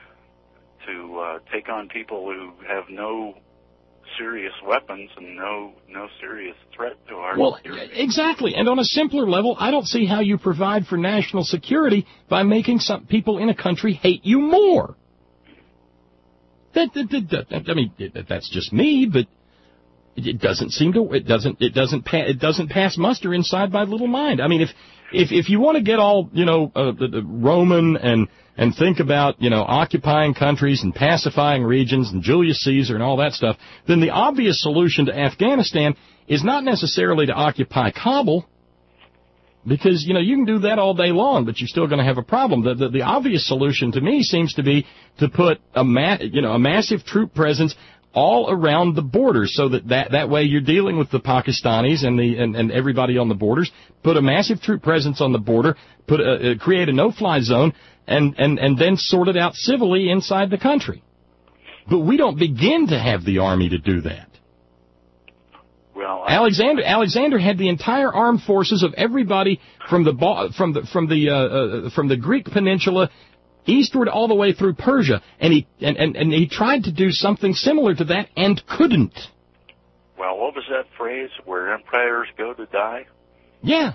to uh, take on people who have no serious weapons and no no serious threat to our well, security. Exactly. And on a simpler level, I don't see how you provide for national security by making some people in a country hate you more. That, that, that, that I mean, that's just me, but it doesn't seem to. It doesn't. It doesn't. Pa- it doesn't pass muster inside my little mind. I mean, if if if you want to get all you know uh, the, the Roman and and think about you know occupying countries and pacifying regions and Julius Caesar and all that stuff, then the obvious solution to Afghanistan is not necessarily to occupy Kabul, because you know you can do that all day long, but you're still going to have a problem. The, the the obvious solution to me seems to be to put a ma- you know a massive troop presence all around the borders, so that, that that way you're dealing with the Pakistanis and the and, and everybody on the borders. Put a massive troop presence on the border, put a, uh, create a no-fly zone, and, and, and then sort it out civilly inside the country. But we don't begin to have the army to do that. Well, I Alexander Alexander had the entire armed forces of everybody from the from the from the uh, uh, from the Greek peninsula eastward all the way through Persia, and he and, and, and he tried to do something similar to that and couldn't. Well, what was that phrase, where empires go to die? Yeah.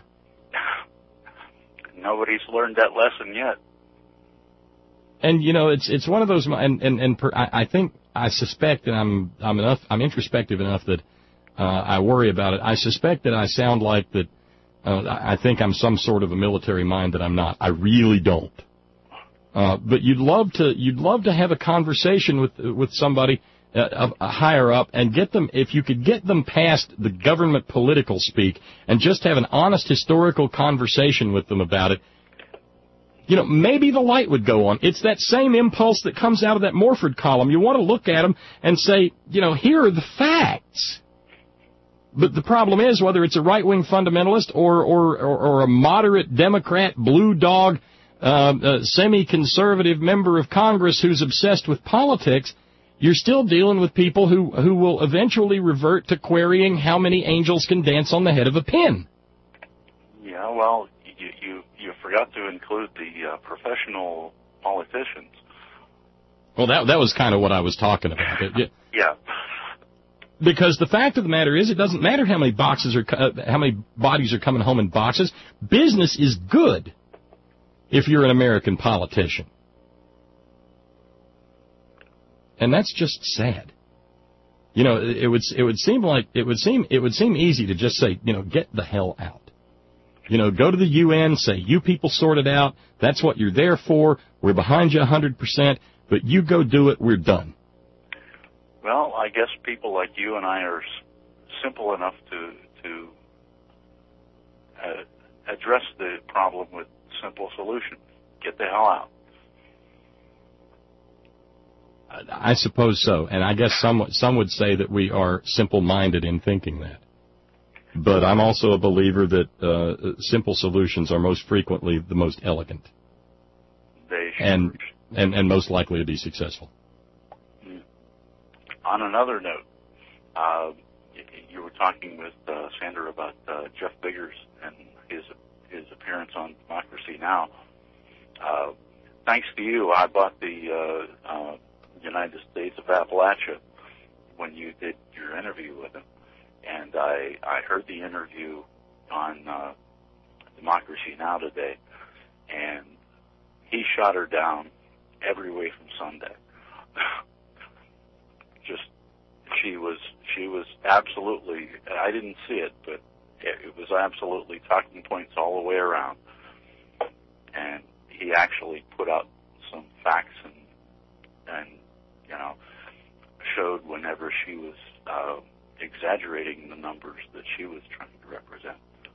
Nobody's learned that lesson yet. And you know, it's it's one of those, and and and per, I, I think I suspect that I'm I'm enough I'm introspective enough that uh, I worry about it. I suspect that I sound like that. Uh, I think I'm some sort of a military mind that I'm not. I really don't. Uh, but you'd love to you'd love to have a conversation with with somebody uh, uh, higher up and get them, if you could get them past the government political speak and just have an honest historical conversation with them about it. you know, maybe the light would go on. It's that same impulse that comes out of that Morford column. You want to look at them and say, you know, here are the facts. But the problem is, whether it's a right-wing fundamentalist or, or, or, or a moderate Democrat, blue dog, uh, uh, semi-conservative member of Congress who's obsessed with politics, you're still dealing with people who, who will eventually revert to querying how many angels can dance on the head of a pin. Yeah, well, you you, you forgot to include the uh, professional politicians. Well, that that was kind of what I was talking about. It, it, Yeah. Because the fact of the matter is, it doesn't matter how many boxes are, uh, how many bodies are coming home in boxes. Business is good if you're an American politician. And that's just sad. You know, it would it would seem like it would seem it would seem easy to just say, you know, get the hell out. You know, go to the U N, say, you people sort it out. That's what you're there for. We're behind you one hundred percent, but you go do it. We're done. Well, I guess people like you and I are s- simple enough to to uh, address the problem with simple solutions. Get the hell out. I suppose so, and I guess some some would say that we are simple-minded in thinking that. But I'm also a believer that uh, simple solutions are most frequently the most elegant, They should. and and and most likely to be successful. On another note, uh, y- you were talking with uh, Sandra about uh, Jeff Biggers and his his appearance on Democracy Now! Uh, thanks to you, I bought the uh, uh, United States of Appalachia when you did your interview with him, and I I heard the interview on uh, Democracy Now! Today, and he shot her down every way from Sunday. Just she was she was absolutely, I didn't see it, but it, it was absolutely talking points all the way around, and he actually put out some facts and and you know showed whenever she was uh, exaggerating the numbers that she was trying to represent.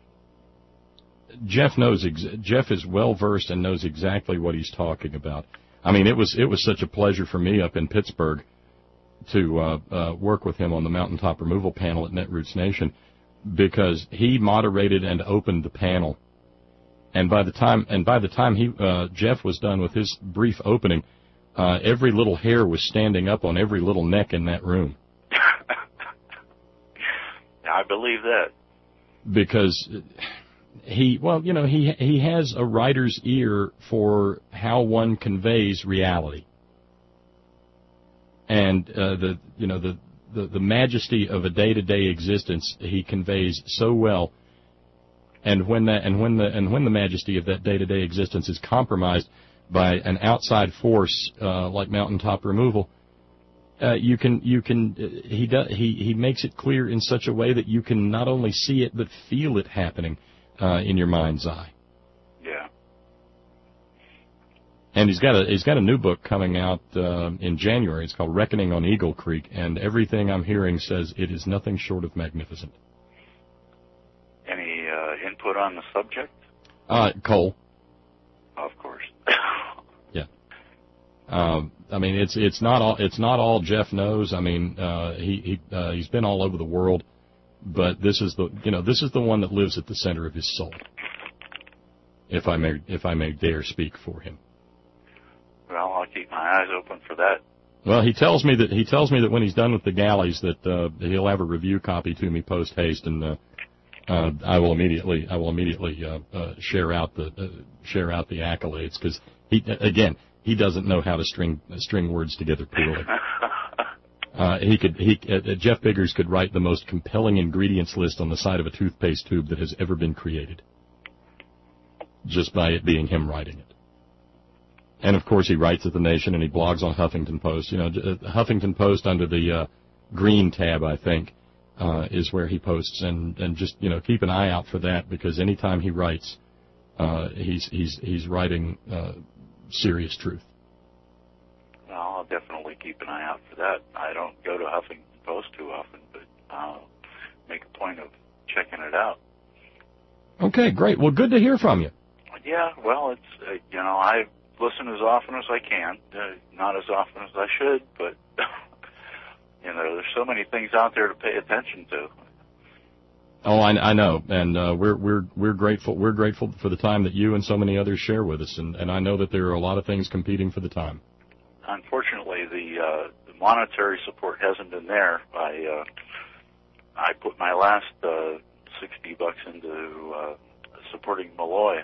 Jeff knows. Ex- Jeff is well versed and knows exactly what he's talking about. I mean, it was it was such a pleasure for me up in Pittsburgh to uh, uh, work with him on the mountaintop removal panel at Netroots Nation, because he moderated and opened the panel. And by the time and by the time he uh, Jeff was done with his brief opening, uh, every little hair was standing up on every little neck in that room. I believe that. Because he, well, you know, he he has a writer's ear for how one conveys reality. And uh, the you know the, the, the majesty of a day-to-day existence he conveys so well, and when that and when the and when the majesty of that day-to-day existence is compromised by an outside force uh, like mountaintop removal, uh, you can you can uh, he does he he makes it clear in such a way that you can not only see it but feel it happening uh, in your mind's eye. Yeah. And he's got a he's got a new book coming out uh, in January. It's called Reckoning on Eagle Creek, and everything I'm hearing says it is nothing short of magnificent. Any uh, input on the subject? Uh, coal. Of course. Yeah. Um, I mean, it's it's not all it's not all Jeff knows. I mean, uh, he he uh, he's been all over the world, but this is the you know this is the one that lives at the center of his soul. If I may if I may dare speak for him. Well, I'll keep my eyes open for that. Well, he tells me that he tells me that when he's done with the galleys, that uh, he'll have a review copy to me post haste, and uh, uh, I will immediately I will immediately uh, uh, share out the uh, share out the accolades, because he again he doesn't know how to string uh, string words together poorly. uh, he could he uh, Jeff Biggers could write the most compelling ingredients list on the side of a toothpaste tube that has ever been created, just by it being him writing it. And, of course, he writes at The Nation, and he blogs on Huffington Post. You know, Huffington Post under the uh, green tab, I think, uh, is where he posts. And, and just, you know, keep an eye out for that, because anytime he writes, uh, he's he's he's writing uh, serious truth. Well, I'll definitely keep an eye out for that. I don't go to Huffington Post too often, but I'll make a point of checking it out. Okay, great. Well, good to hear from you. Yeah, well, it's, uh, you know, I listen as often as I can. Uh, not as often as I should, but, you know, there's so many things out there to pay attention to. Oh, I, I know, and uh, we're we're we're grateful. We're grateful for the time that you and so many others share with us, and, and I know that there are a lot of things competing for the time. Unfortunately, the, uh, the monetary support hasn't been there. I uh, I put my last uh, sixty bucks into uh, supporting Malloy.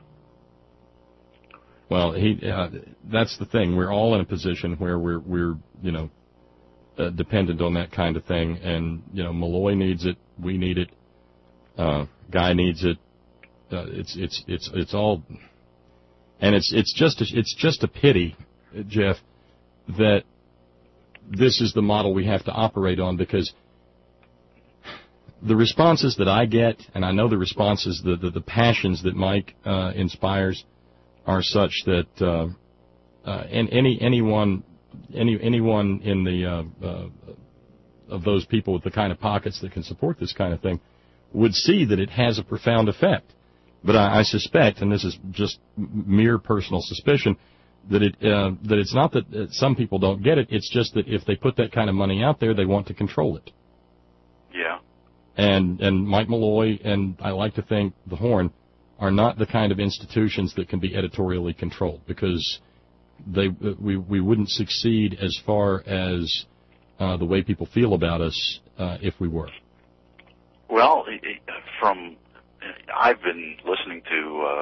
Well, he uh, that's the thing. We're all in a position where we're we're you know uh, dependent on that kind of thing, and you know Malloy needs it. We need it. Uh, Guy needs it. Uh, it's it's it's it's all, and it's it's just a, it's just a pity, Jeff, that this is the model we have to operate on, because the responses that I get, and I know the responses, the the, the passions that Mike uh, inspires, are such that uh, uh, and any anyone any anyone in the uh, uh, of those people with the kind of pockets that can support this kind of thing would see that it has a profound effect. But I, I suspect, and this is just mere personal suspicion, that it uh, that it's not that uh, some people don't get it. It's just that if they put that kind of money out there, they want to control it. Yeah. And and Mike Malloy and I like to think the Horn are not the kind of institutions that can be editorially controlled, because they we we wouldn't succeed as far as uh, the way people feel about us uh, if we were. Well, from I've been listening to uh,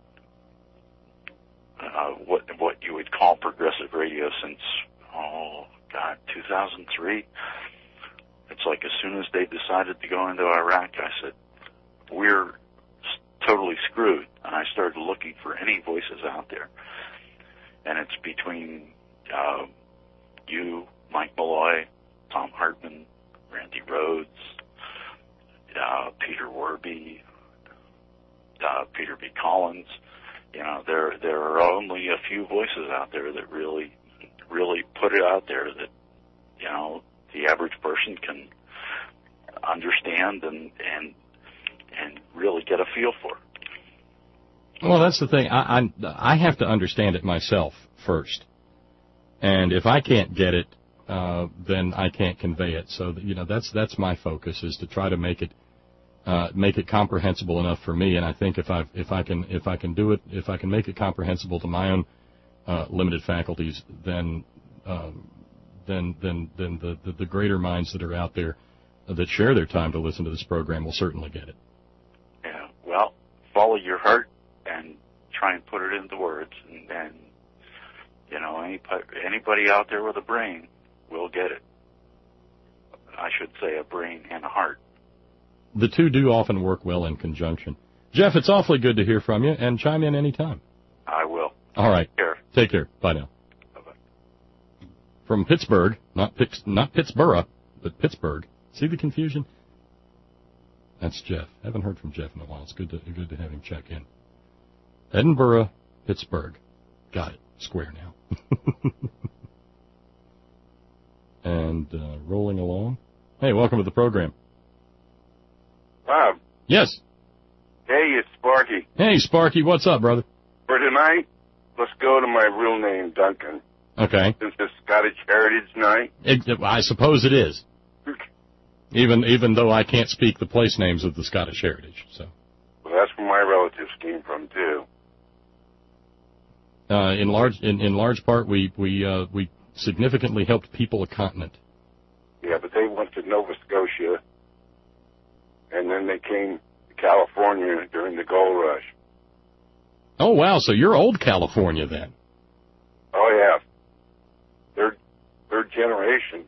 uh, what what you would call progressive radio since oh God two thousand three. It's like as soon as they decided to go into Iraq, I said we're totally screwed, and I started looking for any voices out there, and it's between uh, you, Mike Malloy, Tom Hartman, Randy Rhodes, uh, Peter Werby, uh, Peter B. Collins. You know, there there are only a few voices out there that really really put it out there that, you know, the average person can understand and and and really get a feel for. Well, that's the thing. I, I I have to understand it myself first, and if I can't get it, uh, then I can't convey it. So you know, that's that's my focus, is to try to make it uh, make it comprehensible enough for me. And I think if I if I can if I can do it, if I can make it comprehensible to my own uh, limited faculties, then um, then then then the, the the greater minds that are out there that share their time to listen to this program will certainly get it. Yeah. Well, follow your heart and try and put it into words, and then, you know, any, anybody out there with a brain will get it. I should say a brain and a heart. The two do often work well in conjunction. Jeff, it's awfully good to hear from you, and chime in any time. I will. All right. Take care. Take care. Bye now. Bye-bye. From Pittsburgh, not Pitts, not Pittsburgh, but Pittsburgh. See the confusion? That's Jeff. Haven't heard from Jeff in a while. It's good to good to have him check in. Edinburgh, Pittsburgh. Got it. Square now. And uh, rolling along. Hey, welcome to the program. Bob. Yes. Hey, it's Sparky. Hey, Sparky. What's up, brother? For tonight, let's go to my real name, Duncan. Okay. Since it's Scottish Heritage Night. It, I suppose it is. Even even though I can't speak the place names of the Scottish Heritage, so. Well, that's where my relatives came from too. Uh, in large in, in large part, we we uh, we significantly helped people a continent. Yeah, but they went to Nova Scotia, and then they came to California during the gold rush. Oh wow! So you're old California then? Oh yeah, third third generation.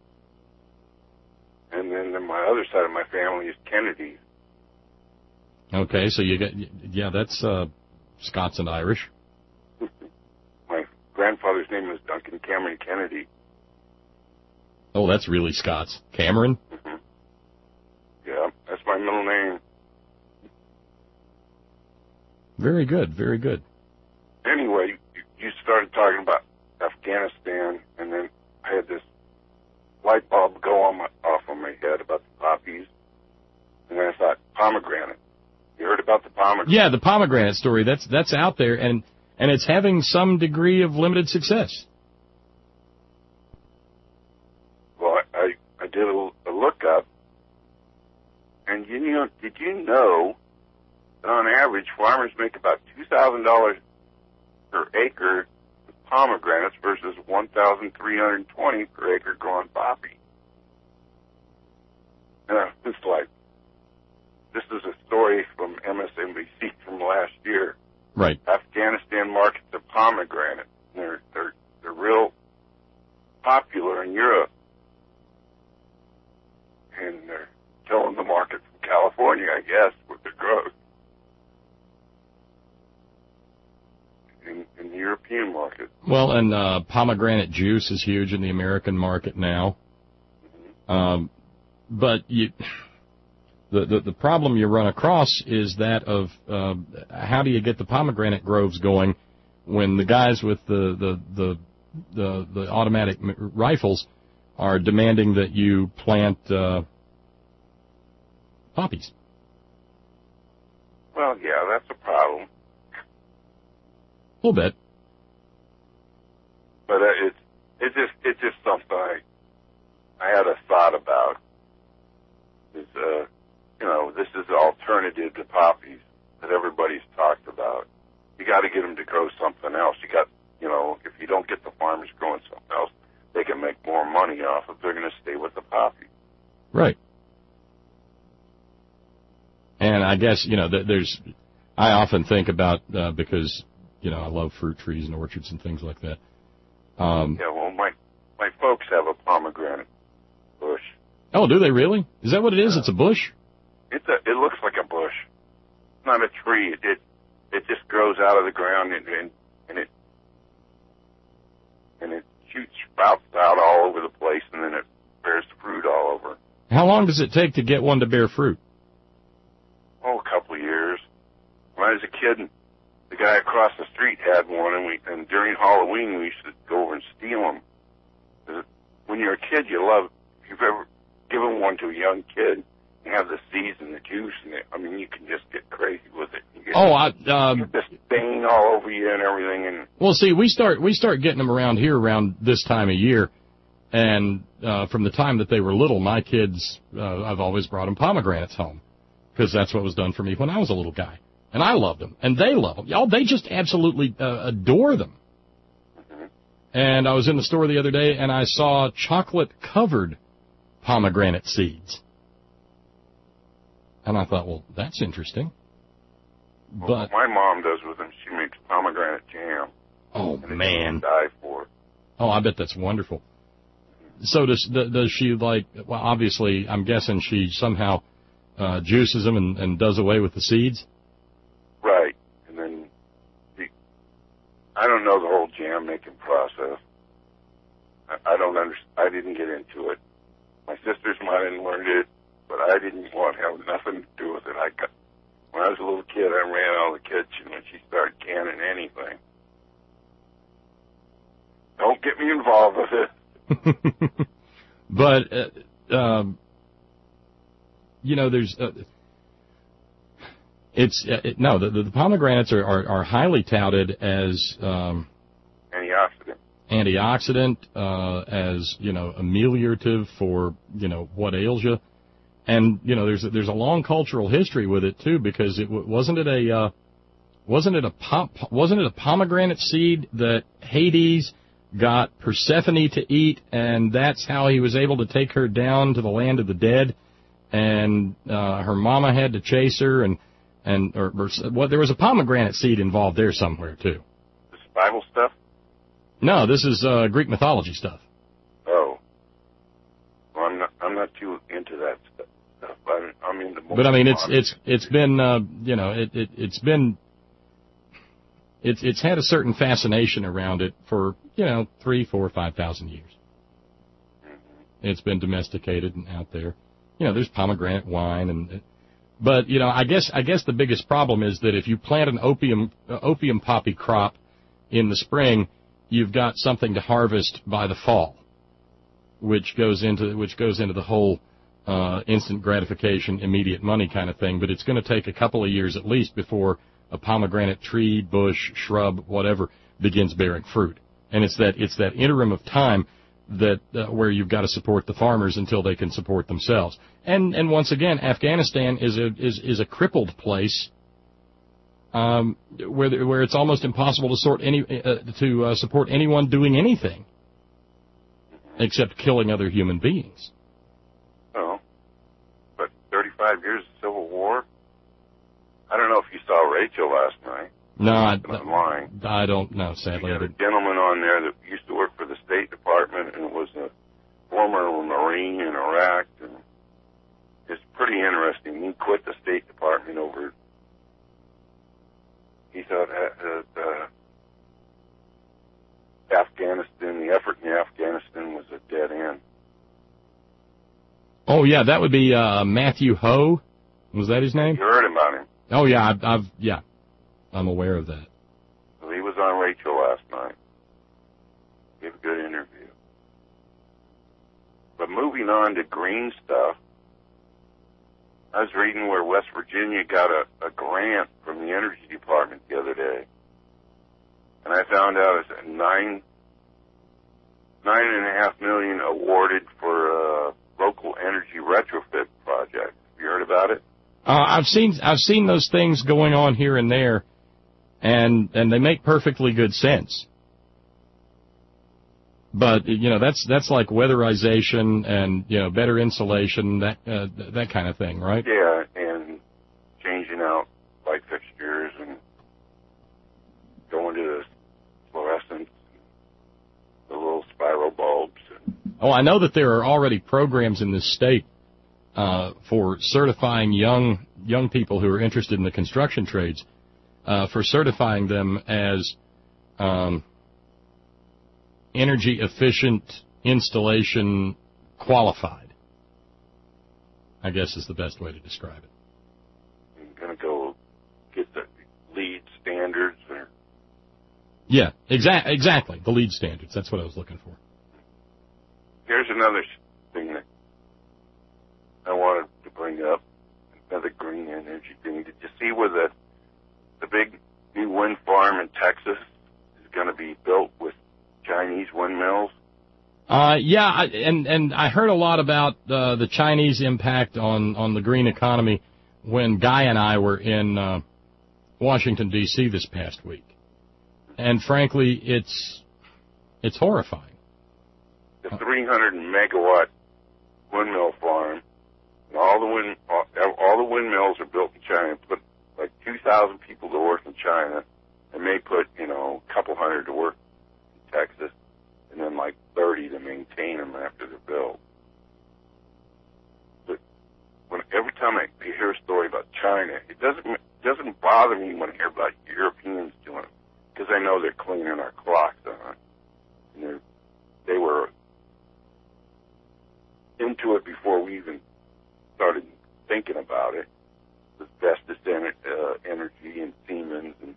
And then my other side of my family is Kennedy. Okay, so you got, yeah, that's uh, Scots and Irish. My grandfather's name was Duncan Cameron Kennedy. Oh, that's really Scots. Cameron? Mm-hmm. Yeah, that's my middle name. Very good, very good. Anyway, you started talking about Afghanistan, and then I had this light bulb go on my, off on my head about the poppies, and then I thought, pomegranate. You heard about the pomegranate? Yeah, the pomegranate story. That's that's out there, and and it's having some degree of limited success. Well, I I did a, a lookup, and you know, did you know that on average farmers make about two thousand dollars per acre with pomegranates versus one thousand three hundred twenty per acre growing poppy? Uh, it's like, this is a story from M S N B C from last year. Right. Afghanistan markets of pomegranate. They're they're they're real popular in Europe, and they're killing the market from California, I guess, with the growth in, in the European market. Well, and uh, pomegranate juice is huge in the American market now. Mm-hmm. Um, but you. The, the the problem you run across is that of uh, how do you get the pomegranate groves going when the guys with the the the the, the automatic rifles are demanding that you plant uh, poppies? Well, yeah, that's a problem. A little bit. But uh, it's it's just it's just something I I had a thought about. Is uh. You know, this is the alternative to poppies that everybody's talked about. You got to get them to grow something else. You got, you know, if you don't get the farmers growing something else, they can make more money off if they're going to stay with the poppy. Right. And I guess, you know, there's, I often think about, uh, because, you know, I love fruit trees and orchards and things like that. Um, yeah, well, my, my folks have a pomegranate bush. Oh, do they really? Is that what it is? Uh, it's a bush? It's a, it looks like a bush. It's not a tree. It, it, it just grows out of the ground and, and, and it, and it shoots sprouts out all over the place and then it bears fruit all over. How long does it take to get one to bear fruit? Oh, a couple of years. When I was a kid, the guy across the street had one and we, and during Halloween we used to go over and steal them. When you're a kid, you love, if you've ever given one to a young kid, you have the seeds and the juice in it. I mean, you can just get crazy with it. You get, oh, I um, you get the stain all over you and everything. And well, see, we start we start getting them around here around this time of year, and uh, from the time that they were little, my kids, uh, I've always brought them pomegranates home because that's what was done for me when I was a little guy, and I loved them, and they love them. Y'all, they just absolutely uh, adore them. Mm-hmm. And I was in the store the other day, and I saw chocolate-covered pomegranate seeds. And I thought, well, that's interesting. But well, my mom does with them. She makes pomegranate jam. Oh, man. Die for it. Oh, I bet that's wonderful. So does does she, like, well, obviously, I'm guessing she somehow uh, juices them and, and does away with the seeds? Right. And then, the, I don't know the whole jam-making process. I, I don't understand. I didn't get into it. My sisters might have learned it. But I didn't want to have nothing to do with it. I got, when I was a little kid, I ran out of the kitchen when she started canning anything. Don't get me involved with it. But, uh, um, you know, there's, uh, it's, uh, it, no, the, the pomegranates are, are, are highly touted as, um, antioxidant. Antioxidant, uh, as, you know, ameliorative for, you know, what ails you. And, you know, there's a, there's a long cultural history with it too, because it wasn't it a uh, wasn't it a pom- wasn't it a pomegranate seed that Hades got Persephone to eat, and that's how he was able to take her down to the land of the dead, and uh, her mama had to chase her, and and or, or well, there was a pomegranate seed involved there somewhere too. This Bible stuff? No, this is uh, Greek mythology stuff. Oh, well, I'm not I'm not too into that stuff. I, I mean, the but I mean, it's it's it's been uh, you know it, it it's been it's it's had a certain fascination around it for you know three, four, five thousand years. Mm-hmm. It's been domesticated and out there. You know, there's pomegranate wine, and but you know, I guess I guess the biggest problem is that if you plant an opium uh, opium poppy crop in the spring, you've got something to harvest by the fall, which goes into which goes into the whole uh, instant gratification, immediate money kind of thing, but it's going to take a couple of years at least before a pomegranate tree, bush, shrub, whatever, begins bearing fruit. And it's that it's that interim of time that uh, where you've got to support the farmers until they can support themselves. And and once again, Afghanistan is a is is a crippled place, um, where where it's almost impossible to sort any uh, to uh, support anyone doing anything except killing other human beings. Oh, but thirty-five years of civil war. I don't know if you saw Rachel last night. No, I, online. I don't know. Sadly, I There's a didn't. gentleman on there that used to work for the State Department and was a former Marine in Iraq. And it's pretty interesting. He quit the State Department over. He thought uh, uh, Afghanistan, the effort in Afghanistan was a dead end. Oh yeah, that would be uh, Matthew Ho. Was that his name? You heard about him. Oh yeah, I've, I've yeah, I'm aware of that. So he was on Rachel last night. Gave a good interview. But moving on to green stuff, I was reading where West Virginia got a, a grant from the Energy Department the other day, and I found out it's a nine nine and a half million awarded for a local energy retrofit project. Have you heard about it? Uh, I've seen I've seen those things going on here and there, and and they make perfectly good sense. But you know that's that's like weatherization and you know better insulation, that uh, that kind of thing, right? Yeah, and changing out light fixtures and going to the fluorescent, the little spiral bulbs. Oh, I know that there are already programs in this state uh, for certifying young young people who are interested in the construction trades, uh, for certifying them as um, energy efficient installation qualified, I guess is the best way to describe it. I'm going to go get the LEED standards. Or... Yeah, exa- exactly, the LEED standards. That's what I was looking for. Here's another thing that I wanted to bring up, another green energy thing. Did you see where the, the big new wind farm in Texas is going to be built with Chinese windmills? Uh, yeah, I, and and I heard a lot about uh, the Chinese impact on, on the green economy when Guy and I were in uh, Washington, D C this past week. And frankly, it's it's horrifying. The three hundred megawatt windmill farm, and all the wind all, all the windmills are built in China. Put like two thousand people to work in China, and they put you know a couple hundred to work in Texas, and then like thirty to maintain them after they're built. But when every time I hear a story about China, it doesn't it doesn't bother me when I hear about Europeans doing it, because I know they're cleaning our clocks on it, and they're, they were into it before we even started thinking about it. With Vestas uh, Energy and Siemens and,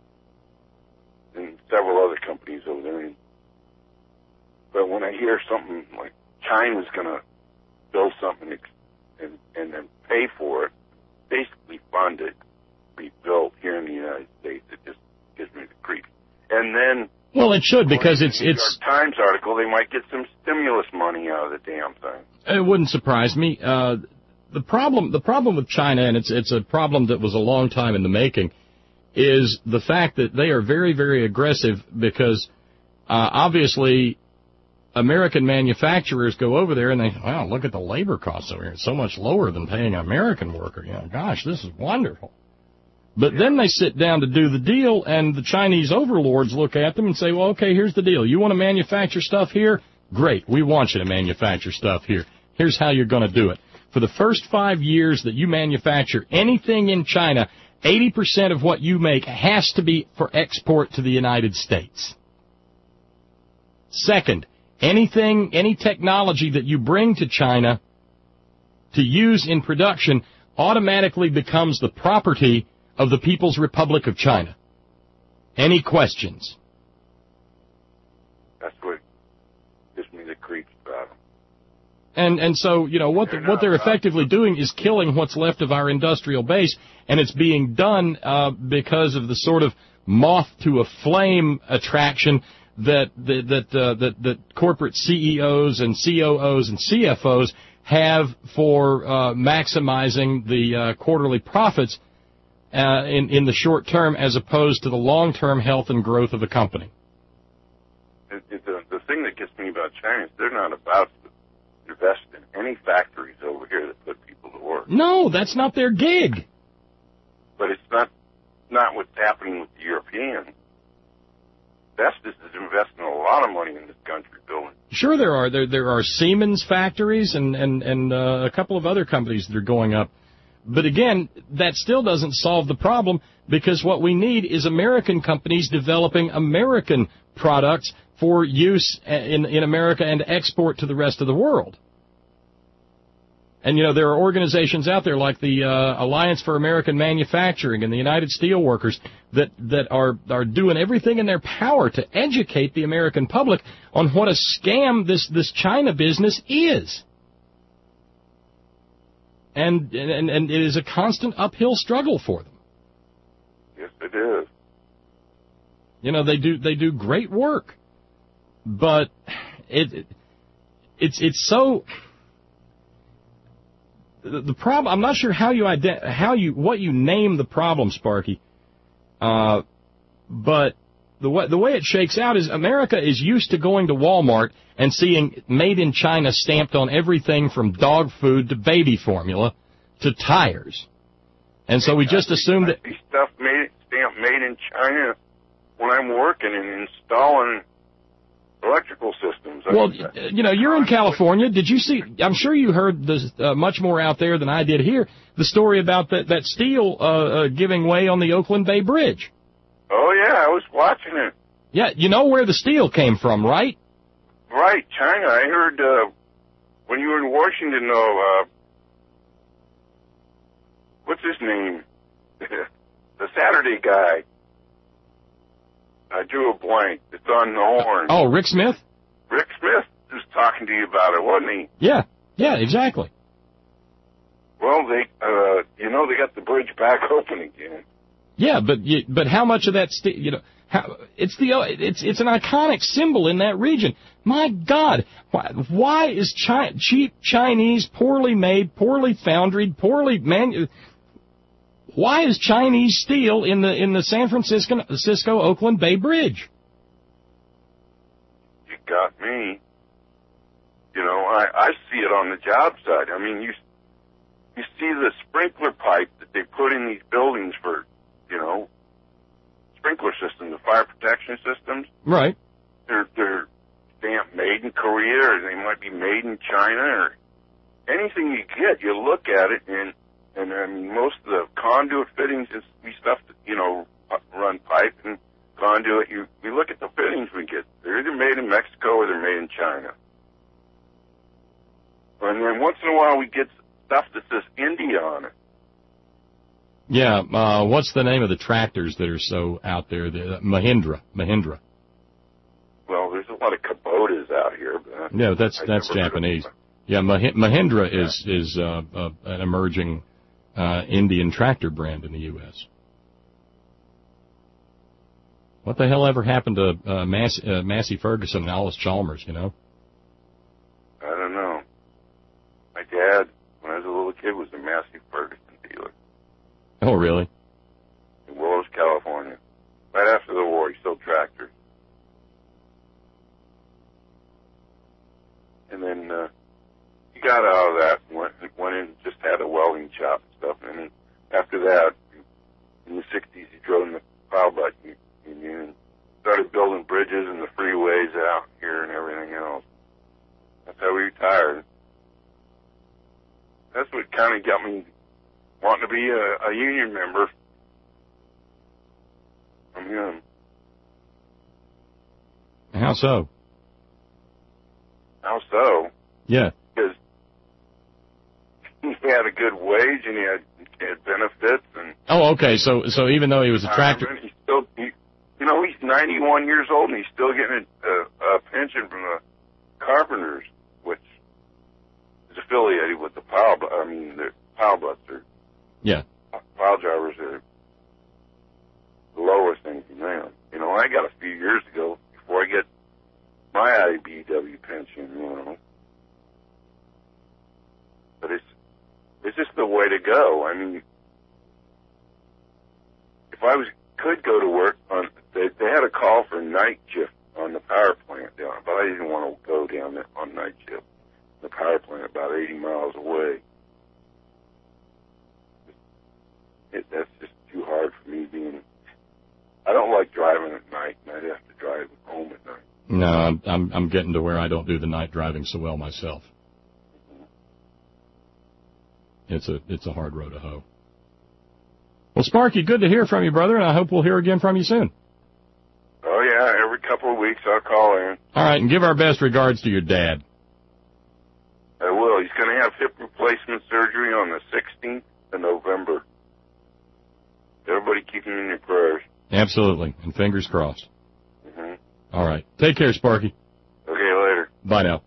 and several other companies over there. But when I hear something like China's going to build something and, and then pay for it, basically fund it, be built here in the United States, it just gives me the creeps. And then well, it should, because it's New it's. York Times article, they might get some stimulus money out of the damn thing. It wouldn't surprise me. Uh, the problem, the problem with China, and it's it's a problem that was a long time in the making, is the fact that they are very, very aggressive because uh, obviously American manufacturers go over there and they, wow, look at the labor costs over here. It's so much lower than paying an American worker. You know, gosh, this is wonderful. But then they sit down to do the deal, and the Chinese overlords look at them and say, well, okay, here's the deal. You want to manufacture stuff here? Great. We want you to manufacture stuff here. Here's how you're going to do it. For the first five years that you manufacture anything in China, eighty percent of what you make has to be for export to the United States. Second, anything, any technology that you bring to China to use in production automatically becomes the property of the People's Republic of China. Any questions? That's what gives me the creeps about them. And and so, you know, what the, what they're effectively doing is killing what's left of our industrial base, and it's being done uh, because of the sort of moth to a flame attraction that that that, uh, that that corporate C E Os and C O Os and C F Os have for uh, maximizing the uh, quarterly profits uh, in in the short term, as opposed to the long term health and growth of the company. It, it, the, the thing that gets me about China is they're not about to invest in any factories over here that put people to work. No, that's not their gig. But it's not not what's happening with the Europeans. Vestas is investing a lot of money in this country building. Sure, there are there there are Siemens factories and and and uh, a couple of other companies that are going up. But again, that still doesn't solve the problem, because what we need is American companies developing American products for use in in America and export to the rest of the world. And, you know, there are organizations out there like the uh, Alliance for American Manufacturing and the United Steelworkers that that are are doing everything in their power to educate the American public on what a scam this this China business is. And and and it is a constant uphill struggle for them. Yes, it is. You know, they do they do great work, but it, it it's it's so. The, the problem, I'm not sure how you ident- how you what you name the problem, Sparky. Uh, but the way the way it shakes out is America is used to going to Walmart and seeing "Made in China" stamped on everything from dog food to baby formula to tires, and so we just assume that I see stuff made stamped "Made in China" when I'm working and installing electrical systems. Well, you know, you're in California. Did you see? I'm sure you heard this, uh, much more out there than I did here. The story about that that steel uh, uh, giving way on the Oakland Bay Bridge. Oh yeah, I was watching it. Yeah, you know where the steel came from, right? Right, China. I heard uh, when you were in Washington, though. Uh, what's his name? The Saturday guy. I drew a blank. It's on the horn. Oh, Rick Smith? Rick Smith was talking to you about it, wasn't he? Yeah, yeah, exactly. Well, they, uh, you know, they got the bridge back open again. Yeah, but you, but how much of that, st- you know, how, it's the it's it's an iconic symbol in that region. My God, why, why is chi- cheap Chinese, poorly made, poorly foundried, poorly manu- Why is Chinese steel in the in the San Francisco Cisco Oakland Bay Bridge? You got me. You know, I, I see it on the job site. I mean, you you see the sprinkler pipe that they put in these buildings for, you know, sprinkler systems, the fire protection systems. Right. They're they're stamped "Made in Korea," or they might be "Made in China," or anything you get. You look at it and. And I mean, most of the conduit fittings is we stuff that, you know, run pipe and conduit. You we look at the fittings we get. They're either made in Mexico or they're made in China. And then once in a while we get stuff that says India on it. Yeah. Uh, what's the name of the tractors that are so out there? The, uh, Mahindra. Mahindra. Well, there's a lot of Kubotas out here. But yeah, that's I that's Japanese. Yeah, Mah- Mahindra yeah. is is uh, uh, an emerging. Uh, Indian tractor brand in the U S What the hell ever happened to uh, Mass- uh, Massey Ferguson and Alice Chalmers, you know? I don't know. My dad, when I was a little kid, was a Massey Ferguson dealer. Oh, really? In Willows, California. Right after the war, he sold tractors. And then uh, he got out of that and went, went in and just had a welding shop and stuff. And then after that, in the sixties, he drove in the plow button and started building bridges and the freeways out here and everything else. That's how he retired. That's what kind of got me wanting to be a, a union member from him. How so? How so? Yeah. Because he had a good wage and he had, he had benefits and. Oh, okay. So, so even though he was a tractor, he's still, he, you know, he's ninety-one years old and he's still getting a, a, a pension from the carpenters, which everybody with the pile, bu- I mean, the pile butts are, Yeah. pile drivers are the lowest things in there. You know, I got a few years ago, before I get my I B E W pension, you know. But it's, it's just the way to go. I mean, if I was, could go to work on, they, they had a call for night shift on the power plant down, but I didn't want to go down there on night shift. The power plant about eighty miles away. It, that's just too hard for me being, I don't like driving at night, and I'd have to drive home at night. No, I'm, I'm I'm getting to where I don't do the night driving so well myself. It's a it's a hard road to hoe. Well, Sparky, good to hear from you, brother, and I hope we'll hear again from you soon. Oh, yeah, every couple of weeks I'll call in. All right, and give our best regards to your dad. I will. He's going to have hip replacement surgery on the sixteenth of November. Everybody keep him in your prayers. Absolutely, and fingers crossed. Mm-hmm. All right. Take care, Sparky. Okay, later. Bye now.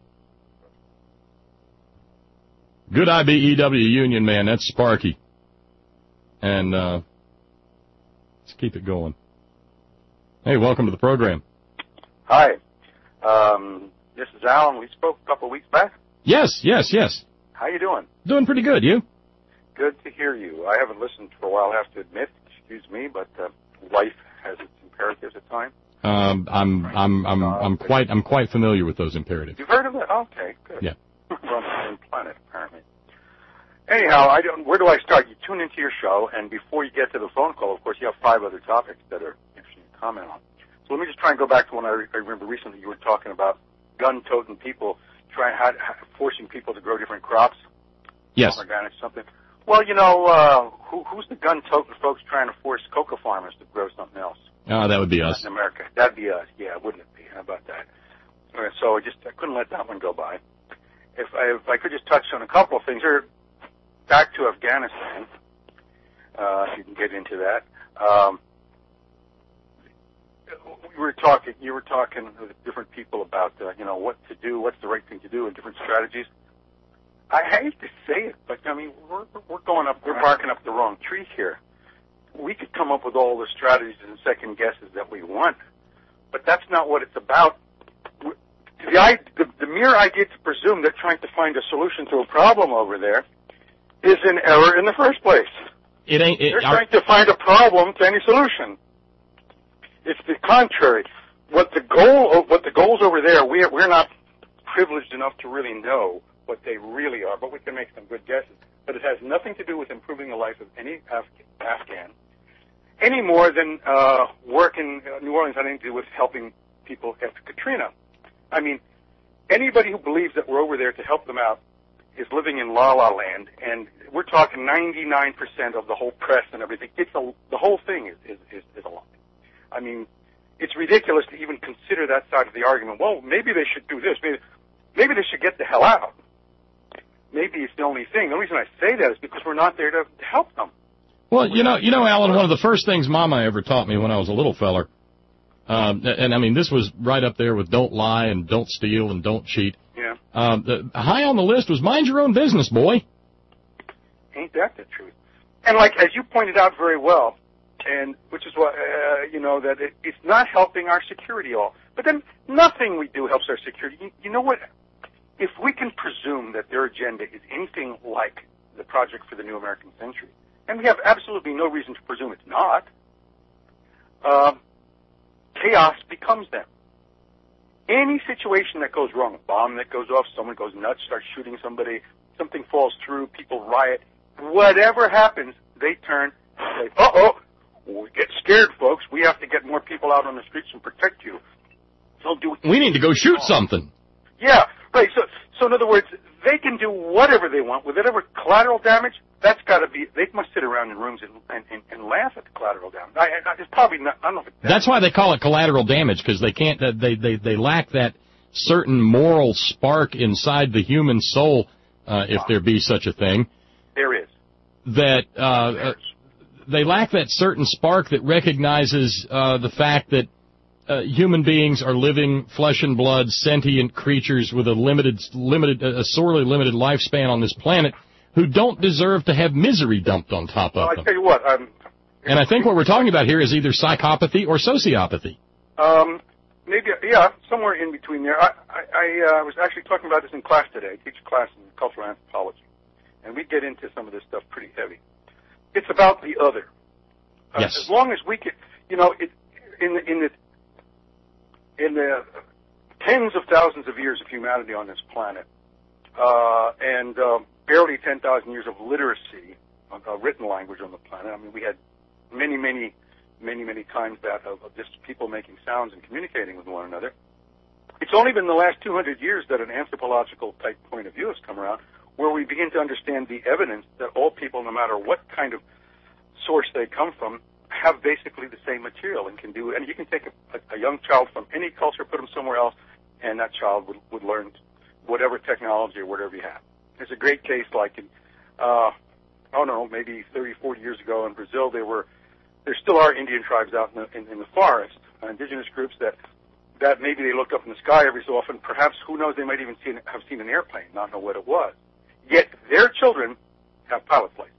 Good I B E W union man, that's Sparky. And uh, let's keep it going. Hey, welcome to the program. Hi. Um, this is Alan. We spoke a couple of weeks back. Yes, yes, yes. How you doing? Doing pretty good, you? Good to hear you. I haven't listened for a while, I have to admit. Excuse me, but uh, life has its imperatives at times. Um, I'm I'm I'm I'm quite I'm quite familiar with those imperatives. You've heard of it? Okay, good. Yeah. We're on the same planet, apparently. Anyhow, I don't, where do I start? You tune into your show, and before you get to the phone call, of course, you have five other topics that are interesting to comment on. So let me just try and go back to one I, re- I remember recently. You were talking about gun-toting people, trying ha- ha- forcing people to grow different crops. Yes. Organic something. Well, you know, uh, who, who's the gun-toting folks trying to force cocoa farmers to grow something else? Oh, that would be us. In America. That'd be us. Yeah, wouldn't it be? How about that? All right, so I just I couldn't let that one go by. If I, if I could just touch on a couple of things. Here, back to Afghanistan, uh, if you can get into that. Um, we were talking, you were talking with different people about, uh, you know, what to do, what's the right thing to do, and different strategies. I hate to say it, but I mean, we're, we're going up, we're barking up the wrong tree here. We could come up with all the strategies and second guesses that we want, but that's not what it's about. The, the, the mere idea to presume they're trying to find a solution to a problem over there is an error in the first place. It ain't. It, they're our, trying to find a problem to any solution. It's the contrary. What the goal, what the goals over there, we're we're not privileged enough to really know what they really are, but we can make some good guesses. But it has nothing to do with improving the life of any Af- Afghan, any more than uh, work in New Orleans had anything to do with helping people after Katrina. I mean, anybody who believes that we're over there to help them out is living in La La Land, and we're talking ninety-nine percent of the whole press and everything. It's a, the whole thing is, is, is, is a lie. I mean, it's ridiculous to even consider that side of the argument. Well, maybe they should do this. Maybe, maybe they should get the hell out. Maybe it's the only thing. The reason I say that is because we're not there to, to help them. Well, you know, you know, Alan, one of the first things Mama ever taught me when I was a little feller, um, and I mean, this was right up there with don't lie and don't steal and don't cheat. Yeah. Um, the, high on the list was mind your own business, boy. Ain't that the truth? And like, as you pointed out very well, and which is what, uh, you know, that it, it's not helping our security at all. But then nothing we do helps our security. You, you know what? If we can presume that their agenda is anything like the Project for the New American Century, and we have absolutely no reason to presume it's not, uh, chaos becomes them. Any situation that goes wrong, a bomb that goes off, someone goes nuts, starts shooting somebody, something falls through, people riot, whatever happens, they turn and say, uh-oh, we get scared, folks. We have to get more people out on the streets and protect you. So do we need to go shoot something. Yeah, right. So, so in other words, they can do whatever they want with whatever collateral damage. That's got to be. They must sit around in rooms and, and, and, and laugh at the collateral damage. I, I, it's probably not. I don't know if it's that. That's why they call it collateral damage, because they can't. They they they lack that certain moral spark inside the human soul, uh, if there be such a thing. There is. That uh, uh, they lack that certain spark that recognizes uh, the fact that uh, human beings are living flesh and blood, sentient creatures with a limited, limited, a sorely limited lifespan on this planet who don't deserve to have misery dumped on top of Well, I them. tell you what, um, And I think what we're talking about here is either psychopathy or sociopathy. um, maybe, yeah, somewhere in between there. I, I, I uh, was actually talking about this in class today. I teach a class in cultural anthropology, and we get into some of this stuff pretty heavy. It's about the other. Uh, Yes. As long as we can, you know, it, in the in the in the tens of thousands of years of humanity on this planet, uh, and uh, barely ten thousand years of literacy, uh, written language on the planet. I mean, we had many, many, many, many times that of, of just people making sounds and communicating with one another. It's only been the last two hundred years that an anthropological type point of view has come around, where we begin to understand the evidence that all people, no matter what kind of source they come from, have basically the same material and can do. And you can take a, a, a young child from any culture, put him somewhere else, and that child would, would learn whatever technology or whatever you have. There's a great case like in, uh, I don't know, maybe thirty, forty years ago in Brazil, there were, there still are Indian tribes out in the, in, in the forest, uh, indigenous groups that, that maybe they look up in the sky every so often. Perhaps, who knows, they might even seen, have seen an airplane, not know what it was. Yet their children have pilot licenses.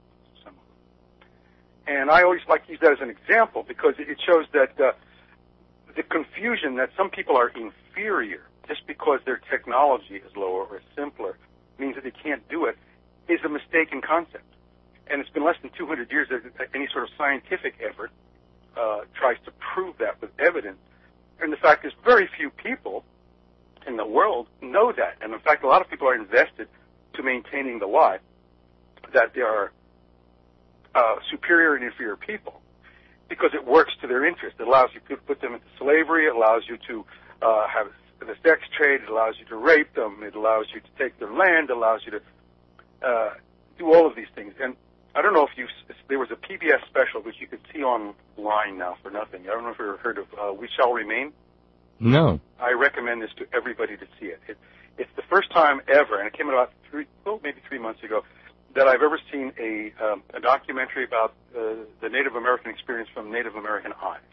And I always like to use that as an example because it shows that uh, the confusion that some people are inferior just because their technology is lower or simpler means that they can't do it is a mistaken concept. And it's been less than two hundred years that any sort of scientific effort uh, tries to prove that with evidence. And the fact is very few people in the world know that. And in fact, a lot of people are invested to maintaining the lie that there are Uh, superior and inferior people because it works to their interest. It allows you to put them into slavery. It allows you to uh, have the sex trade. It allows you to rape them. It allows you to take their land. It allows you to uh, do all of these things. And I don't know if you there was a P B S special which you could see online now for nothing. I don't know if you ever heard of uh, We Shall Remain. No. I recommend this to everybody to see it. it. It's the first time ever, and it came out about three, well, maybe three months ago, that I've ever seen a, um, a documentary about uh, the Native American experience from Native American eyes.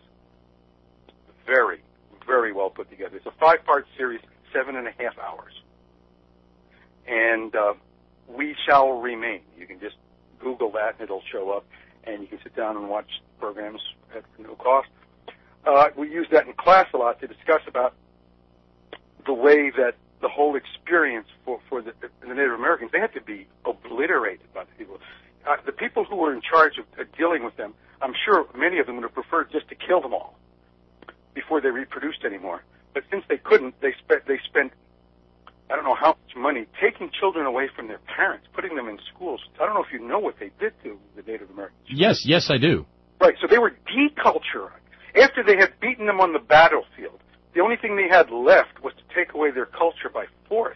Very, very well put together. It's a five-part series, seven and a half hours. And uh, We Shall Remain. You can just Google that and it'll show up, and you can sit down and watch programs at no cost. Uh, we use that in class a lot to discuss about the way that the whole experience for, for the, the Native Americans, they had to be obliterated by the people. Uh, the people who were in charge of uh, dealing with them, I'm sure many of them would have preferred just to kill them all before they reproduced anymore. But since they couldn't, they spent, they spent, I don't know how much money, taking children away from their parents, putting them in schools. I don't know if you know what they did to the Native Americans. Yes, yes, I do. Right, so they were decultured. After they had beaten them on the battlefield, the only thing they had left was to take away their culture by force.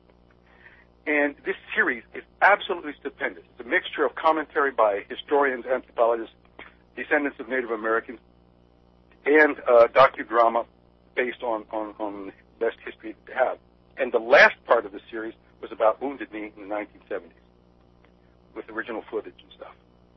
And this series is absolutely stupendous. It's a mixture of commentary by historians, anthropologists, descendants of Native Americans, and uh, docudrama based on, on, on the best history they have. And the last part of the series was about Wounded Knee in the nineteen seventies, with original footage and stuff.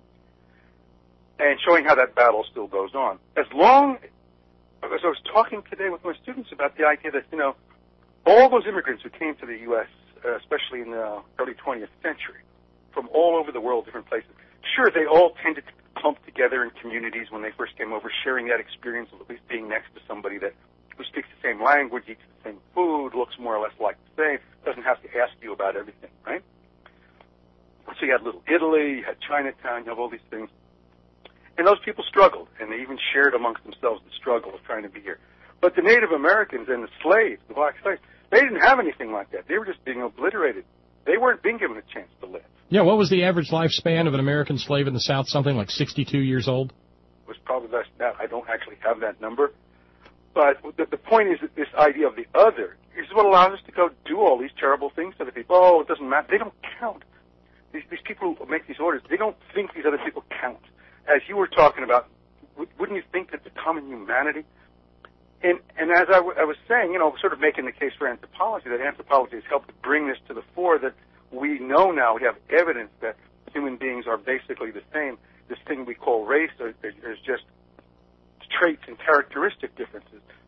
And showing how that battle still goes on. As long as I was talking today with my students about the idea that, you know, all those immigrants who came to the U S, uh, especially in the early twentieth century, from all over the world, different places, sure, they all tended to clump together in communities when they first came over, sharing that experience of at least being next to somebody that who speaks the same language, eats the same food, looks more or less like the same, doesn't have to ask you about everything, right? So you had Little Italy, you had Chinatown, you have all these things. And those people struggled, and they even shared amongst themselves the struggle of trying to be here. But the Native Americans and the slaves, the black slaves, they didn't have anything like that. They were just being obliterated. They weren't being given a chance to live. Yeah, what was the average lifespan of an American slave in the South? Something like sixty-two years old? It was probably less than that. I don't actually have that number. But the, the point is that this idea of the other is what allows us to go do all these terrible things to the people. Oh, it doesn't matter. They don't count. These, these people who make these orders, they don't think these other people count. As you were talking about, wouldn't you think that the common humanity, and and as I, w- I was saying, you know, sort of making the case for anthropology, that anthropology has helped bring this to the fore, that we know now, we have evidence that human beings are basically the same. This thing we call race is just traits and characteristic differences.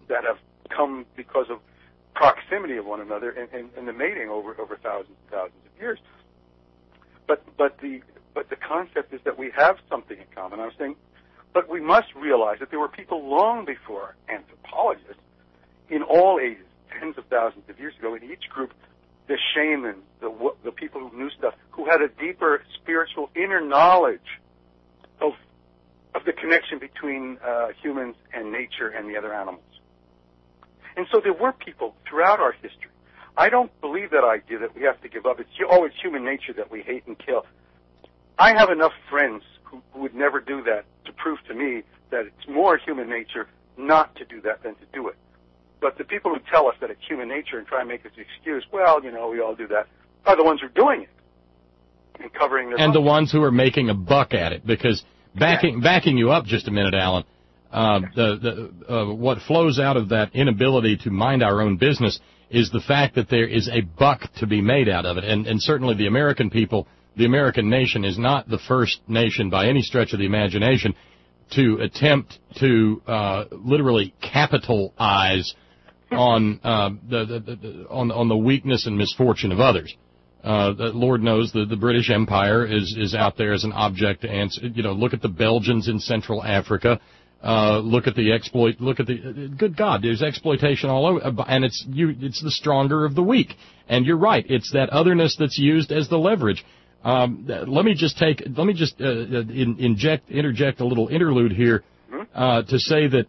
that have come because of proximity of one another and, and, and the mating over, over thousands and thousands of years. But but the but the concept is that we have something in common. I was saying, but we must realize that there were people long before anthropologists in all ages, tens of thousands of years ago, in each group, the shamans, the the people who knew stuff, who had a deeper spiritual inner knowledge of of the connection between uh, humans and nature and the other animals. And so there were people throughout our history. I don't believe that idea that we have to give up. It's always human nature that we hate and kill. I have enough friends who, who would never do that to prove to me that it's more human nature not to do that than to do it. But the people who tell us that it's human nature and try and make us excuse, well, you know, we all do that, are the ones who are doing it and covering their And butts. the ones who are making a buck at it, because backing backing you up just a minute, Alan, uh, the, the, uh, what flows out of that inability to mind our own business is the fact that there is a buck to be made out of it. And, and certainly the American people, the American nation, is not the first nation by any stretch of the imagination to attempt to uh, literally capitalize on uh, the, the, the on on the weakness and misfortune of others. Uh, the Lord knows the, the British Empire is, is out there as an object to answer. You know, look at the Belgians in Central Africa. Uh, look at the exploit. Look at the uh, good God. There's exploitation all over, and it's you. It's the stronger of the weak. And you're right. It's that otherness that's used as the leverage. Um, let me just take. Let me just uh, in, inject interject a little interlude here uh, to say that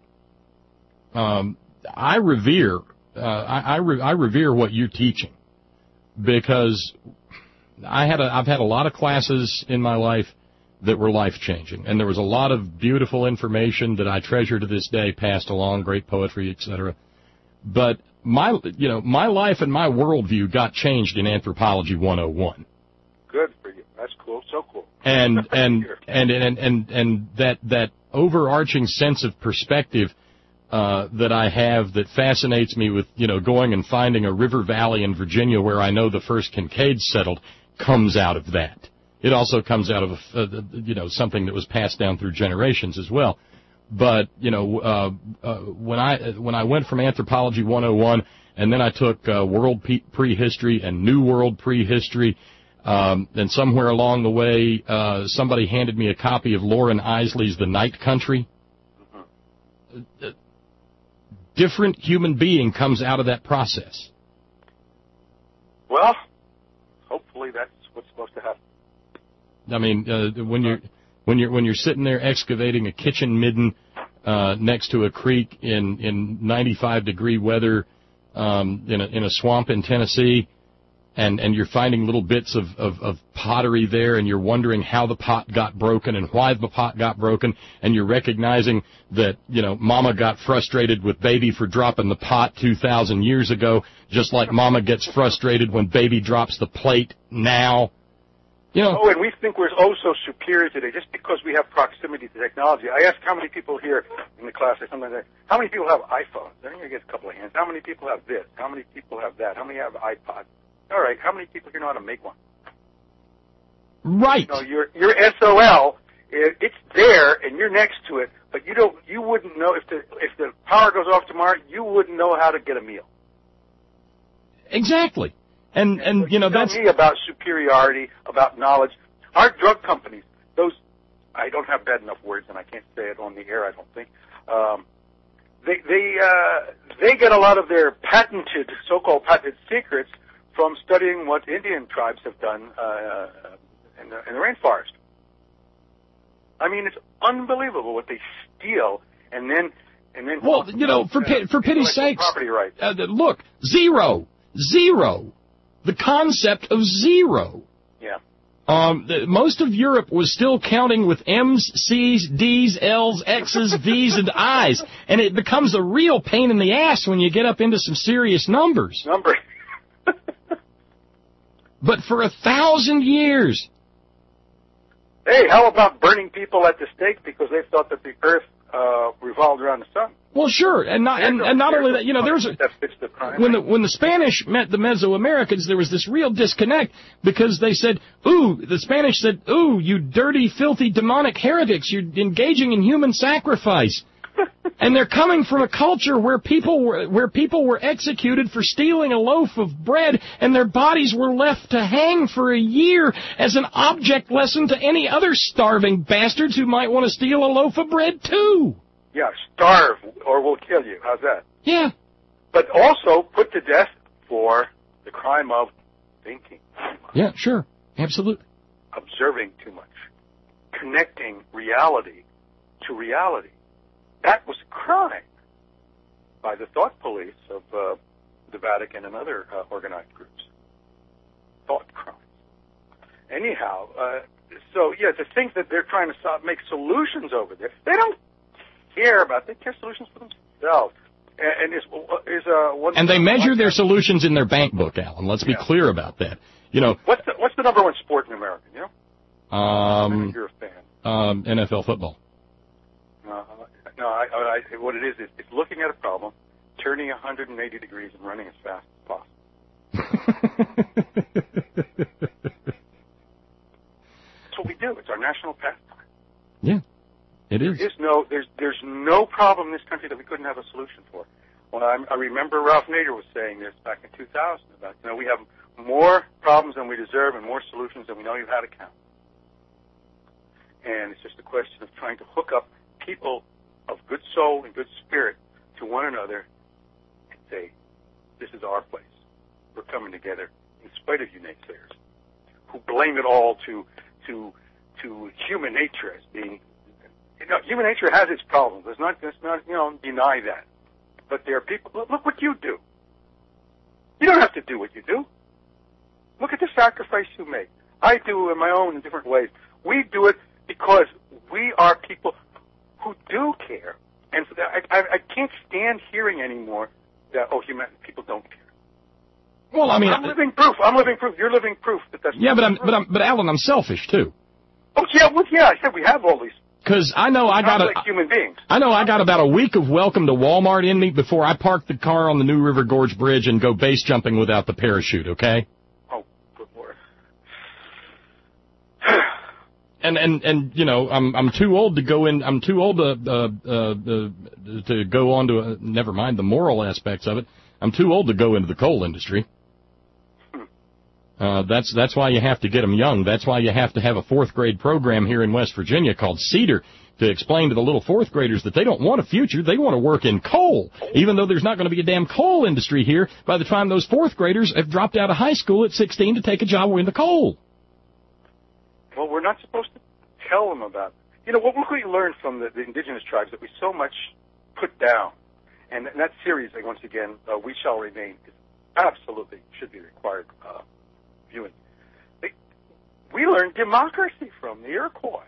um, I revere. Uh, I, I, re, I revere what you're teaching. Because I had a, I've had a lot of classes in my life that were life-changing, and there was a lot of beautiful information that I treasure to this day, passed along, great poetry, et cetera. But my, you know, my life and my worldview got changed in Anthropology one oh one. Good for you. That's cool. So cool. And and and and and and that that overarching sense of perspective Uh, that I have that fascinates me with, you know, going and finding a river valley in Virginia where I know the first Kincaids settled comes out of that. It also comes out of, uh, you know, something that was passed down through generations as well. But, you know, uh, uh, when I when I went from Anthropology one oh one and then I took uh, World Prehistory and New World Prehistory, um, and somewhere along the way uh, somebody handed me a copy of Lauren Isley's The Night Country. Uh, Different human being comes out of that process. Well, hopefully that's what's supposed to happen. I mean, uh, when you're when you're when you're sitting there excavating a kitchen midden uh, next to a creek in in ninety-five degree weather um, in a in a swamp in Tennessee, and and you're finding little bits of, of of pottery there, and you're wondering how the pot got broken and why the pot got broken, and you're recognizing that, you know, Mama got frustrated with Baby for dropping the pot two thousand years ago, just like Mama gets frustrated when Baby drops the plate now. You know. Oh, and we think we're oh so superior today just because we have proximity to technology. I ask how many people here in the class, I sometimes say, how many people have iPhones? Then you get a couple of hands. How many people have this? How many people have that? How many have iPods? All right, how many people here know how to make one? Right. You know, your your S O L, it, it's there and you're next to it, but you don't. You wouldn't know if the if the power goes off tomorrow. You wouldn't know how to get a meal. Exactly. And and, and you know tell that's me about superiority, about knowledge. Our drug companies, those I don't have bad enough words, and I can't say it on the air. I don't think. Um, they they uh, they get a lot of their patented, so-called patented secrets from studying what Indian tribes have done uh, in, the, in the rainforest. I mean, it's unbelievable what they steal, and then and then. Well, you know, for uh, for pity's sakes, property rights. Uh, look, zero, zero, the concept of zero. Yeah. Um, the, most of Europe was still counting with M's, C's, D's, L's, X's, V's, and I's, and it becomes a real pain in the ass when you get up into some serious numbers. Numbers. But for a thousand years. Hey, how about burning people at the stake because they thought that the Earth uh, revolved around the sun? Well, sure, and not and, and not only that, you know, there's a, when the when the Spanish met the Mesoamericans, there was this real disconnect because they said, "Ooh," the Spanish said, "Ooh, you dirty, filthy, demonic heretics! You're engaging in human sacrifice." And they're coming from a culture where people were where people were executed for stealing a loaf of bread, and their bodies were left to hang for a year as an object lesson to any other starving bastards who might want to steal a loaf of bread too. Yeah, starve or we'll kill you. How's that? Yeah. But also put to death for the crime of thinking, Yeah, sure. Absolutely. observing too much, connecting reality to reality. That was a crime by the thought police of uh, the Vatican and other uh, organized groups. Thought crimes. Anyhow, uh, so yeah, the things that they're trying to solve, make solutions over there, they don't care about. They care solutions for themselves. And, and is is uh, one. And they measure their solutions in their bank book, Alan. Let's be Yeah. clear about that. You know, What's the what's the number one sport in America? You know, um, you're a fan. um, N F L football. Uh, no, I, I, I, what it is is it's looking at a problem, turning one hundred eighty degrees, and running as fast as possible. That's what we do. It's our national pastime. Yeah, it is. There is no, there's, there's no problem in this country that we couldn't have a solution for. Well, I, I remember Ralph Nader was saying this back in two thousand about, you know, we have more problems than we deserve and more solutions than we know how to count. And it's just a question of trying to hook up people of good soul and good spirit to one another and say, this is our place. We're coming together in spite of you naysayers who blame it all to to to human nature as being, you know, human nature has its problems. Let's not, let's not, you know, deny that. But there are people, look, look what you do. You don't have to do what you do. Look at the sacrifice you make. I do in my own in different ways. We do it because we are people who do care. And so that, I, I, I can't stand hearing anymore that, oh, human people don't care. Well, I mean, I'm living proof. I'm living proof. You're living proof that that's yeah, not but I'm, true. but I'm, but Alan, I'm selfish too. Oh yeah, well yeah. I said we have all these. Because I know I got a, like human beings. I know I got about a week of welcome to Walmart in me before I park the car on the New River Gorge Bridge and go base jumping without the parachute. Okay. Oh, good Lord. And and and you know I'm I'm too old to go in. I'm too old to uh, uh, uh, to go on to a, never mind the moral aspects of it. I'm too old to go into the coal industry. Uh, that's that's why you have to get them young. That's why you have to have a fourth grade program here in West Virginia called CEDAR to explain to the little fourth graders that they don't want a future. They want to work in coal, even though there's not going to be a damn coal industry here by the time those fourth graders have dropped out of high school at sixteen to take a job in the coal. Well, we're not supposed to tell them about it. You know, what we learned from the, the indigenous tribes that we so much put down, and, and that series, like, once again, uh, We Shall Remain, is absolutely should be required uh, viewing. They, we learned democracy from the Iroquois.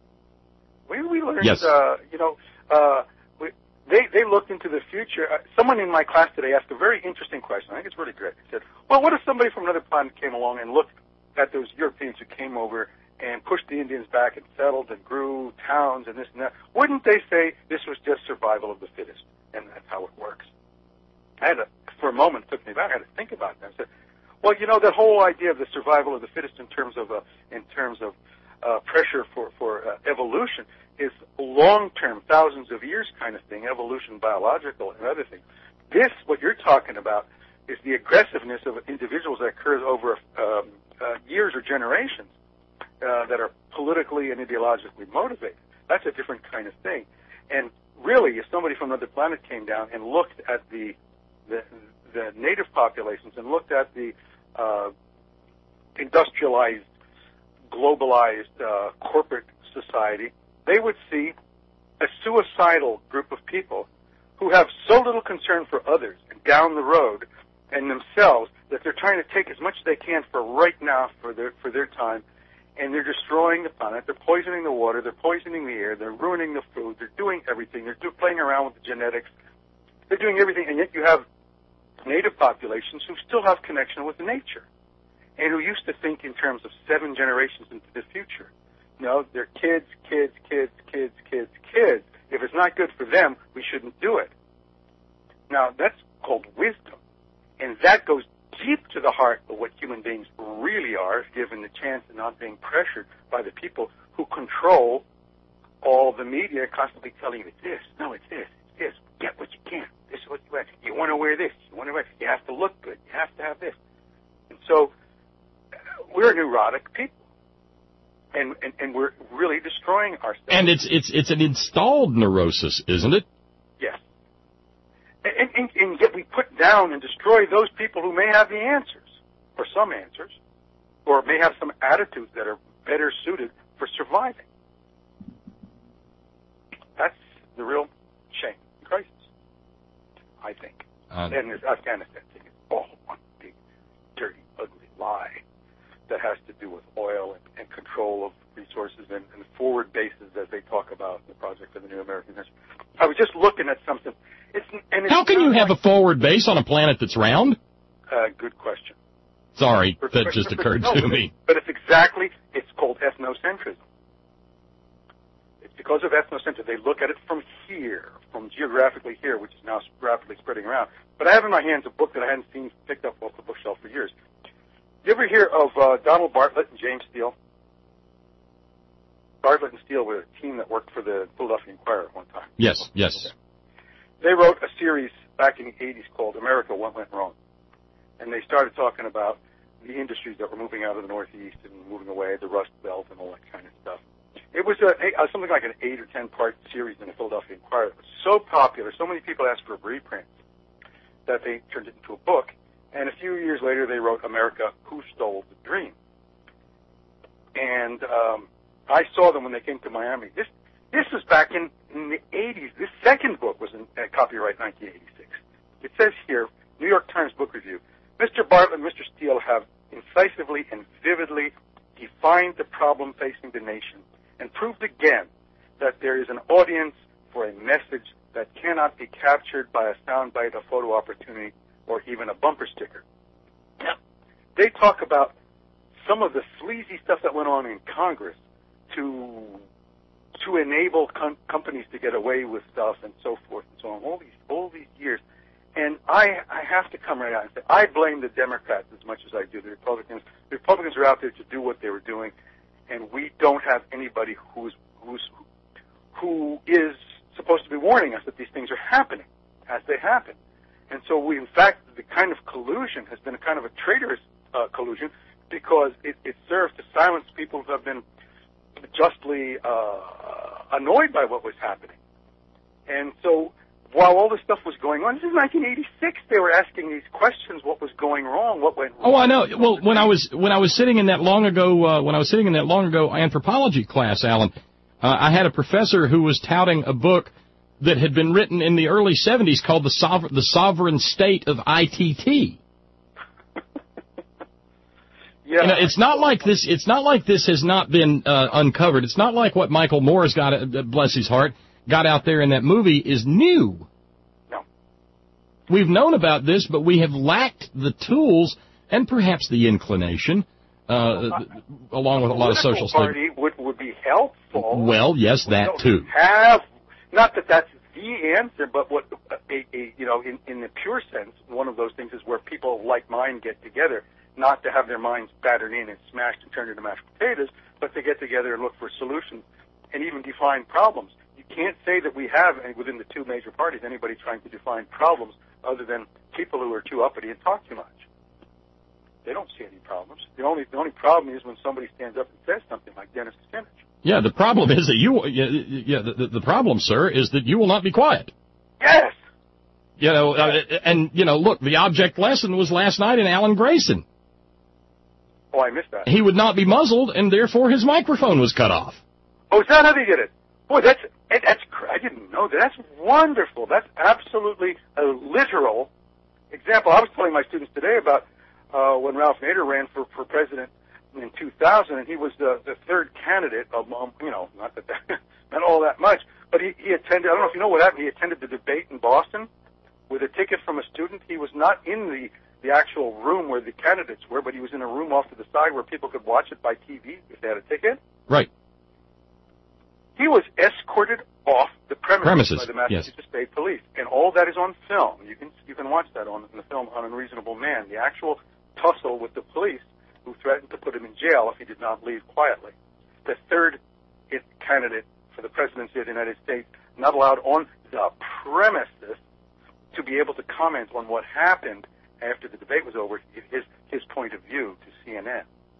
We, we learned, yes. uh, you know, uh, we, they, they looked into the future. Uh, someone in my class today asked a very interesting question. I think it's really great. He said, well, what if somebody from another planet came along and looked at those Europeans who came over and pushed the Indians back and settled and grew towns and this and that? Wouldn't they say this was just survival of the fittest, and that's how it works? I had to, for a moment, it took me back. I had to think about that. I said, well, you know, that whole idea of the survival of the fittest in terms of uh, in terms of uh, pressure for for uh, evolution is long-term, thousands of years kind of thing, evolution, biological, and other things. This, what you're talking about, is the aggressiveness of individuals that occurs over um, uh, years or generations uh, that are politically and ideologically motivated. That's a different kind of thing. And really, if somebody from another planet came down and looked at the the, the native populations and looked at the uh, industrialized, globalized uh, corporate society, they would see a suicidal group of people who have so little concern for others and down the road and themselves that they're trying to take as much as they can for right now for their for their time, and they're destroying the planet. They're poisoning the water. They're poisoning the air. They're ruining the food. They're doing everything. They're do, playing around with the genetics. They're doing everything, and yet you have native populations who still have connection with nature and who used to think in terms of seven generations into the future. No, they're kids, kids, kids, kids, kids, kids. If it's not good for them, we shouldn't do it. Now, that's called wisdom. And that goes deep to the heart of what human beings really are, if given the chance of not being pressured by the people who control all the media constantly telling you it's this, no, it's this, it's this, get what you can, this is what you want, you want to wear this, you want to wear, you have to look good, you have to have this. And so we're neurotic people. And, and, and we're really destroying ourselves. And it's it's it's an installed neurosis, isn't it? Yes. And, and, and yet we put down and destroy those people who may have the answers, or some answers, or may have some attitudes that are better suited for surviving. That's the real shame and crisis, I think. Uh, and this Afghanistan thing is all one big, dirty, ugly lie that has to do with oil and, and control of resources and, and forward bases, as they talk about the Project for the New American History. I was just looking at something. It's, and it's How can you have a forward base on a planet that's round? Uh, good question. Sorry, that just occurred no, to me. But it's exactly, it's called ethnocentrism. It's because of ethnocentrism. They look at it from here, from geographically here, which is now rapidly spreading around. But I have in my hands a book that I hadn't seen picked up off the bookshelf for years. You ever hear of uh, Donald Bartlett and James Steele? Bartlett and Steele were a team that worked for the Philadelphia Inquirer at one time. Yes, yes. They wrote a series back in the eighties called America, What Went Wrong. And they started talking about the industries that were moving out of the Northeast and moving away, the Rust Belt and all that kind of stuff. It was a, a, something like an eight or ten part series in the Philadelphia Inquirer. It was so popular, so many people asked for a reprint, that they turned it into a book. And a few years later, they wrote America, Who Stole the Dream? And um, I saw them when they came to Miami. This this was back in, in the eighties. This second book was in uh, copyright nineteen eighty-six. It says here, New York Times Book Review, Mister Bartlett and Mister Steele have incisively and vividly defined the problem facing the nation and proved again that there is an audience for a message that cannot be captured by a soundbite, a photo opportunity, or even a bumper sticker. Now, they talk about some of the sleazy stuff that went on in Congress to to enable com- companies to get away with stuff and so forth and so on, all these all these years. And I I have to come right out and say, I blame the Democrats as much as I do the Republicans. The Republicans are out there to do what they were doing, and we don't have anybody who's who's who is supposed to be warning us that these things are happening as they happen. And so we, in fact, the kind of collusion has been a kind of a traitorous uh, collusion because it, it serves to silence people who have been justly uh, annoyed by what was happening. And so while all this stuff was going on, this is nineteen eighty-six, they were asking these questions, what was going wrong, what went wrong. Oh, I know. Well, when I was when I was sitting in that long ago uh, when I was sitting in that long ago anthropology class, Alan, uh, I had a professor who was touting a book that had been written in the early seventies called the Sover- the Sovereign State of I T T. Yeah. You know, it's not like this. It's not like this has not been uh, uncovered. It's not like what Michael Moore's got, uh, bless his heart, got out there in that movie is new. No. We've known about this, but we have lacked the tools and perhaps the inclination, uh, along with a lot of social studies. Party would would be helpful. Well, yes, that too. Have not that that's the answer, but what a, a you know in in the pure sense, one of those things is where people like mine get together. Not to have their minds battered in and smashed and turned into mashed potatoes, but to get together and look for solutions and even define problems. You can't say that we have, within the two major parties, anybody trying to define problems other than people who are too uppity and talk too much. They don't see any problems. The only the only problem is when somebody stands up and says something like Dennis Kucinich. Yeah, the problem is that you, yeah, yeah the, the problem, sir, is that you will not be quiet. Yes! You know, uh, and, you know, look, the object lesson was last night in Alan Grayson. Oh, I missed that. He would not be muzzled, and therefore his microphone was cut off. Oh, is that how they did it? Boy, that's that's I didn't know that. That's wonderful. That's absolutely a literal example. I was telling my students today about uh, when Ralph Nader ran for, for president in two thousand, and he was the, the third candidate of, um, you know, not that that meant all that much, but he, he attended, I don't know if you know what happened, he attended the debate in Boston with a ticket from a student. He was not in the the actual room where the candidates were, but he was in a room off to the side where people could watch it by T V if they had a ticket. Right. He was escorted off the premises, premises by the Massachusetts yes. State Police, and all that is on film. You can you can watch that on in the film on Unreasonable Man. The actual tussle with the police who threatened to put him in jail if he did not leave quietly. The third candidate for the presidency of the United States, not allowed on the premises to be able to comment on what happened after the debate was over, his his point of view to C N N.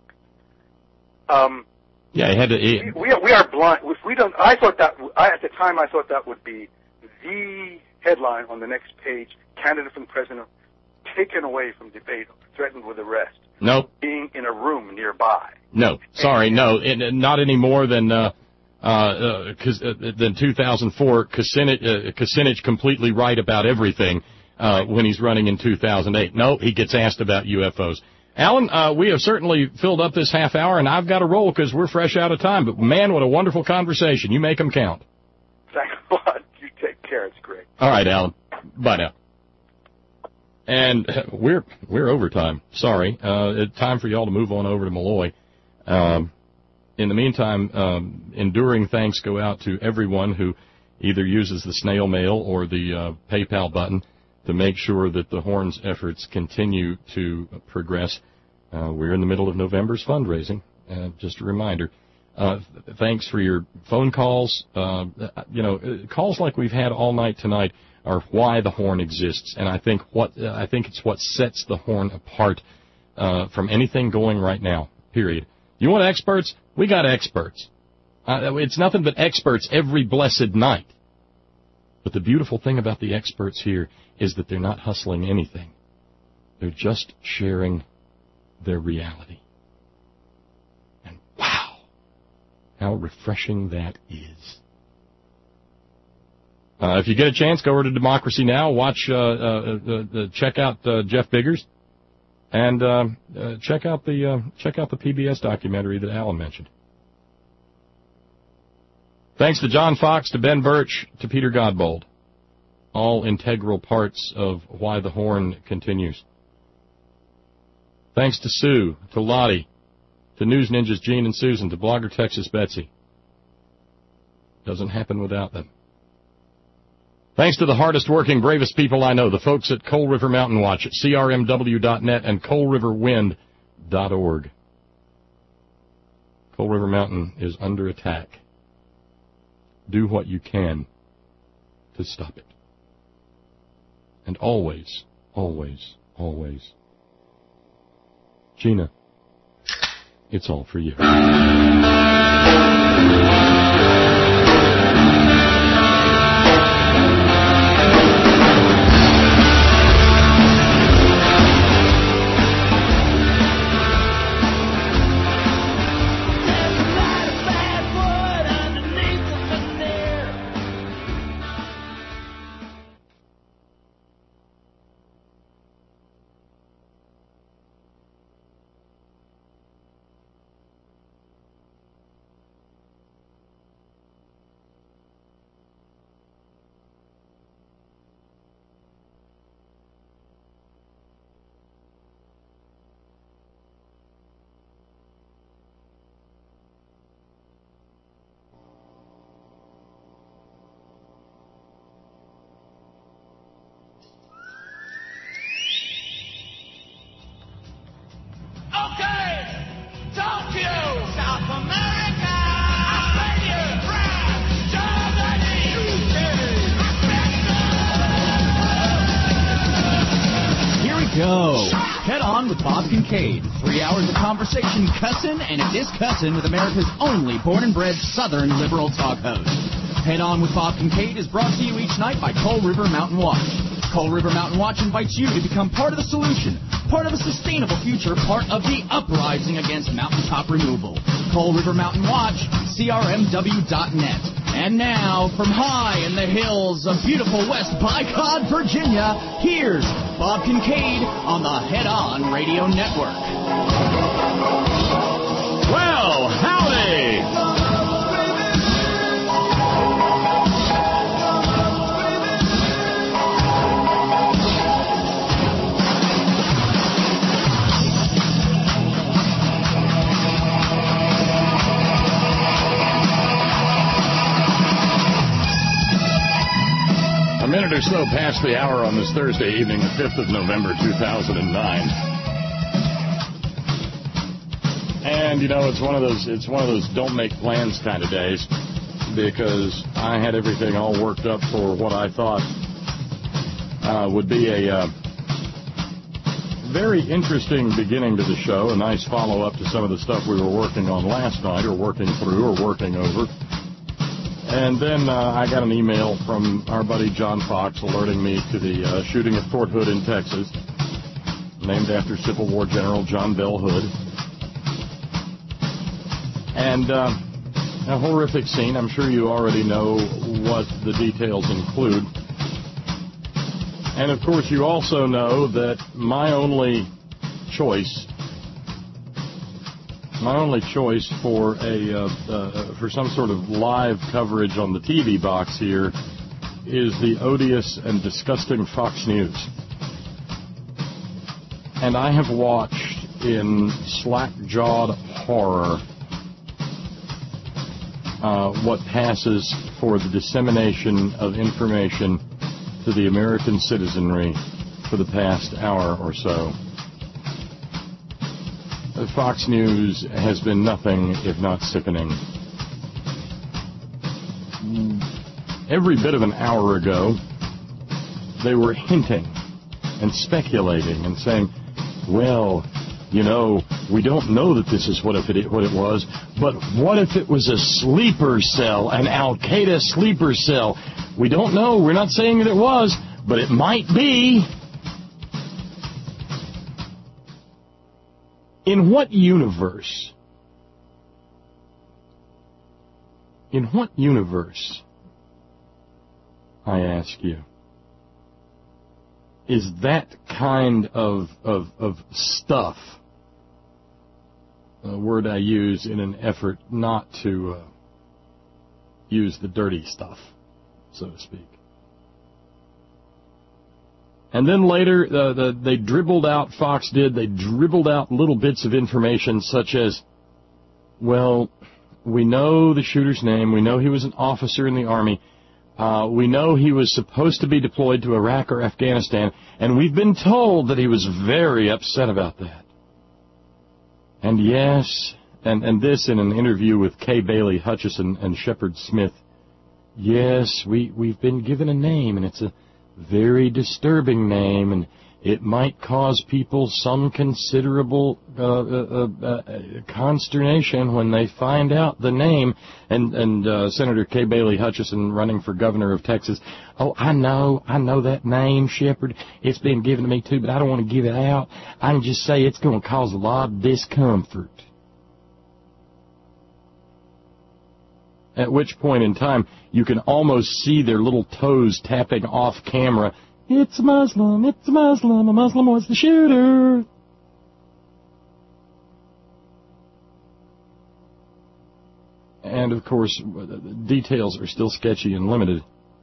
Um, yeah, he had to. He, we, we are we are blind. If we don't, I thought that I, at the time I thought that would be the headline on the next page: candidate for president taken away from debate, threatened with arrest. Nope. Being in a room nearby. No, sorry, no, it, not any more than uh, uh, uh, than two thousand four. Kucinich, uh, Kucinich completely right about everything uh, when he's running in two thousand eight. No, he gets asked about U F Os. Alan, uh, we have certainly filled up this half hour, and I've got to roll because we're fresh out of time. But, man, what a wonderful conversation. You make them count. Thanks a lot. You take care. It's great. All right, Alan. Bye now. And we're we're overtime. Sorry. Uh, it's time for y'all to move on over to Malloy. Um, in the meantime, um, enduring thanks go out to everyone who either uses the snail mail or the uh, PayPal button to make sure that the Horn's efforts continue to progress. Uh, we're in the middle of November's fundraising. Uh, just a reminder. Uh, th- thanks for your phone calls. Uh, you know, calls like we've had all night tonight are why the Horn exists, and I think what uh, I think it's what sets the Horn apart uh, from anything going right now. Period. You want experts? We got experts. Uh, it's nothing but experts every blessed night. But the beautiful thing about the experts here is that they're not hustling anything. They're just sharing their reality. And wow, how refreshing that is. Uh, if you get a chance, go over to Democracy Now!, watch, uh, uh, uh, uh, check out uh, Jeff Biggers, and uh, uh, check out the uh, check out the P B S documentary that Alan mentioned. Thanks to John Fox, to Ben Birch, to Peter Godbold, all integral parts of why the Horn continues. Thanks to Sue, to Lottie, to News Ninjas Gene and Susan, to Blogger Texas Betsy. Doesn't happen without them. Thanks to the hardest working, bravest people I know, the folks at Coal River Mountain Watch at C R M W dot net and coal river wind dot org. Coal River Mountain is under attack. Do what you can to stop it. And always, always, always, Gina, it's all for you. Three hours of conversation, cussin' and discussin' with America's only born-and-bred Southern liberal talk host. Head On with Bob Kincaid is brought to you each night by Coal River Mountain Watch. Coal River Mountain Watch invites you to become part of the solution, part of a sustainable future, part of the uprising against mountaintop removal. Coal River Mountain Watch, C R M W dot net. And now, from high in the hills of beautiful West Bicod, Virginia, here's Bob Kincaid on the Head On Radio Network. Well, howdy! A minute or so past the hour on this Thursday evening, the fifth of November, two thousand nine. And, you know, it's one of those it's one of those don't make plans kind of days. because I had everything all worked up for what I thought uh, would be a uh, very interesting beginning to the show, a nice follow-up to some of the stuff we were working on last night, or working through, or working over. And then uh, I got an email from our buddy John Fox alerting me to the uh, shooting at Fort Hood in Texas, named after Civil War General John Bell Hood. And uh, a horrific scene. I'm sure you already know what the details include. And, of course, you also know that my only choice, my only choice for a uh, uh, for some sort of live coverage on the T V box here is the odious and disgusting Fox News. And I have watched in slack-jawed horror uh, what passes for the dissemination of information to the American citizenry for the past hour or so. Fox News has been nothing if not sickening. Every bit of an hour ago, they were hinting and speculating and saying, well, you know, we don't know that this is what if it what it was, but what if it was a sleeper cell, an Al-Qaeda sleeper cell? We don't know. We're not saying that it was, but it might be. In what universe? In what universe, I ask you, is that kind of of, of stuff, a word I use in an effort not to uh, use the dirty stuff, so to speak. And then later, uh, the, they dribbled out, Fox did, they dribbled out little bits of information such as, well, we know the shooter's name, we know he was an officer in the Army, uh, we know he was supposed to be deployed to Iraq or Afghanistan, and we've been told that he was very upset about that. And yes, and, and this in an interview with Kay Bailey Hutchison and Shepard Smith, yes, we, we've been given a name, and it's a very disturbing name, and it might cause people some considerable uh, uh, uh, consternation when they find out the name. And, and uh, Senator Kay Bailey Hutchison, running for governor of Texas, oh, I know, I know that name, Shepard. It's been given to me too, but I don't want to give it out. I can just say it's going to cause a lot of discomfort. At which point in time, you can almost see their little toes tapping off camera. It's a Muslim, it's a Muslim, a Muslim was the shooter. And, of course, the details are still sketchy and limited.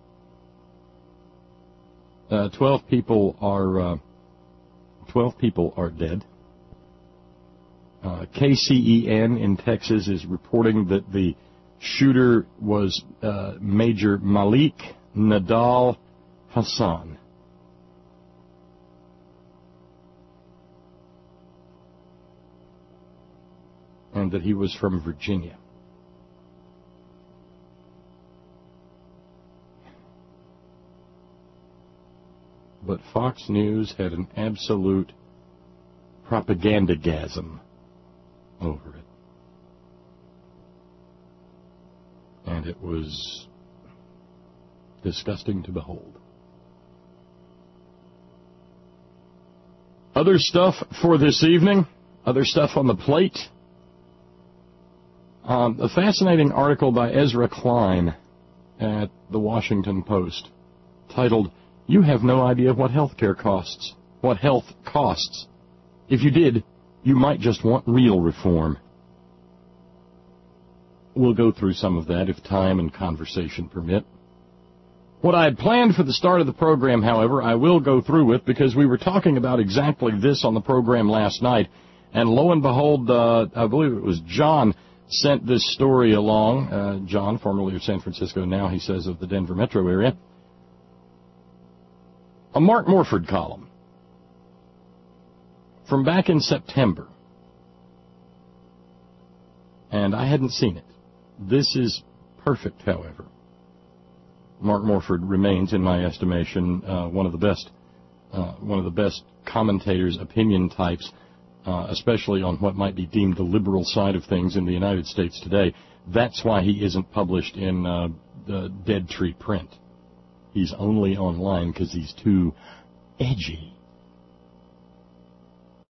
Uh, twelve people are uh, twelve people are dead. Uh, K C E N in Texas is reporting that the shooter was uh, Major Malik Nadal Hassan. And that he was from Virginia. But Fox News had an absolute propagandagasm over it. And it was disgusting to behold. Other stuff for this evening, other stuff on the plate. Um, a fascinating article by Ezra Klein at the Washington Post titled, "You have no idea what health care costs, what health costs. If you did, you might just want real reform." We'll go through some of that if time and conversation permit. What I had planned for the start of the program, however, I will go through with because we were talking about exactly this on the program last night. And lo and behold, uh, I believe it was John sent this story along. Uh, John, formerly of San Francisco, now he says of the Denver metro area. A Mark Morford column from back in September. And I hadn't seen it. This is perfect, however. Mark Morford remains, in my estimation, uh, one of the best, uh, one of the best commentators, opinion types, uh, especially on what might be deemed the liberal side of things in the United States today. That's why he isn't published in uh, the Dead Tree print. He's only online because he's too edgy.